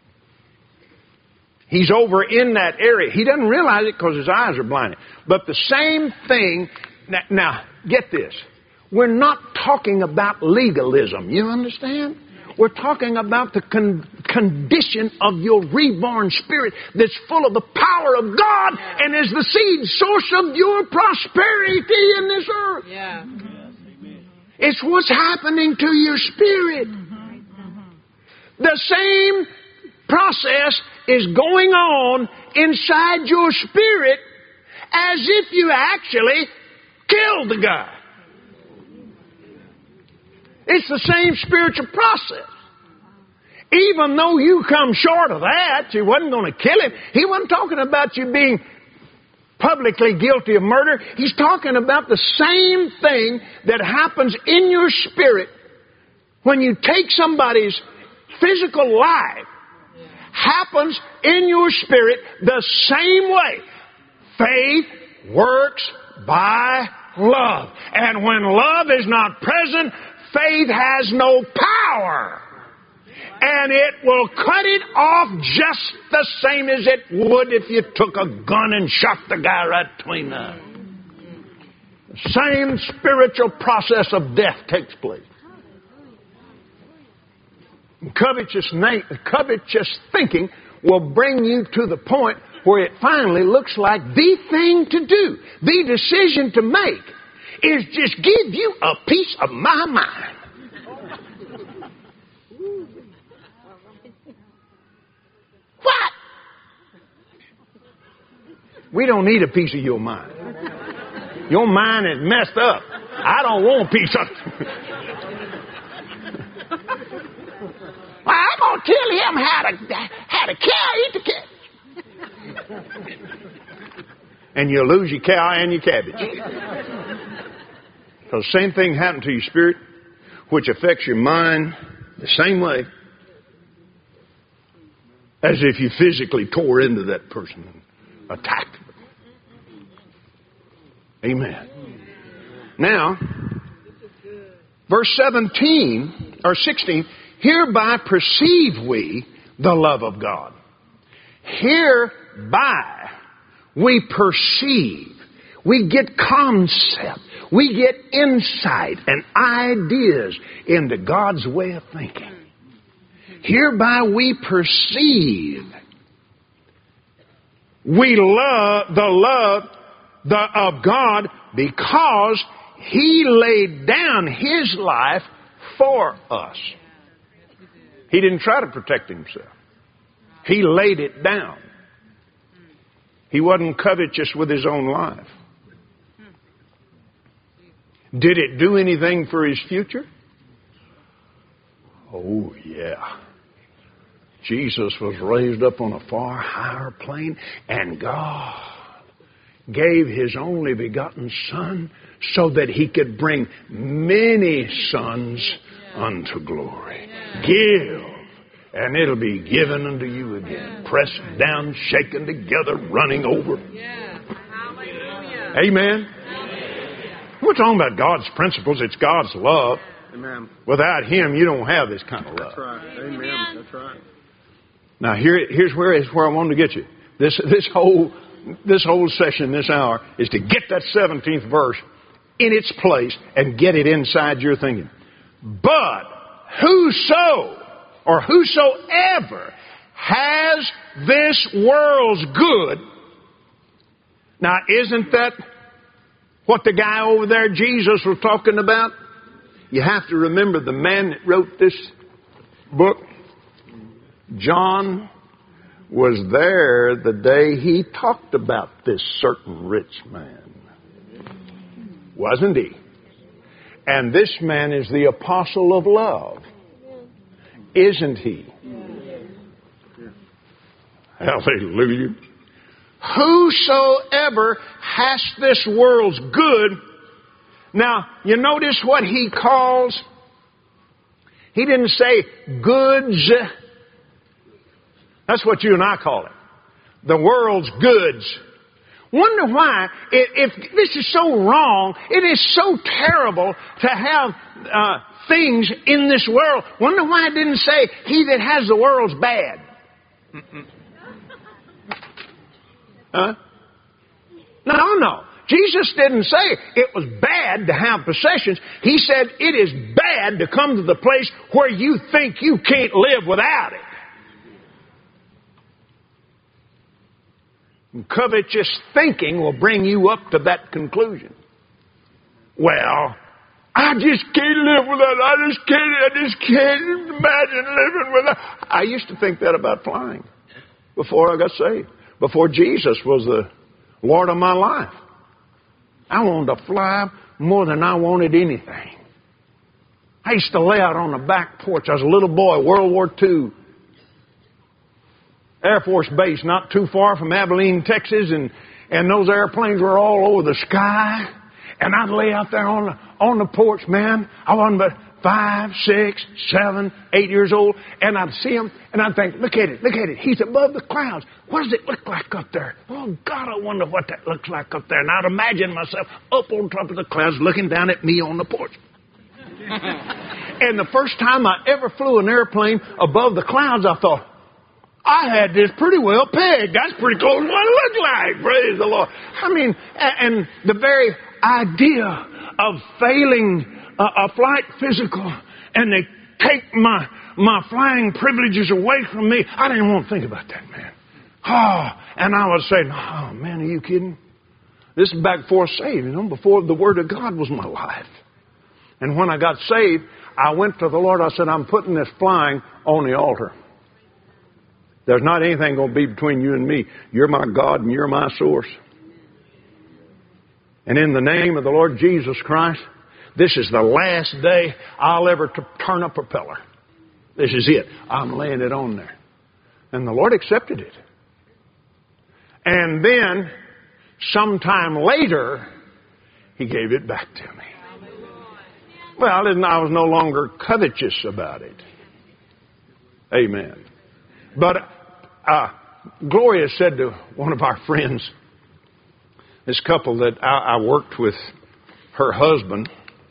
He's over in that area. He doesn't realize it because his eyes are blinded. But the same thing, now get this. We're not talking about legalism. You understand? We're talking about the condition of your reborn spirit that's full of the power of God and is the seed source of your prosperity in this earth. Yeah. It's what's happening to your spirit. The same process is going on inside your spirit as if you actually killed the guy. It's the same spiritual process. Even though you come short of that, you wasn't going to kill him. He wasn't talking about you being publicly guilty of murder. He's talking about the same thing that happens in your spirit when you take somebody's physical life. Happens in your spirit the same way. Faith works by love. And when love is not present, faith has no power. And it will cut it off just the same as it would if you took a gun and shot the guy right between the... The same spiritual process of death takes place. Covetous thinking will bring you to the point where it finally looks like the thing to do, the decision to make, is just give you a piece of my mind. What? We don't need a piece of your mind. Your mind is messed up. I don't want a piece of it. Well, I'm going to tell him how to cow eat the cabbage. And you'll lose your cow and your cabbage. So the same thing happened to your spirit, which affects your mind the same way as if you physically tore into that person and attacked them. Amen. Now, verse 17 or 16, hereby perceive we the love of God. Hereby we perceive. We get concept. We get insight and ideas into God's way of thinking. Hereby we perceive. We love the love of God because He laid down His life for us. He didn't try to protect Himself. He laid it down. He wasn't covetous with His own life. Did it do anything for His future? Oh, yeah. Jesus was raised up on a far higher plane, and God gave His only begotten Son so that He could bring many sons unto glory. Give, and it'll be given unto you again. Pressed down, shaken together, running over. Amen. We're talking about God's principles. It's God's love. Amen. Without Him, you don't have this kind of love. That's right. Amen. That's right. Now, here's where I wanted to get you. This whole session, this hour, is to get that 17th verse in its place and get it inside your thinking. But whoso or whosoever has this world's good. Now, isn't that what the guy over there, Jesus, was talking about? You have to remember the man that wrote this book, John, was there the day he talked about this certain rich man. Wasn't he? And this man is the apostle of love. Isn't he? Hallelujah. Whosoever has this world's good. Now, you notice what he calls? He didn't say goods. That's what you and I call it. The world's goods. Wonder why, if this is so wrong, it is so terrible to have things in this world. Wonder why it didn't say, he that has the world's bad. Huh? No. Jesus didn't say it was bad to have possessions. He said it is bad to come to the place where you think you can't live without it. And covetous thinking will bring you up to that conclusion. Well, I just can't live without it. I just can't imagine living without it. I used to think that about flying before I got saved. Before Jesus was the Lord of my life. I wanted to fly more than I wanted anything. I used to lay out on the back porch. I was a little boy, World War II. Air Force Base, not too far from Abilene, Texas, and those airplanes were all over the sky. And I'd lay out there on the porch, man. I wasn't but 5, 6, 7, 8 years old, and I'd see him, and I'd think, look at it. He's above the clouds. What does it look like up there? Oh, God, I wonder what that looks like up there. And I'd imagine myself up on top of the clouds looking down at me on the porch. And the first time I ever flew an airplane above the clouds, I thought, I had this pretty well pegged. That's pretty close to what it looked like. Praise the Lord. I mean, and the very idea of failing a flight physical and they take my flying privileges away from me. I didn't want to think about that, man. Oh, and I was saying, oh, man, are you kidding? This is back before saved, before the Word of God was my life. And when I got saved, I went to the Lord. I said, I'm putting this flying on the altar. There's not anything going to be between you and me. You're my God and you're my source. And in the name of the Lord Jesus Christ, this is the last day I'll ever turn a propeller. This is it. I'm laying it on there. And the Lord accepted it. And then, sometime later, He gave it back to me. Well, I was no longer covetous about it. Amen. But Gloria said to one of our friends, this couple that I worked with, her husband,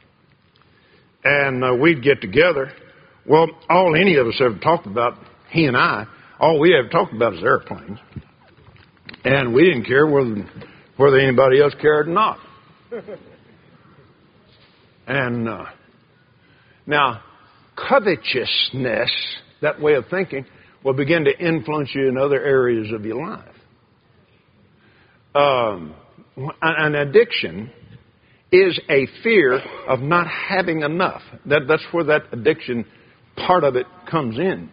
and we'd get together. Well, all any of us ever talked about, he and I, all we ever talked about is airplanes. And we didn't care whether anybody else cared or not. And now, covetousness, that way of thinking, will begin to influence you in other areas of your life. An addiction is a fear of not having enough. That's where that addiction part of it comes in.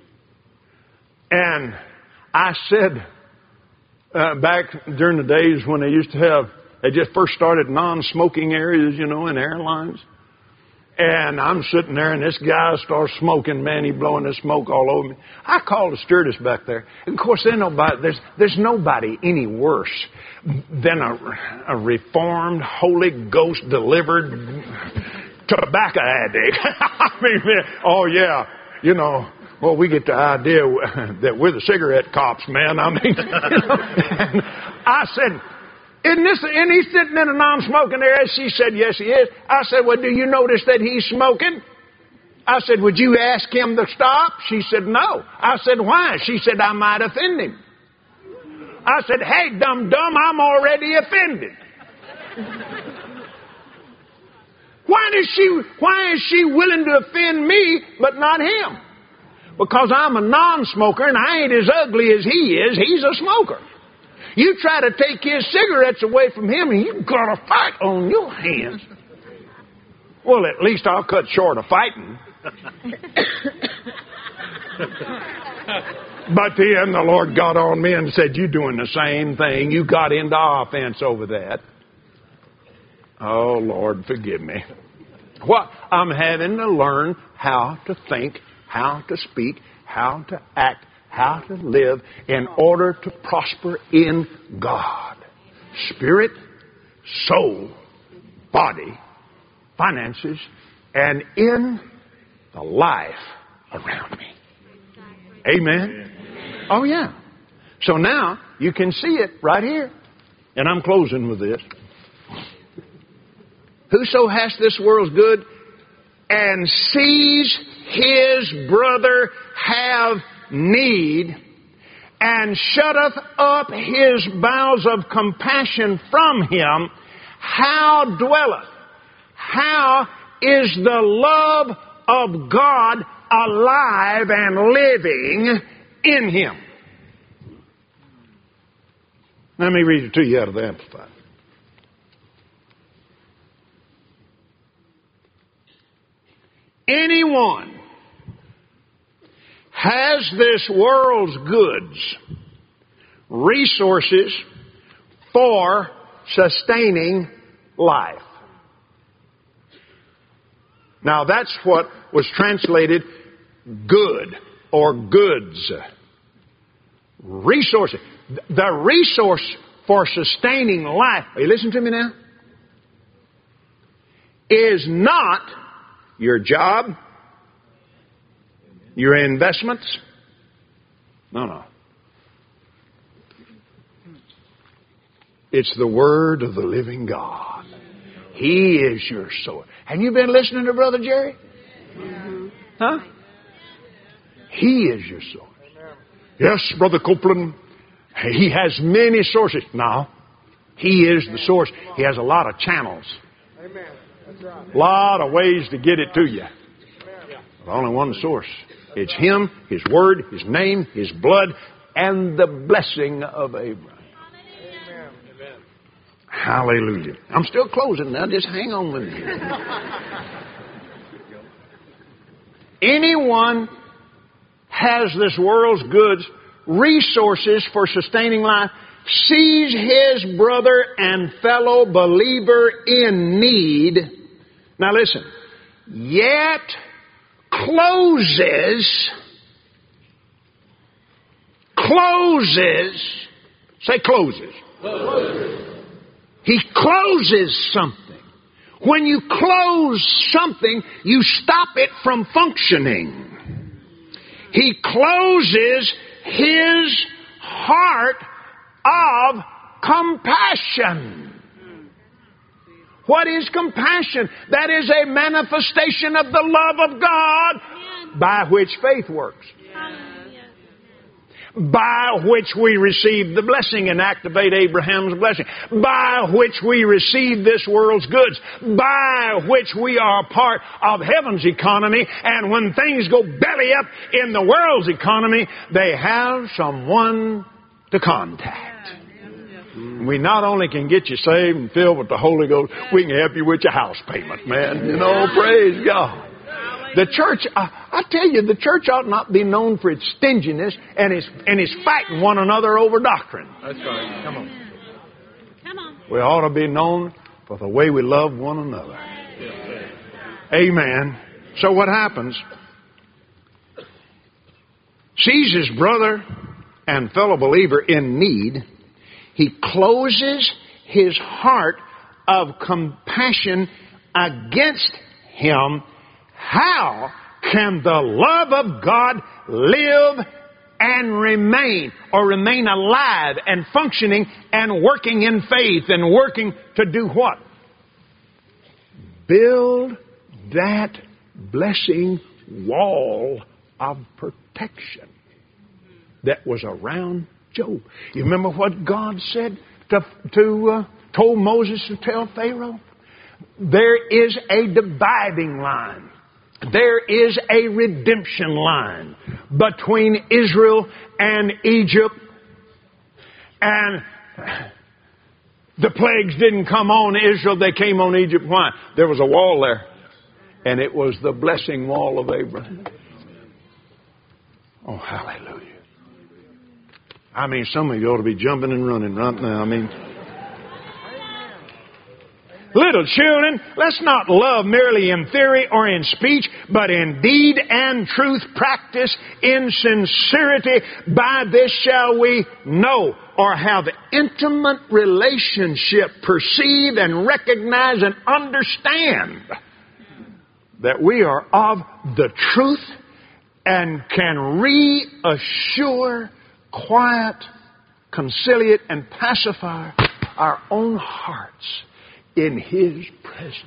And I said back during the days when they just first started non-smoking areas, in airlines. And I'm sitting there, and this guy starts smoking. Man, he's blowing this smoke all over me. I called the stewardess back there. And of course, there's nobody any worse than a reformed, Holy Ghost delivered tobacco addict. I mean, man, oh yeah, well, we get the idea that we're the cigarette cops, man. I mean, and I said, isn't he sitting in a non-smoking area? She said, yes, he is. I said, well, do you notice that he's smoking? I said, would you ask him to stop? She said, no. I said, why? She said, I might offend him. I said, hey, dumb, I'm already offended. Why is she willing to offend me, but not him? because I'm a non-smoker and I ain't as ugly as he is. He's a smoker. You try to take his cigarettes away from him and you've got a fight on your hands. Well, at least I'll cut short of fighting. But then the Lord got on me and said, you're doing the same thing. You got into offense over that. Oh, Lord, forgive me. What? I'm having to learn how to think, how to speak, how to act, how to live in order to prosper in God. Spirit, soul, body, finances, and in the life around me. Amen? Oh, yeah. So now you can see it right here. And I'm closing with this. Whoso has this world's good and sees his brother have need and shutteth up his bowels of compassion from him, how dwelleth? How is the love of God alive and living in him? Let me read it to you out of the Amplified. Anyone has this world's goods, resources for sustaining life. Now that's what was translated good or goods. Resources. The resource for sustaining life, are you listening to me now? Is not your job, your investments. No. It's the Word of the living God. He is your source. Have you been listening to Brother Jerry? Huh? He is your source. Yes, Brother Copeland, he has many sources. No, he is the source. He has a lot of channels. A lot of ways to get it to you. But only one source. It's Him, His Word, His name, His blood, and the blessing of Abraham. Hallelujah. I'm still closing now. Just hang on with me. Anyone has this world's goods, resources for sustaining life, sees his brother and fellow believer in need. Now listen. Yet closes. Say closes. He closes something. When you close something, you stop it from functioning. He closes his heart of compassion. What is compassion? That is a manifestation of the love of God by which faith works. By which we receive the blessing and activate Abraham's blessing. By which we receive this world's goods. By which we are a part of heaven's economy. And when things go belly up in the world's economy, they have someone to contact. We not only can get you saved and filled with the Holy Ghost, we can help you with your house payment, man. You know, praise God. The church, I tell you, the church ought not be known for its stinginess and its fighting one another over doctrine. That's right. Come on. Come on. We ought to be known for the way we love one another. Amen. So what happens? Sees his brother and fellow believer in need. He closes his heart of compassion against him. How can the love of God live and remain, or remain alive and functioning and working in faith and working to do what? Build that blessing wall of protection that was around Job. You remember what God said told Moses to tell Pharaoh? There is a dividing line. there is a redemption line between Israel and Egypt. And the plagues didn't come on Israel, they came on Egypt. Why? There was a wall there. And it was the blessing wall of Abraham. Oh, hallelujah. I mean, some of you ought to be jumping and running right now. I mean, little children, let's not love merely in theory or in speech, but in deed and truth, practice in sincerity. By this shall we know or have intimate relationship, perceive and recognize and understand that we are of the truth and can reassure, quiet, conciliate, and pacify our own hearts in His presence.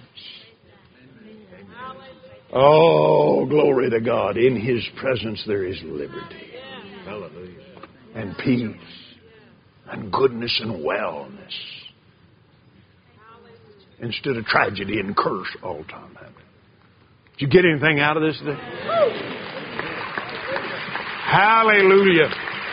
Oh, glory to God. In His presence there is liberty. Hallelujah. And peace. And goodness and wellness. Instead of tragedy and curse all the time. Did you get anything out of this today? Hallelujah.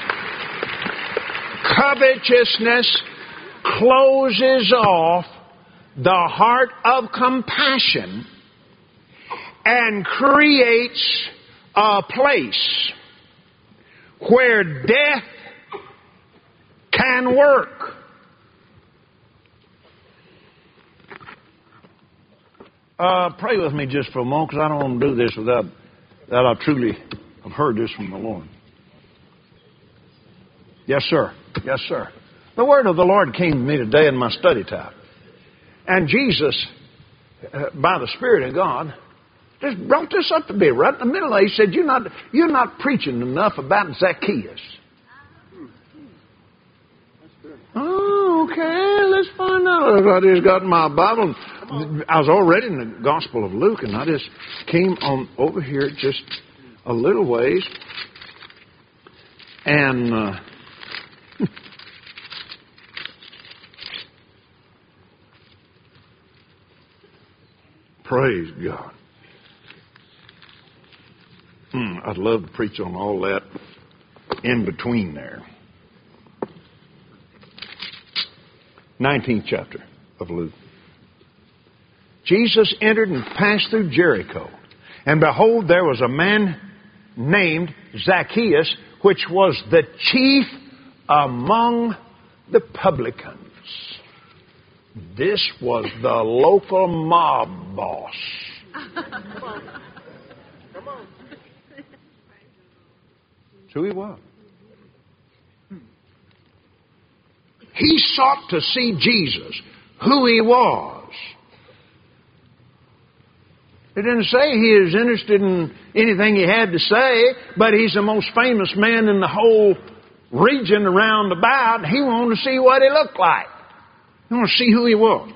Covetousness closes off the heart of compassion and creates a place where death can work. Pray with me just for a moment, because I don't want to do this without that I truly have heard this from the Lord. Yes, sir. Yes, sir. The word of the Lord came to me today in my study time. And Jesus, by the Spirit of God, just brought this up to me right in the middle. He said, you're not preaching enough about Zacchaeus. Oh, okay, let's find out. I just got my Bible. I was already in the Gospel of Luke, and I just came on over here just a little ways. And praise God. I'd love to preach on all that in between there. 19th chapter of Luke. Jesus entered and passed through Jericho. And behold, there was a man named Zacchaeus, which was the chief among the publicans. This was the local mob boss. Come on. That's who he was. He sought to see Jesus, who He was. It didn't say he was interested in anything he had to say, but he's the most famous man in the whole region around about. He wanted to see what he looked like. He wanted to see who he was.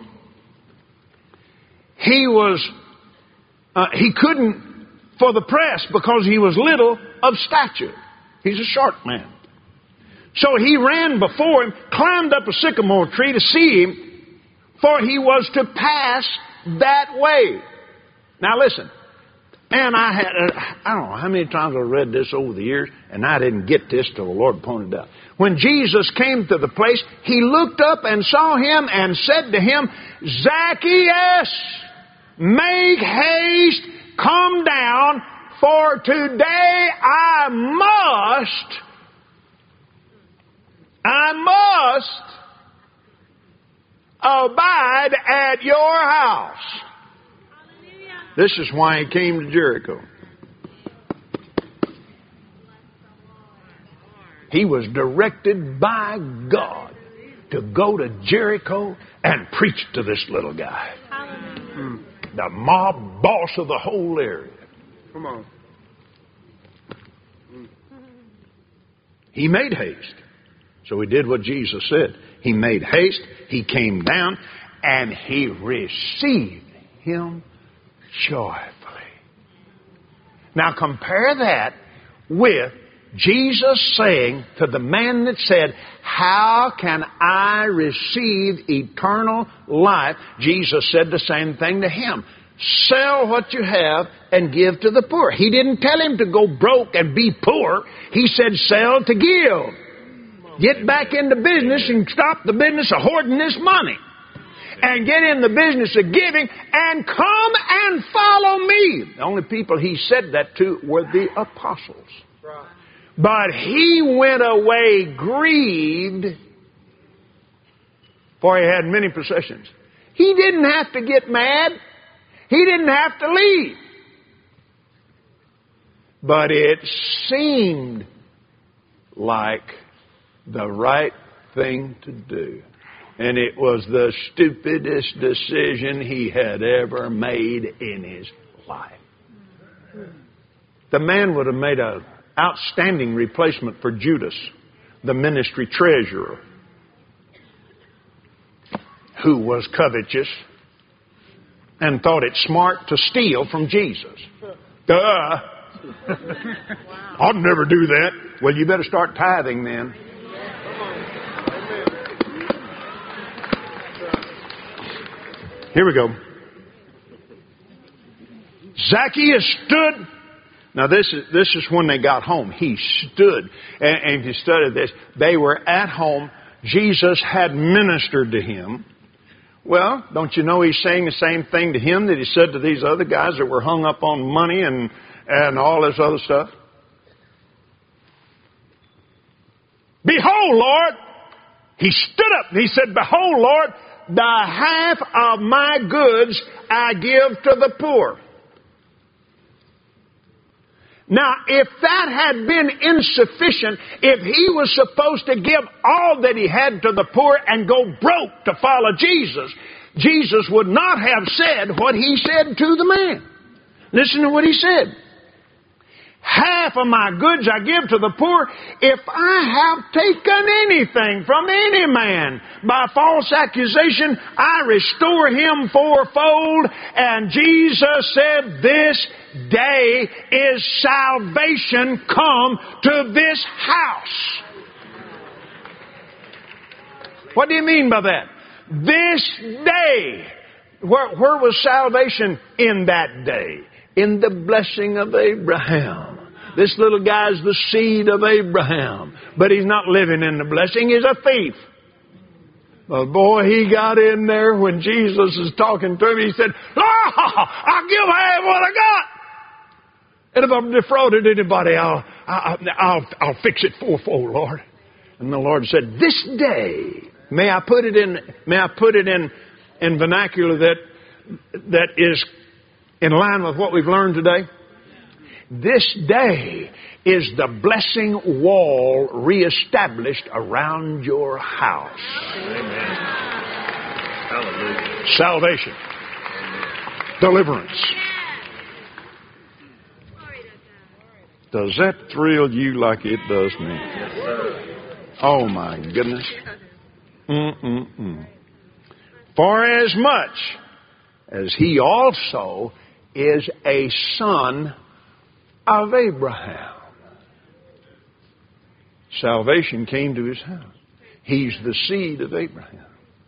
He couldn't for the press because he was little of stature. He's a short man. So he ran before him, climbed up a sycamore tree to see him, for he was to pass that way. Now listen, man, I don't know how many times I've read this over the years, and I didn't get this till the Lord pointed out. When Jesus came to the place, He looked up and saw him and said to him, Zacchaeus, make haste, come down, for today I must abide at your house. This is why he came to Jericho. He was directed by God to go to Jericho and preach to this little guy. The mob boss of the whole area. Come on. He made haste. So he did what Jesus said. He made haste. He came down and he received him joyfully. Now compare that with Jesus saying to the man that said, how can I receive eternal life? Jesus said the same thing to him. Sell what you have and give to the poor. He didn't tell him to go broke and be poor. He said sell to give. Get back into business and stop the business of hoarding this money. And get in the business of giving and come and follow me. The only people he said that to were the apostles. But he went away grieved, for he had many possessions. He didn't have to get mad. He didn't have to leave. But it seemed like the right thing to do. And it was the stupidest decision he had ever made in his life. The man would have made an outstanding replacement for Judas, the ministry treasurer, who was covetous and thought it smart to steal from Jesus. Duh. I'd never do that. Well, you better start tithing then. Here we go. Zacchaeus stood. Now this is when they got home. He stood. And if you study this, they were at home. Jesus had ministered to him. Well, don't you know he's saying the same thing to him that he said to these other guys that were hung up on money and all this other stuff? Behold, Lord. He stood up and he said, behold, Lord, the half of my goods I give to the poor. Now, if that had been insufficient, if he was supposed to give all that he had to the poor and go broke to follow Jesus, Jesus would not have said what he said to the man. Listen to what he said. Half of my goods I give to the poor. If I have taken anything from any man by false accusation, I restore him fourfold. And Jesus said, this day is salvation come to this house. What do you mean by that? This day. Where was salvation in that day? In the blessing of Abraham. This little guy's the seed of Abraham. But he's not living in the blessing. He's a thief. But boy, he got in there when Jesus is talking to him. He said, I'll give half what I got. And if I've defrauded anybody, I'll fix it fourfold, Lord. And the Lord said, this day, may I put it in vernacular that is in line with what we've learned today? This day is the blessing wall reestablished around your house. Amen. Hallelujah. Salvation. Deliverance. Does that thrill you like it does me? Yes, sir. Oh my goodness. For as much as he also is a son of Abraham. Salvation came to his house. He's the seed of Abraham.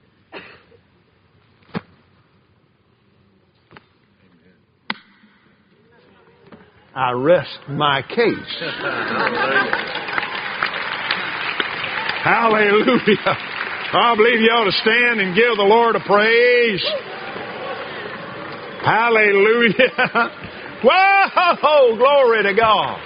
I rest my case. Hallelujah. I believe you ought to stand and give the Lord a praise. Hallelujah. Whoa, glory to God.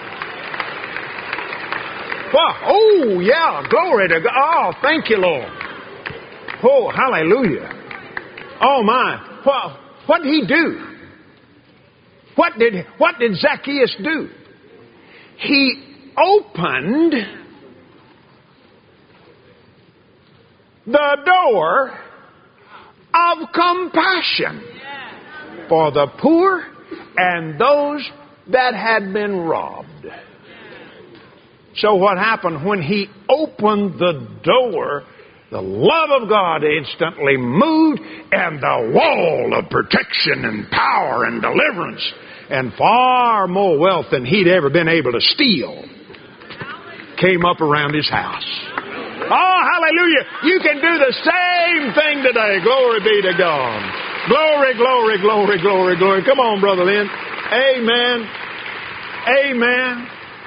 Whoa, oh, yeah, glory to God. Oh, thank you, Lord. Oh, hallelujah. Oh, my. Well, what did he do? What did Zacchaeus do? He opened the door of compassion for the poor and those that had been robbed. So what happened when he opened the door? The love of God instantly moved, and the wall of protection and power and deliverance and far more wealth than he'd ever been able to steal came up around his house. Oh, hallelujah. You can do the same thing today. Glory be to God. Glory, glory, glory, glory, glory. Come on, Brother Lynn. Amen. Amen.